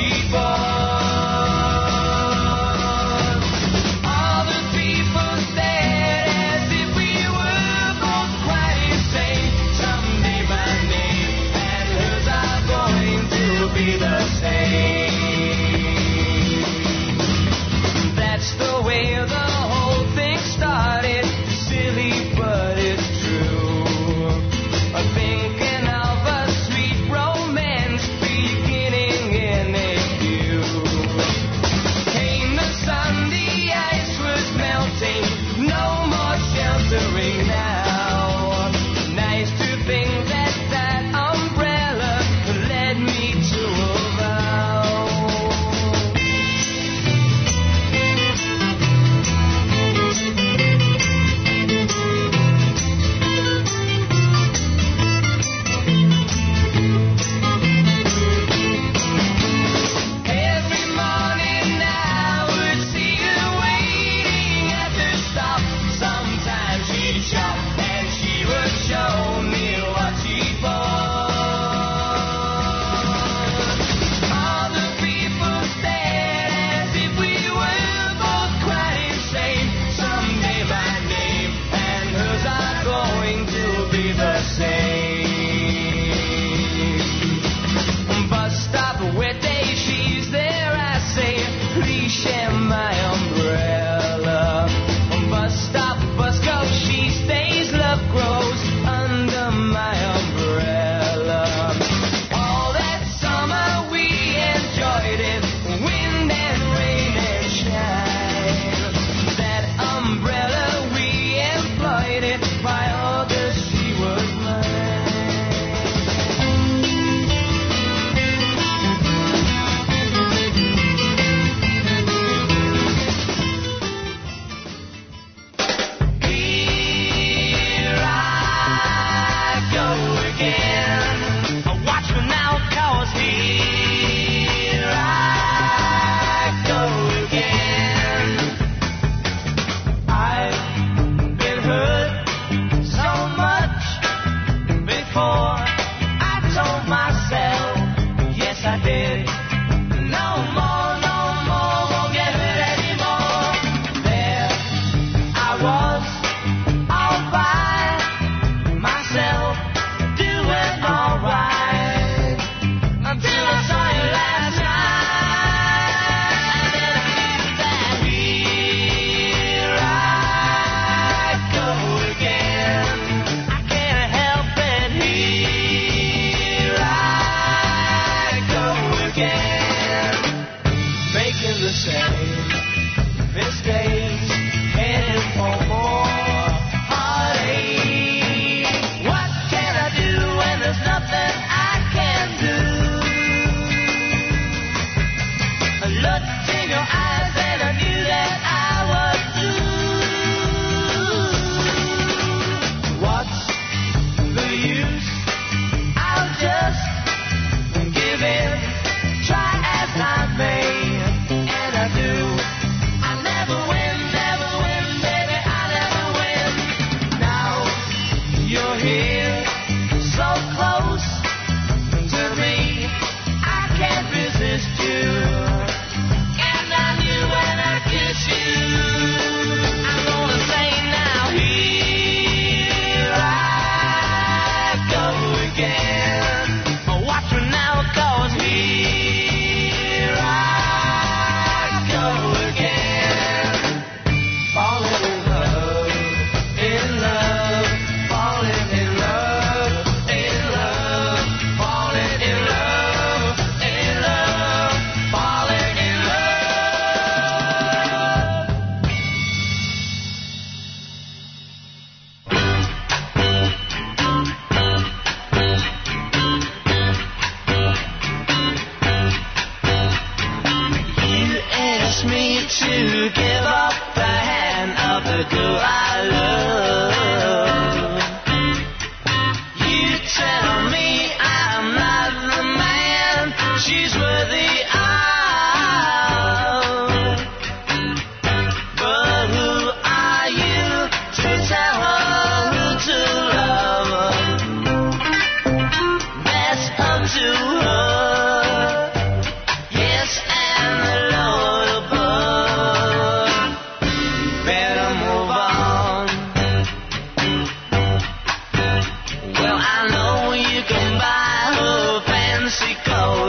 Thinking of a sweet romance beginning in a few.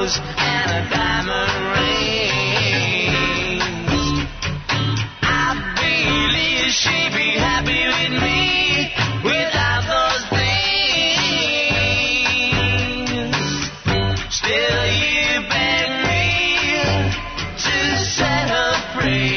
rose and a diamond ring. I believe she'd be happy with me without those things. Still you beg me to set her free.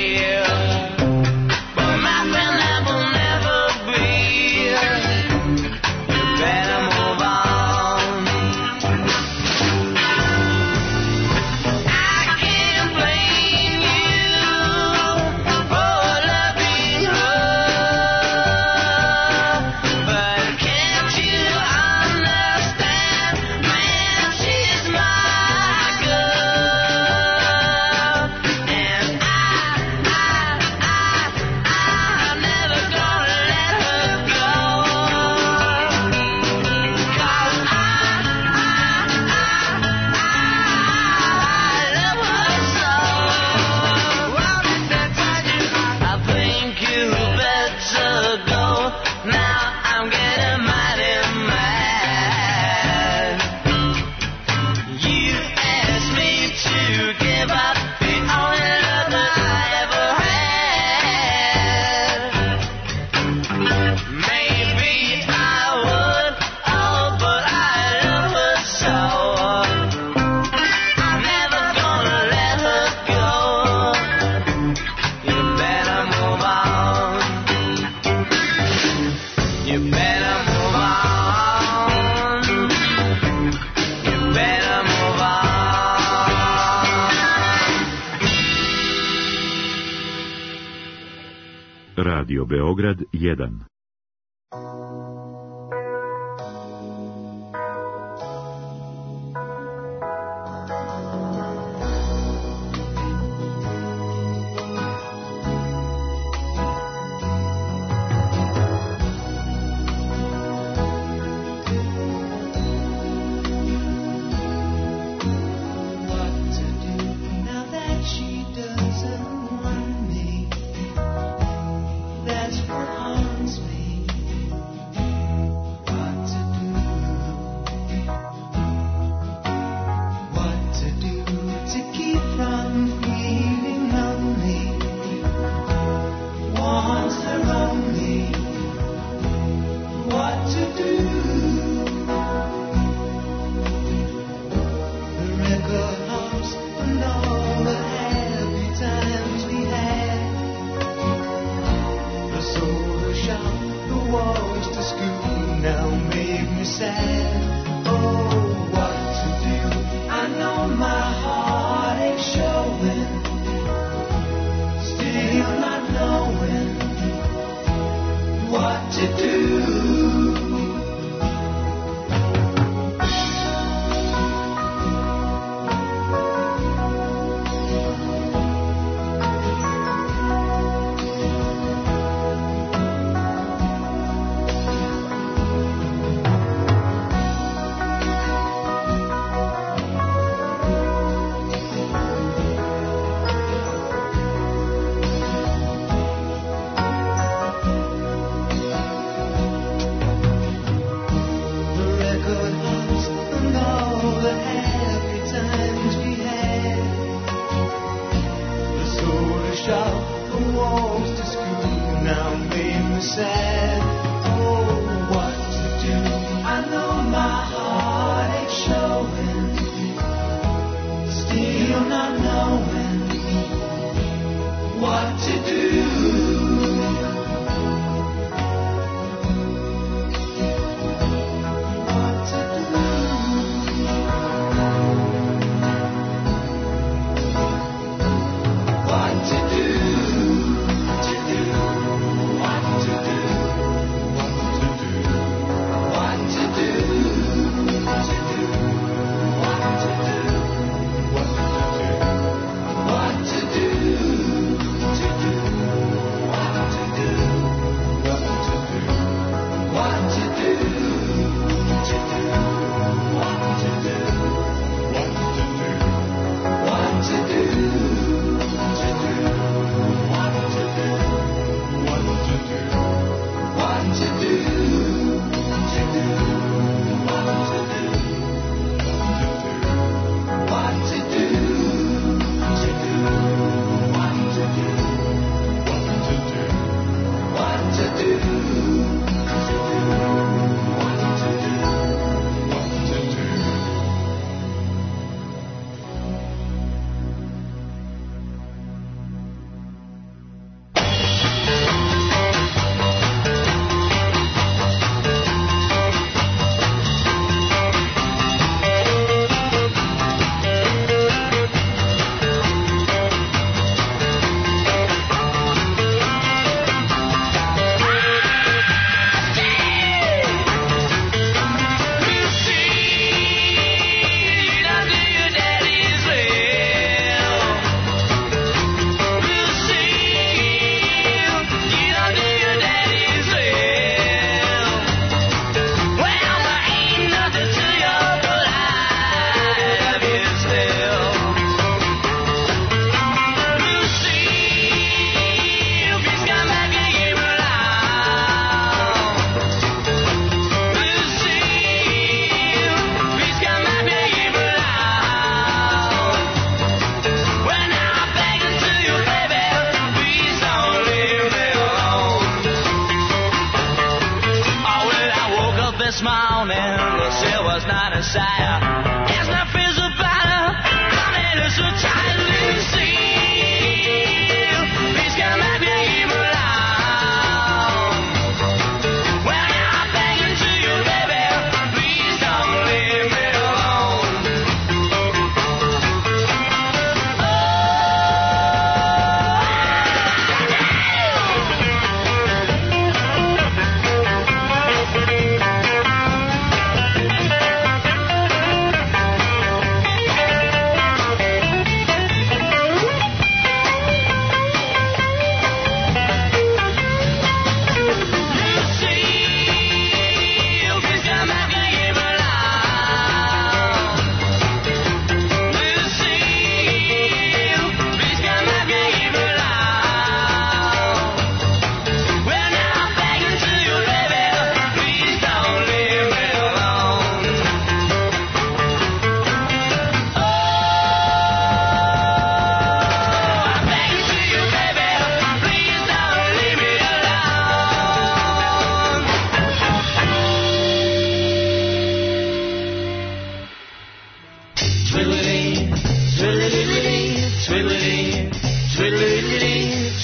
Radio Beograd jedan. What to do?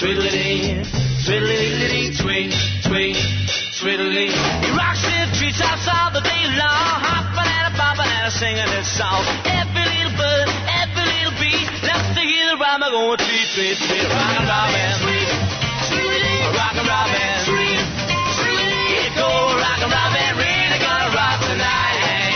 Twiddly-dee, twiddly-dee, tweet, tweet, twiddly. He rocks in the treetops all the day long, hopping and a bopping and a singing his song. Every little bird, every little bee, loves to hear the rhyme going tweet, tweet, tweet. Rockin' Robin, rockin' Robin, here go rockin' Robin, really gonna rock tonight.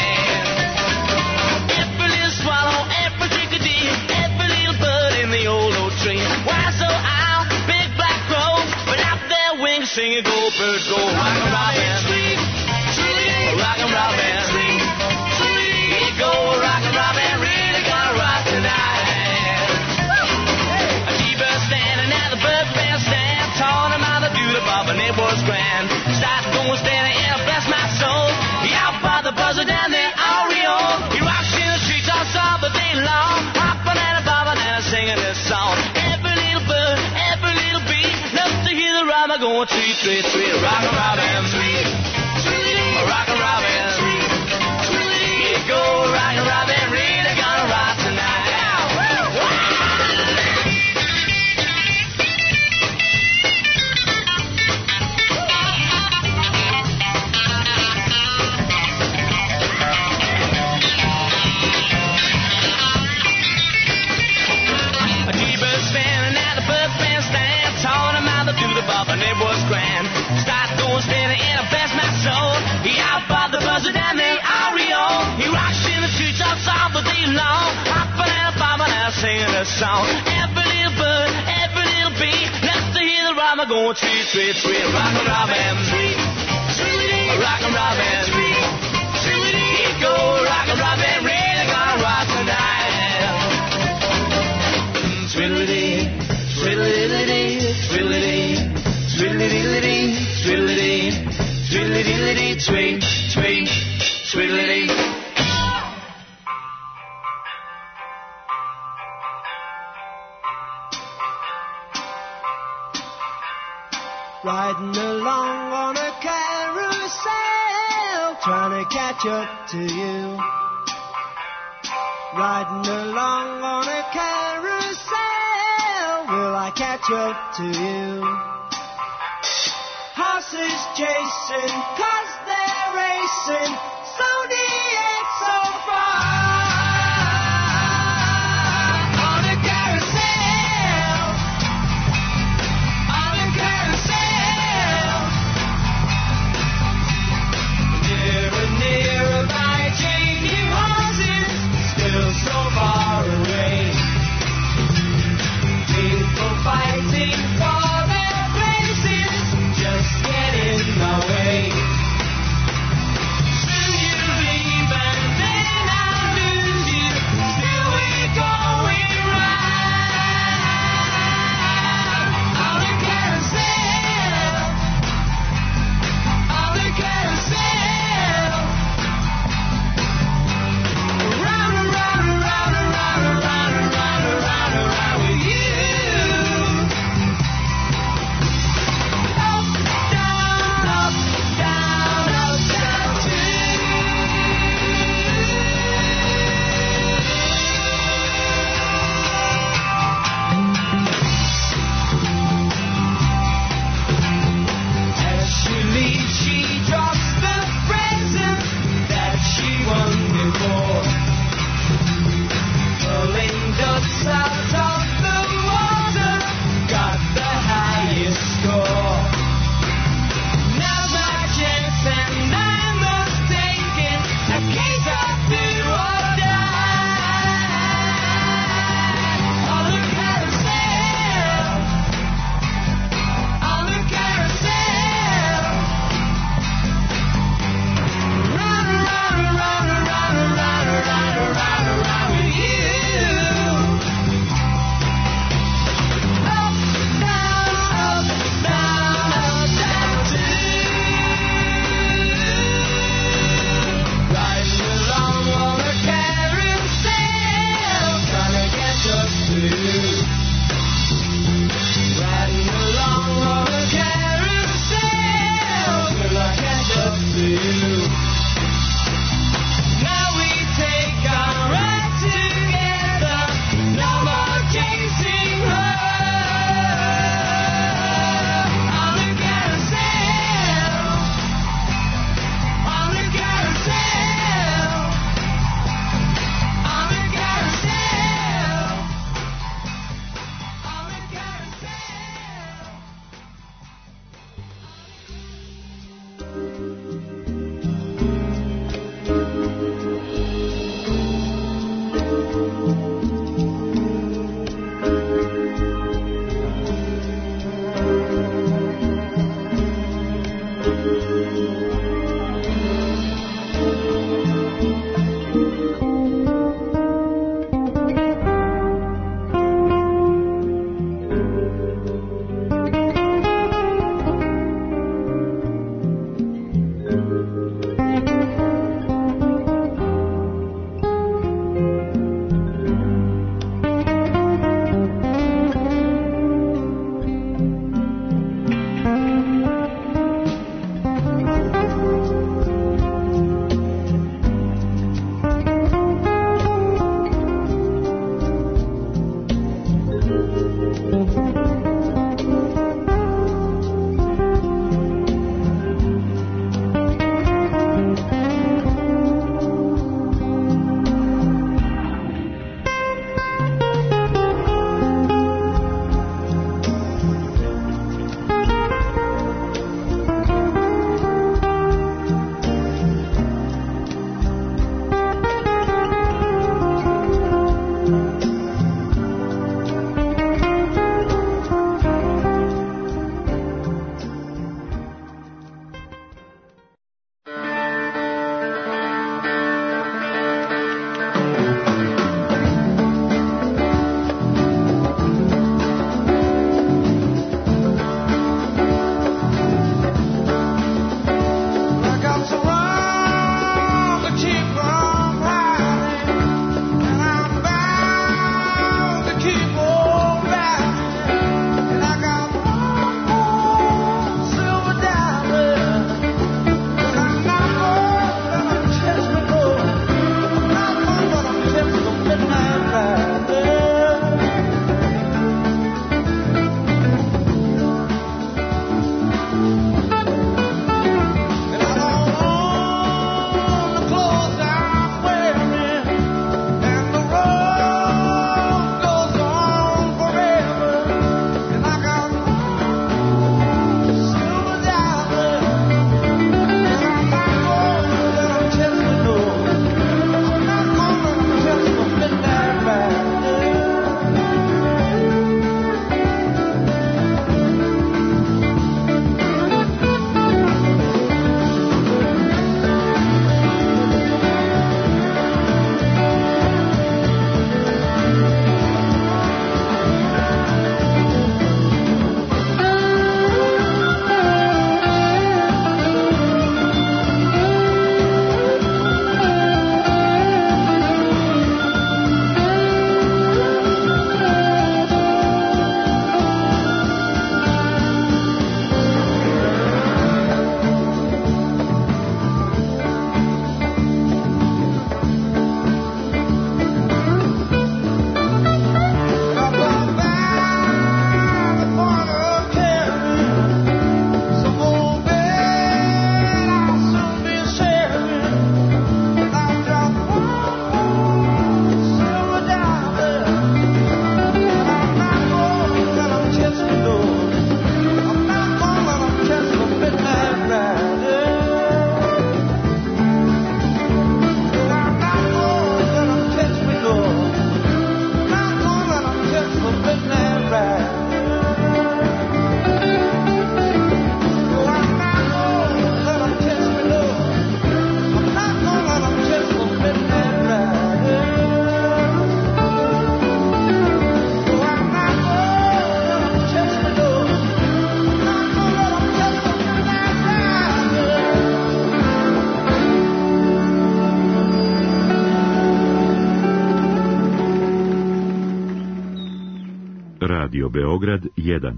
Every little swallow, every chickadee, every little bird in the old oak tree. Why so owl, big black crow, but out their wings singing go birds go. Rockin' Robin, rockin' Robin, here go rockin' Robin, really gonna rock tonight. A T-bird standing at the bird bandstand, taught him how to do the bob and it was grand. Starts going standing and bless my soul. He out by the buzzer down there, Oriole. He rocks in the treetops all the day long, hopping and a bobbing and a singing this song. Every little bird, every little bee, loves to hear the rhyme going tweet, tweet, tweet. Rockin' Robin, rockin' Robin, here go rockin' Robin, really gonna rock tonight. And it was grand. Start going steady and I bless my soul. He out by the buzzer down there, Oriole. He rocks in the treetops all the day long, hopping and a bobbing and a singing a song. Every little bird, every little bee, loves to hear the rhyme going tweet, tweet, tweet. Rockin' Robin, rockin' Robin, here go rockin' Robin, really gonna rock tonight. Twiddly-dee, twiddly-dee, twiddly-dee. Twiddly-dee-dee, twiddly-dee, twiddly-dee-dee, tweet, tweet, twiddly-dee. Riding along on a carousel, trying to catch up to you. Riding along on a carousel, will I catch up to you? Horses chasing, cause they're racing, so near and so far. On a carousel, on a carousel. Nearer, nearer by changing horses, still so far away. People fighting for their places, just get in my way. Soon Radio Beograd jedan.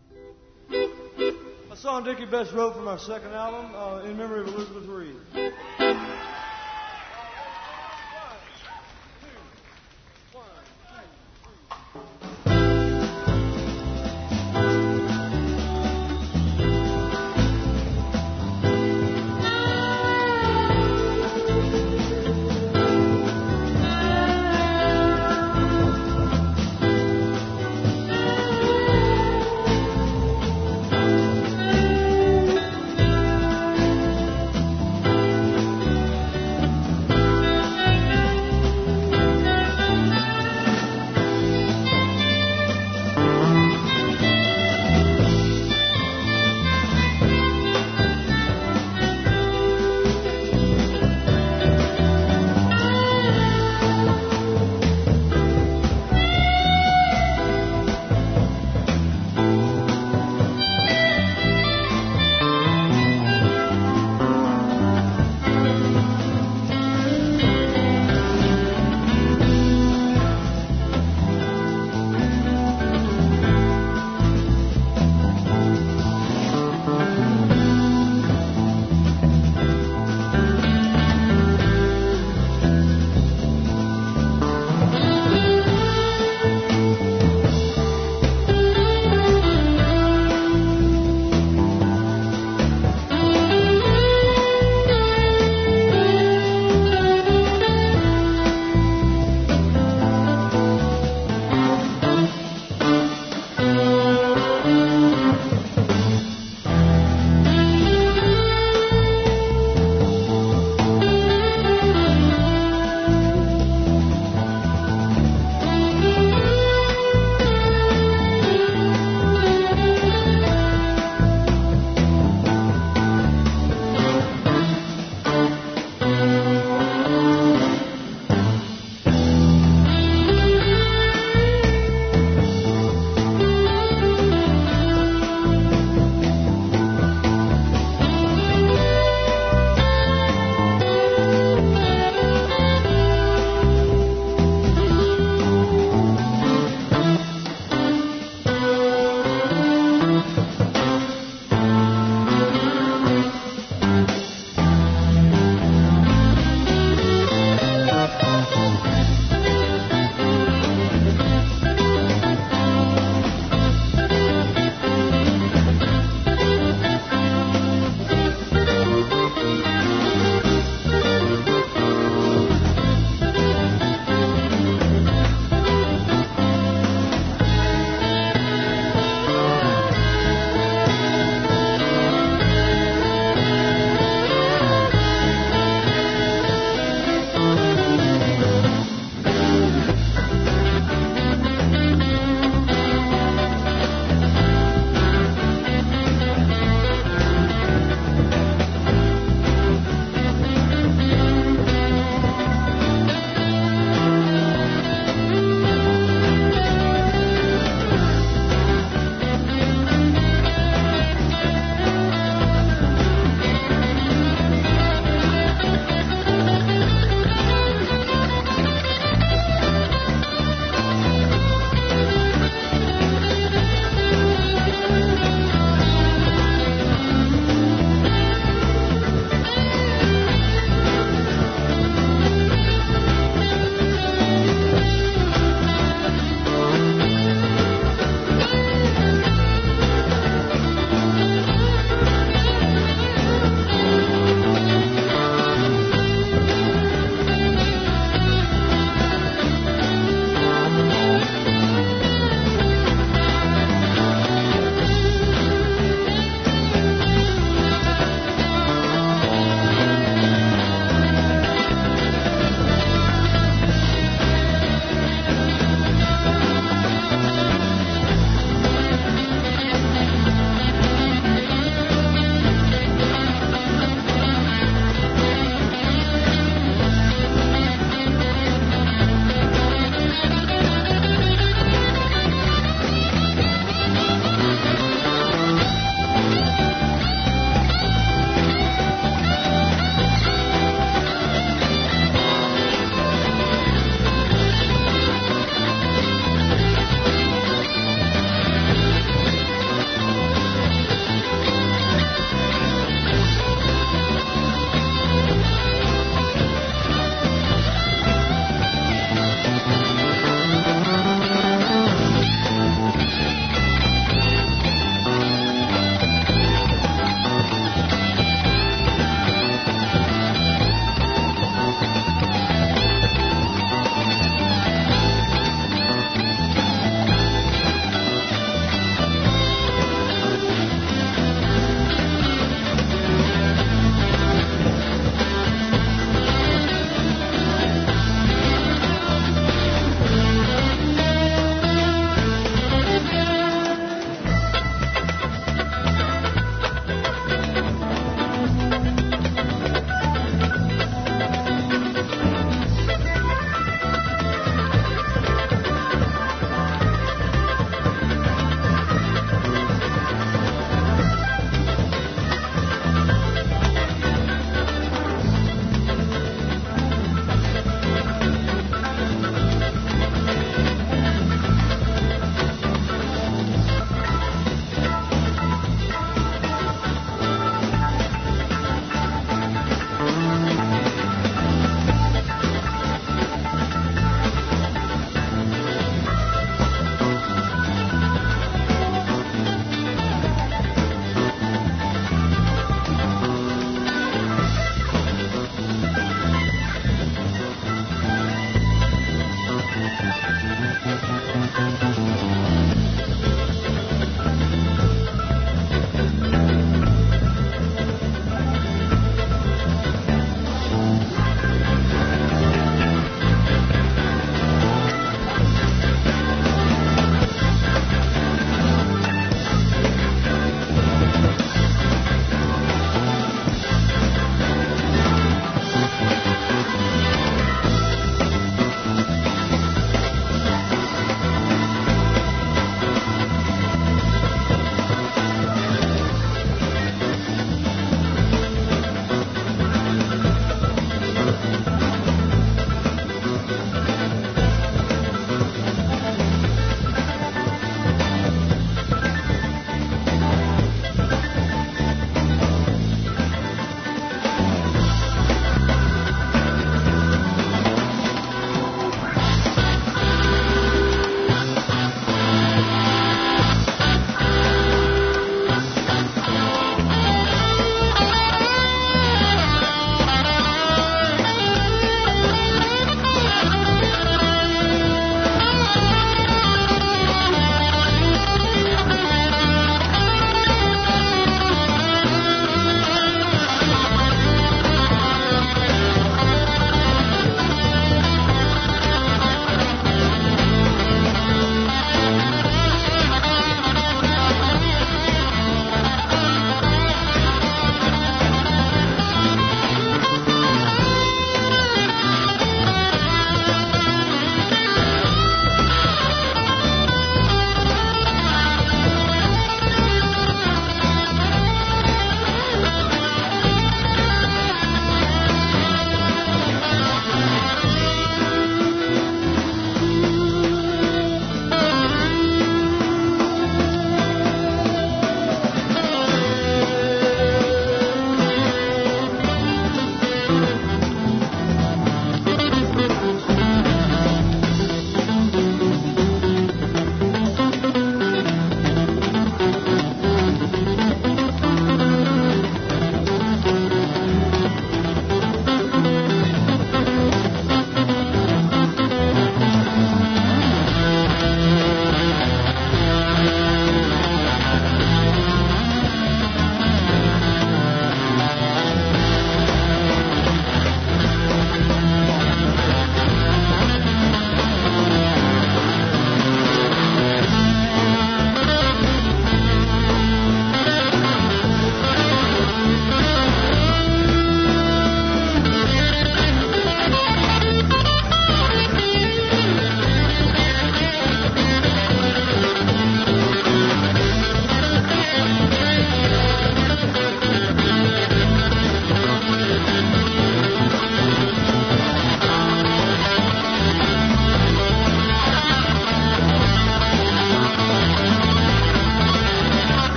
A song Dickie Betts wrote from our second album, uh, in memory of Elizabeth Reed.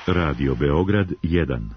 Radio Beograd jedan.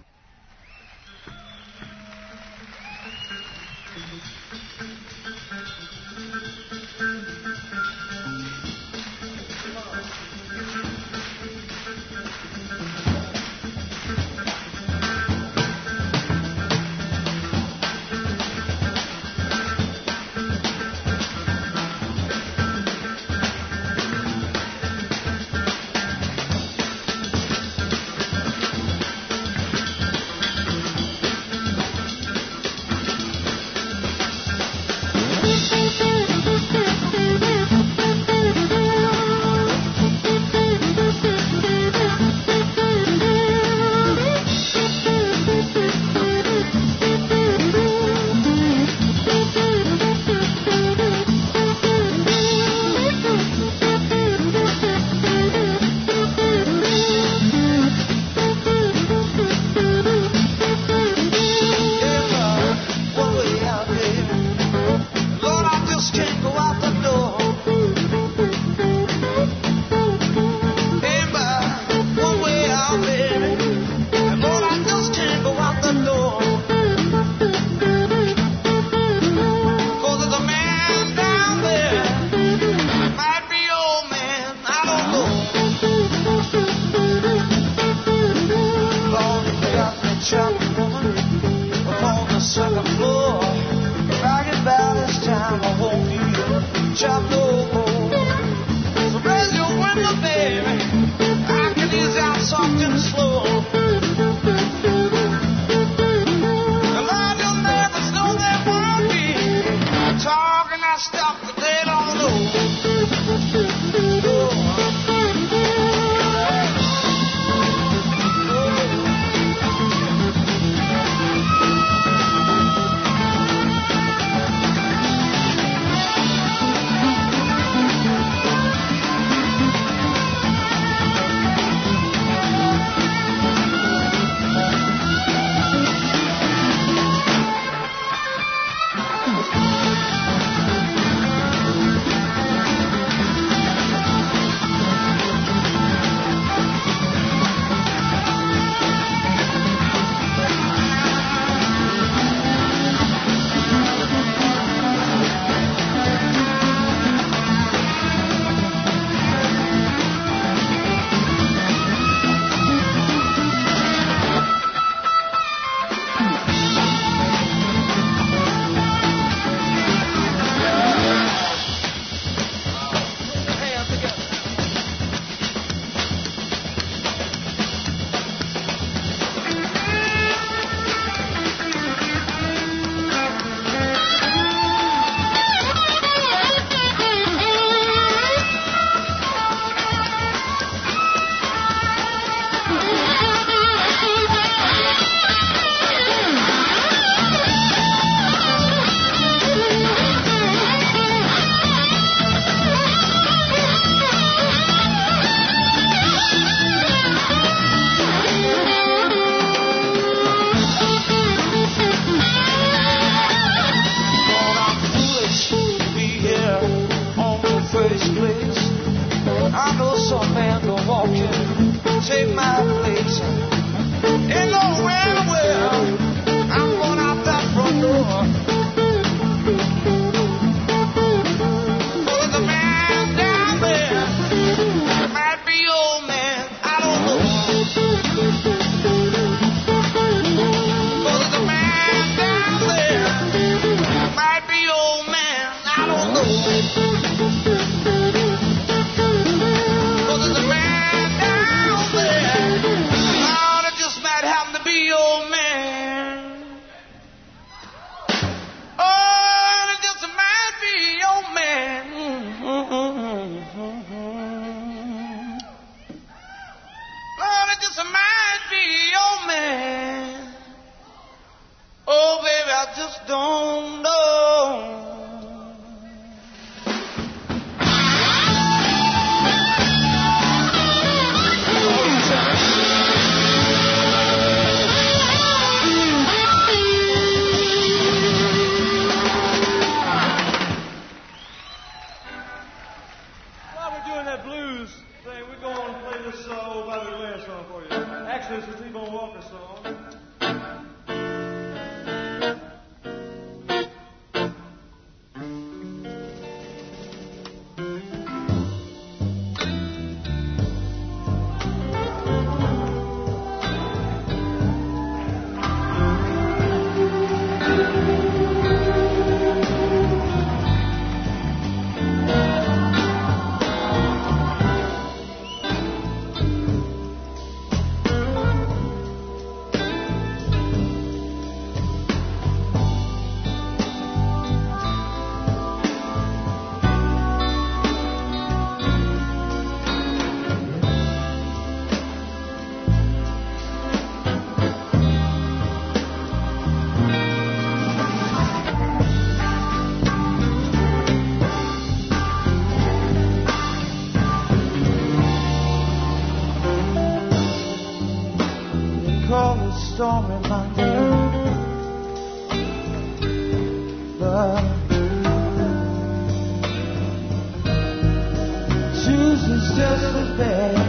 is just as bad.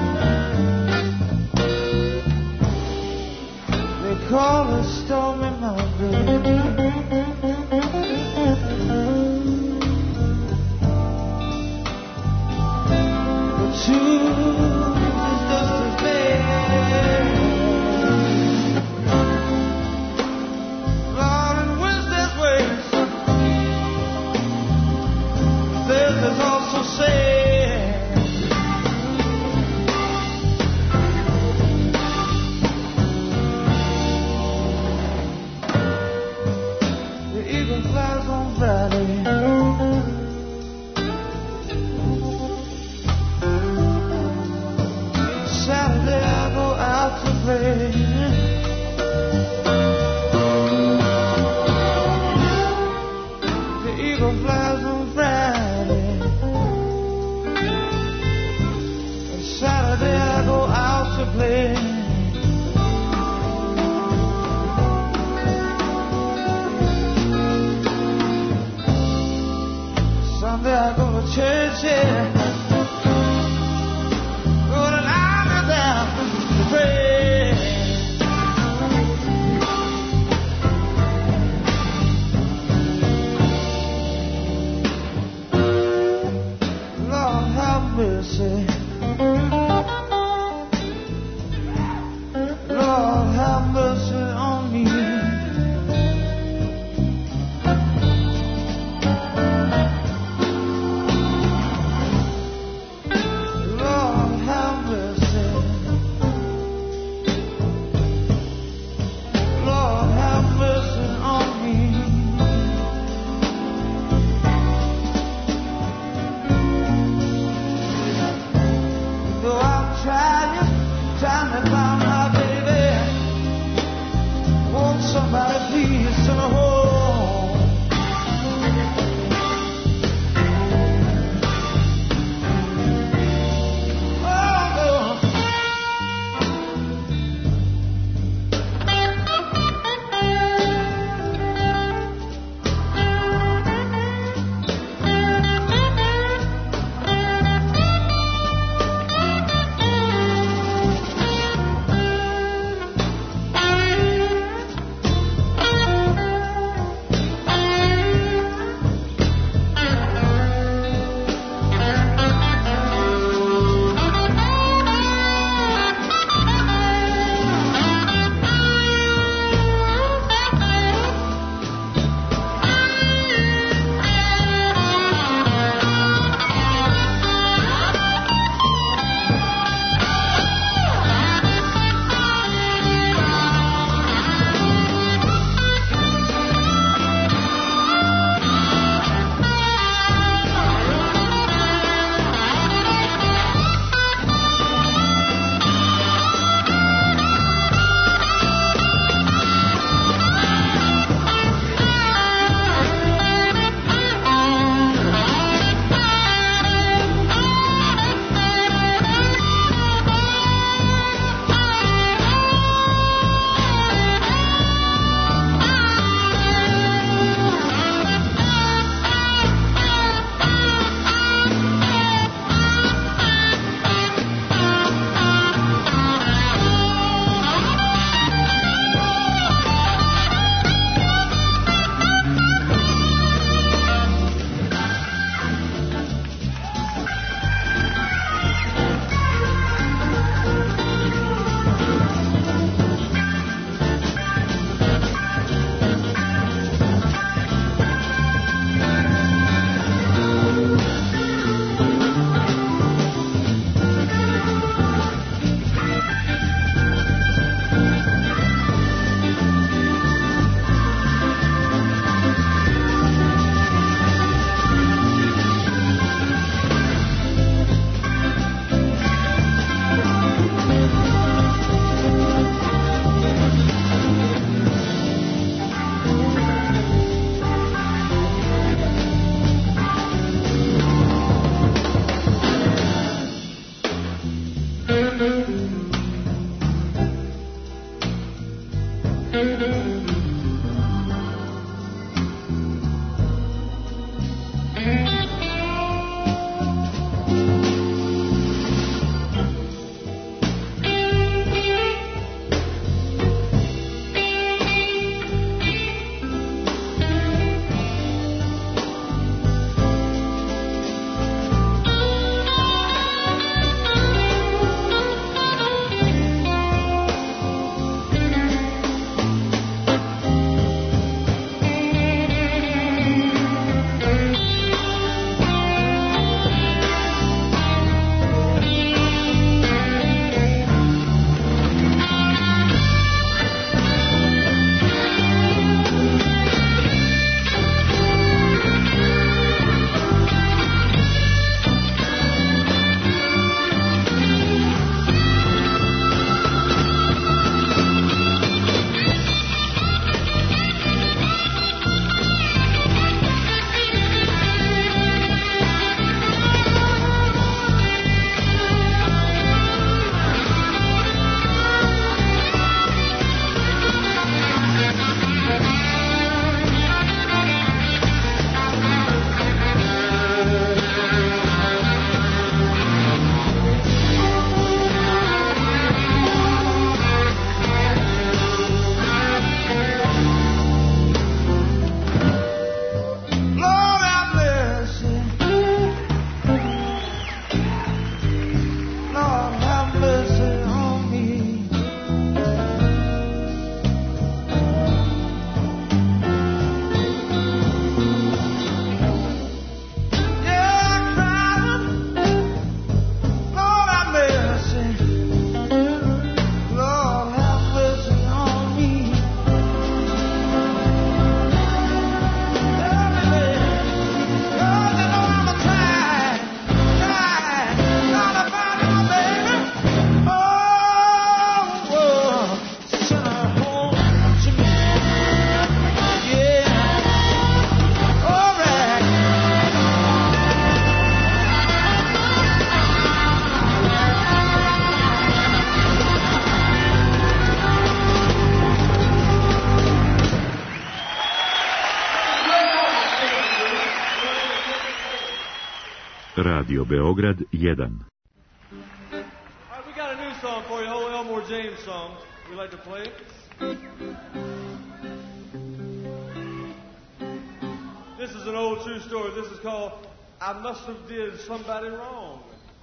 They call it Stormy Mountain. The truth is just as bad. Lord, and when's that way? This is also sad. The eagle flies on Friday. Saturday I go out to play. The eagle flies on Friday. Saturday I go out to play. Sunday I go to church, yeah. Go to lie down to pray. Lord have mercy. Lord have mercy on me. Radio Beograd jedan. All right, we got a new song for you, old Elmore James song. We like to play it. This is an old true story. This is called I Must Have Did Somebody Wrong.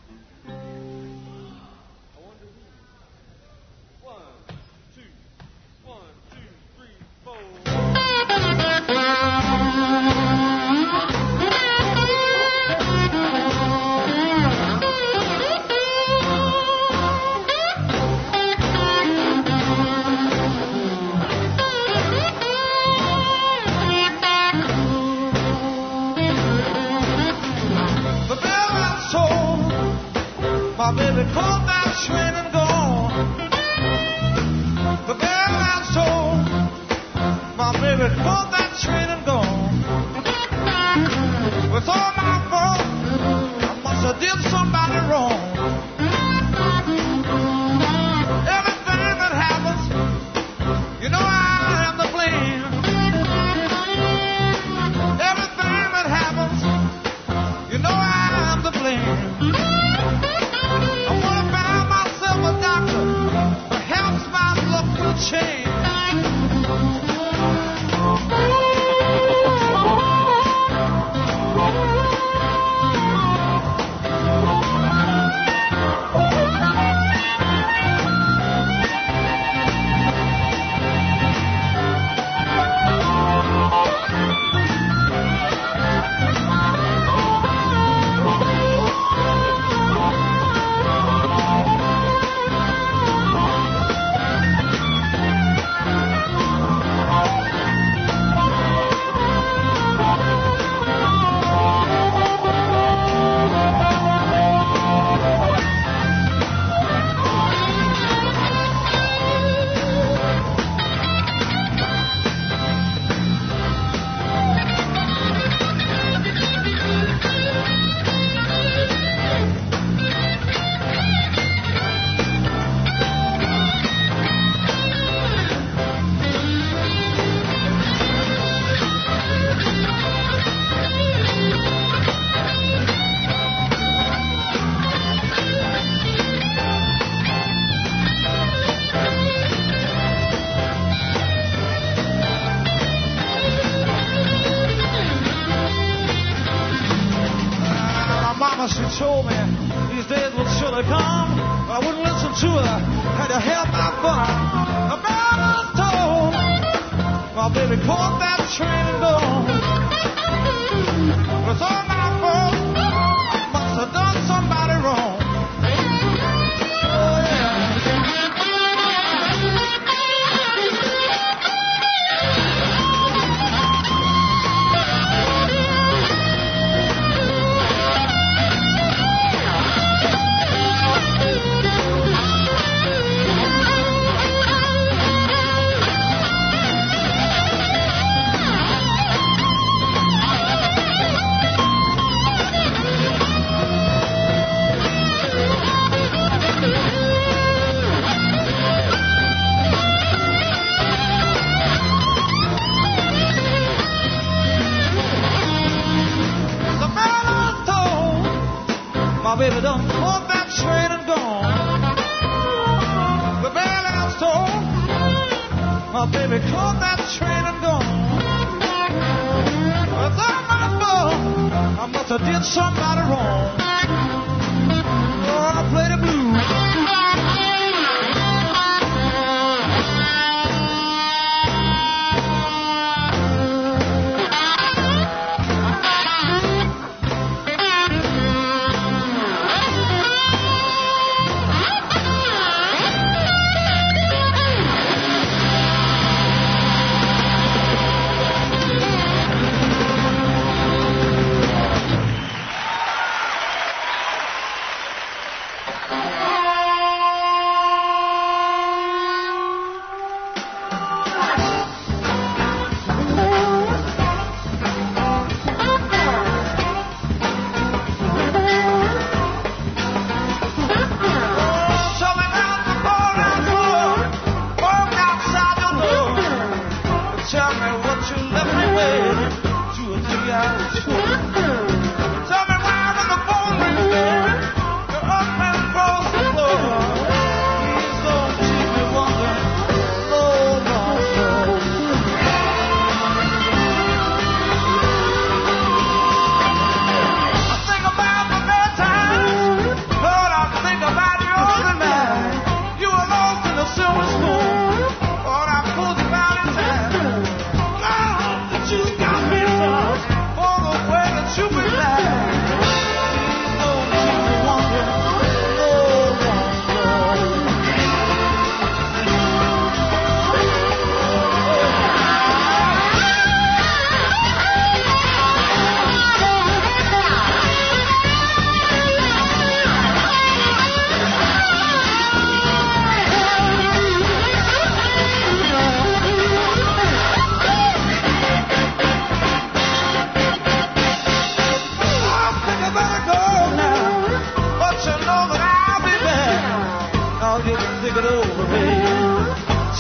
My baby caught that train and gone. The bell and soul. My baby caught that train and gone. It's all my fault. I must have did somebody wrong. Everything that happens, you know I am to blame. Everything that happens, you know I am to blame. Change. She told me these days would surely come. I wouldn't listen to her, had to help my fun. The bell was told, my baby caught that train and gone. It's all my fault, I must have done somebody wrong. Oh yeah. My baby done caught that train and gone. The bell has told. My baby caught that train and gone. It's all my fault. I must have did somebody wrong. Oh, I played the blues.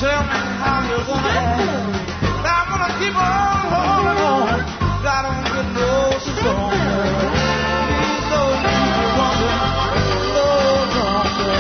tell me how you're gonna act. Now I'm gonna keep on holding on. I don't get no stronger. These old people wonder, no longer.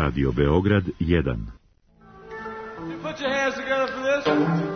Radio Beograd jedan. Put your hands together for this.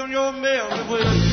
on your mail, please.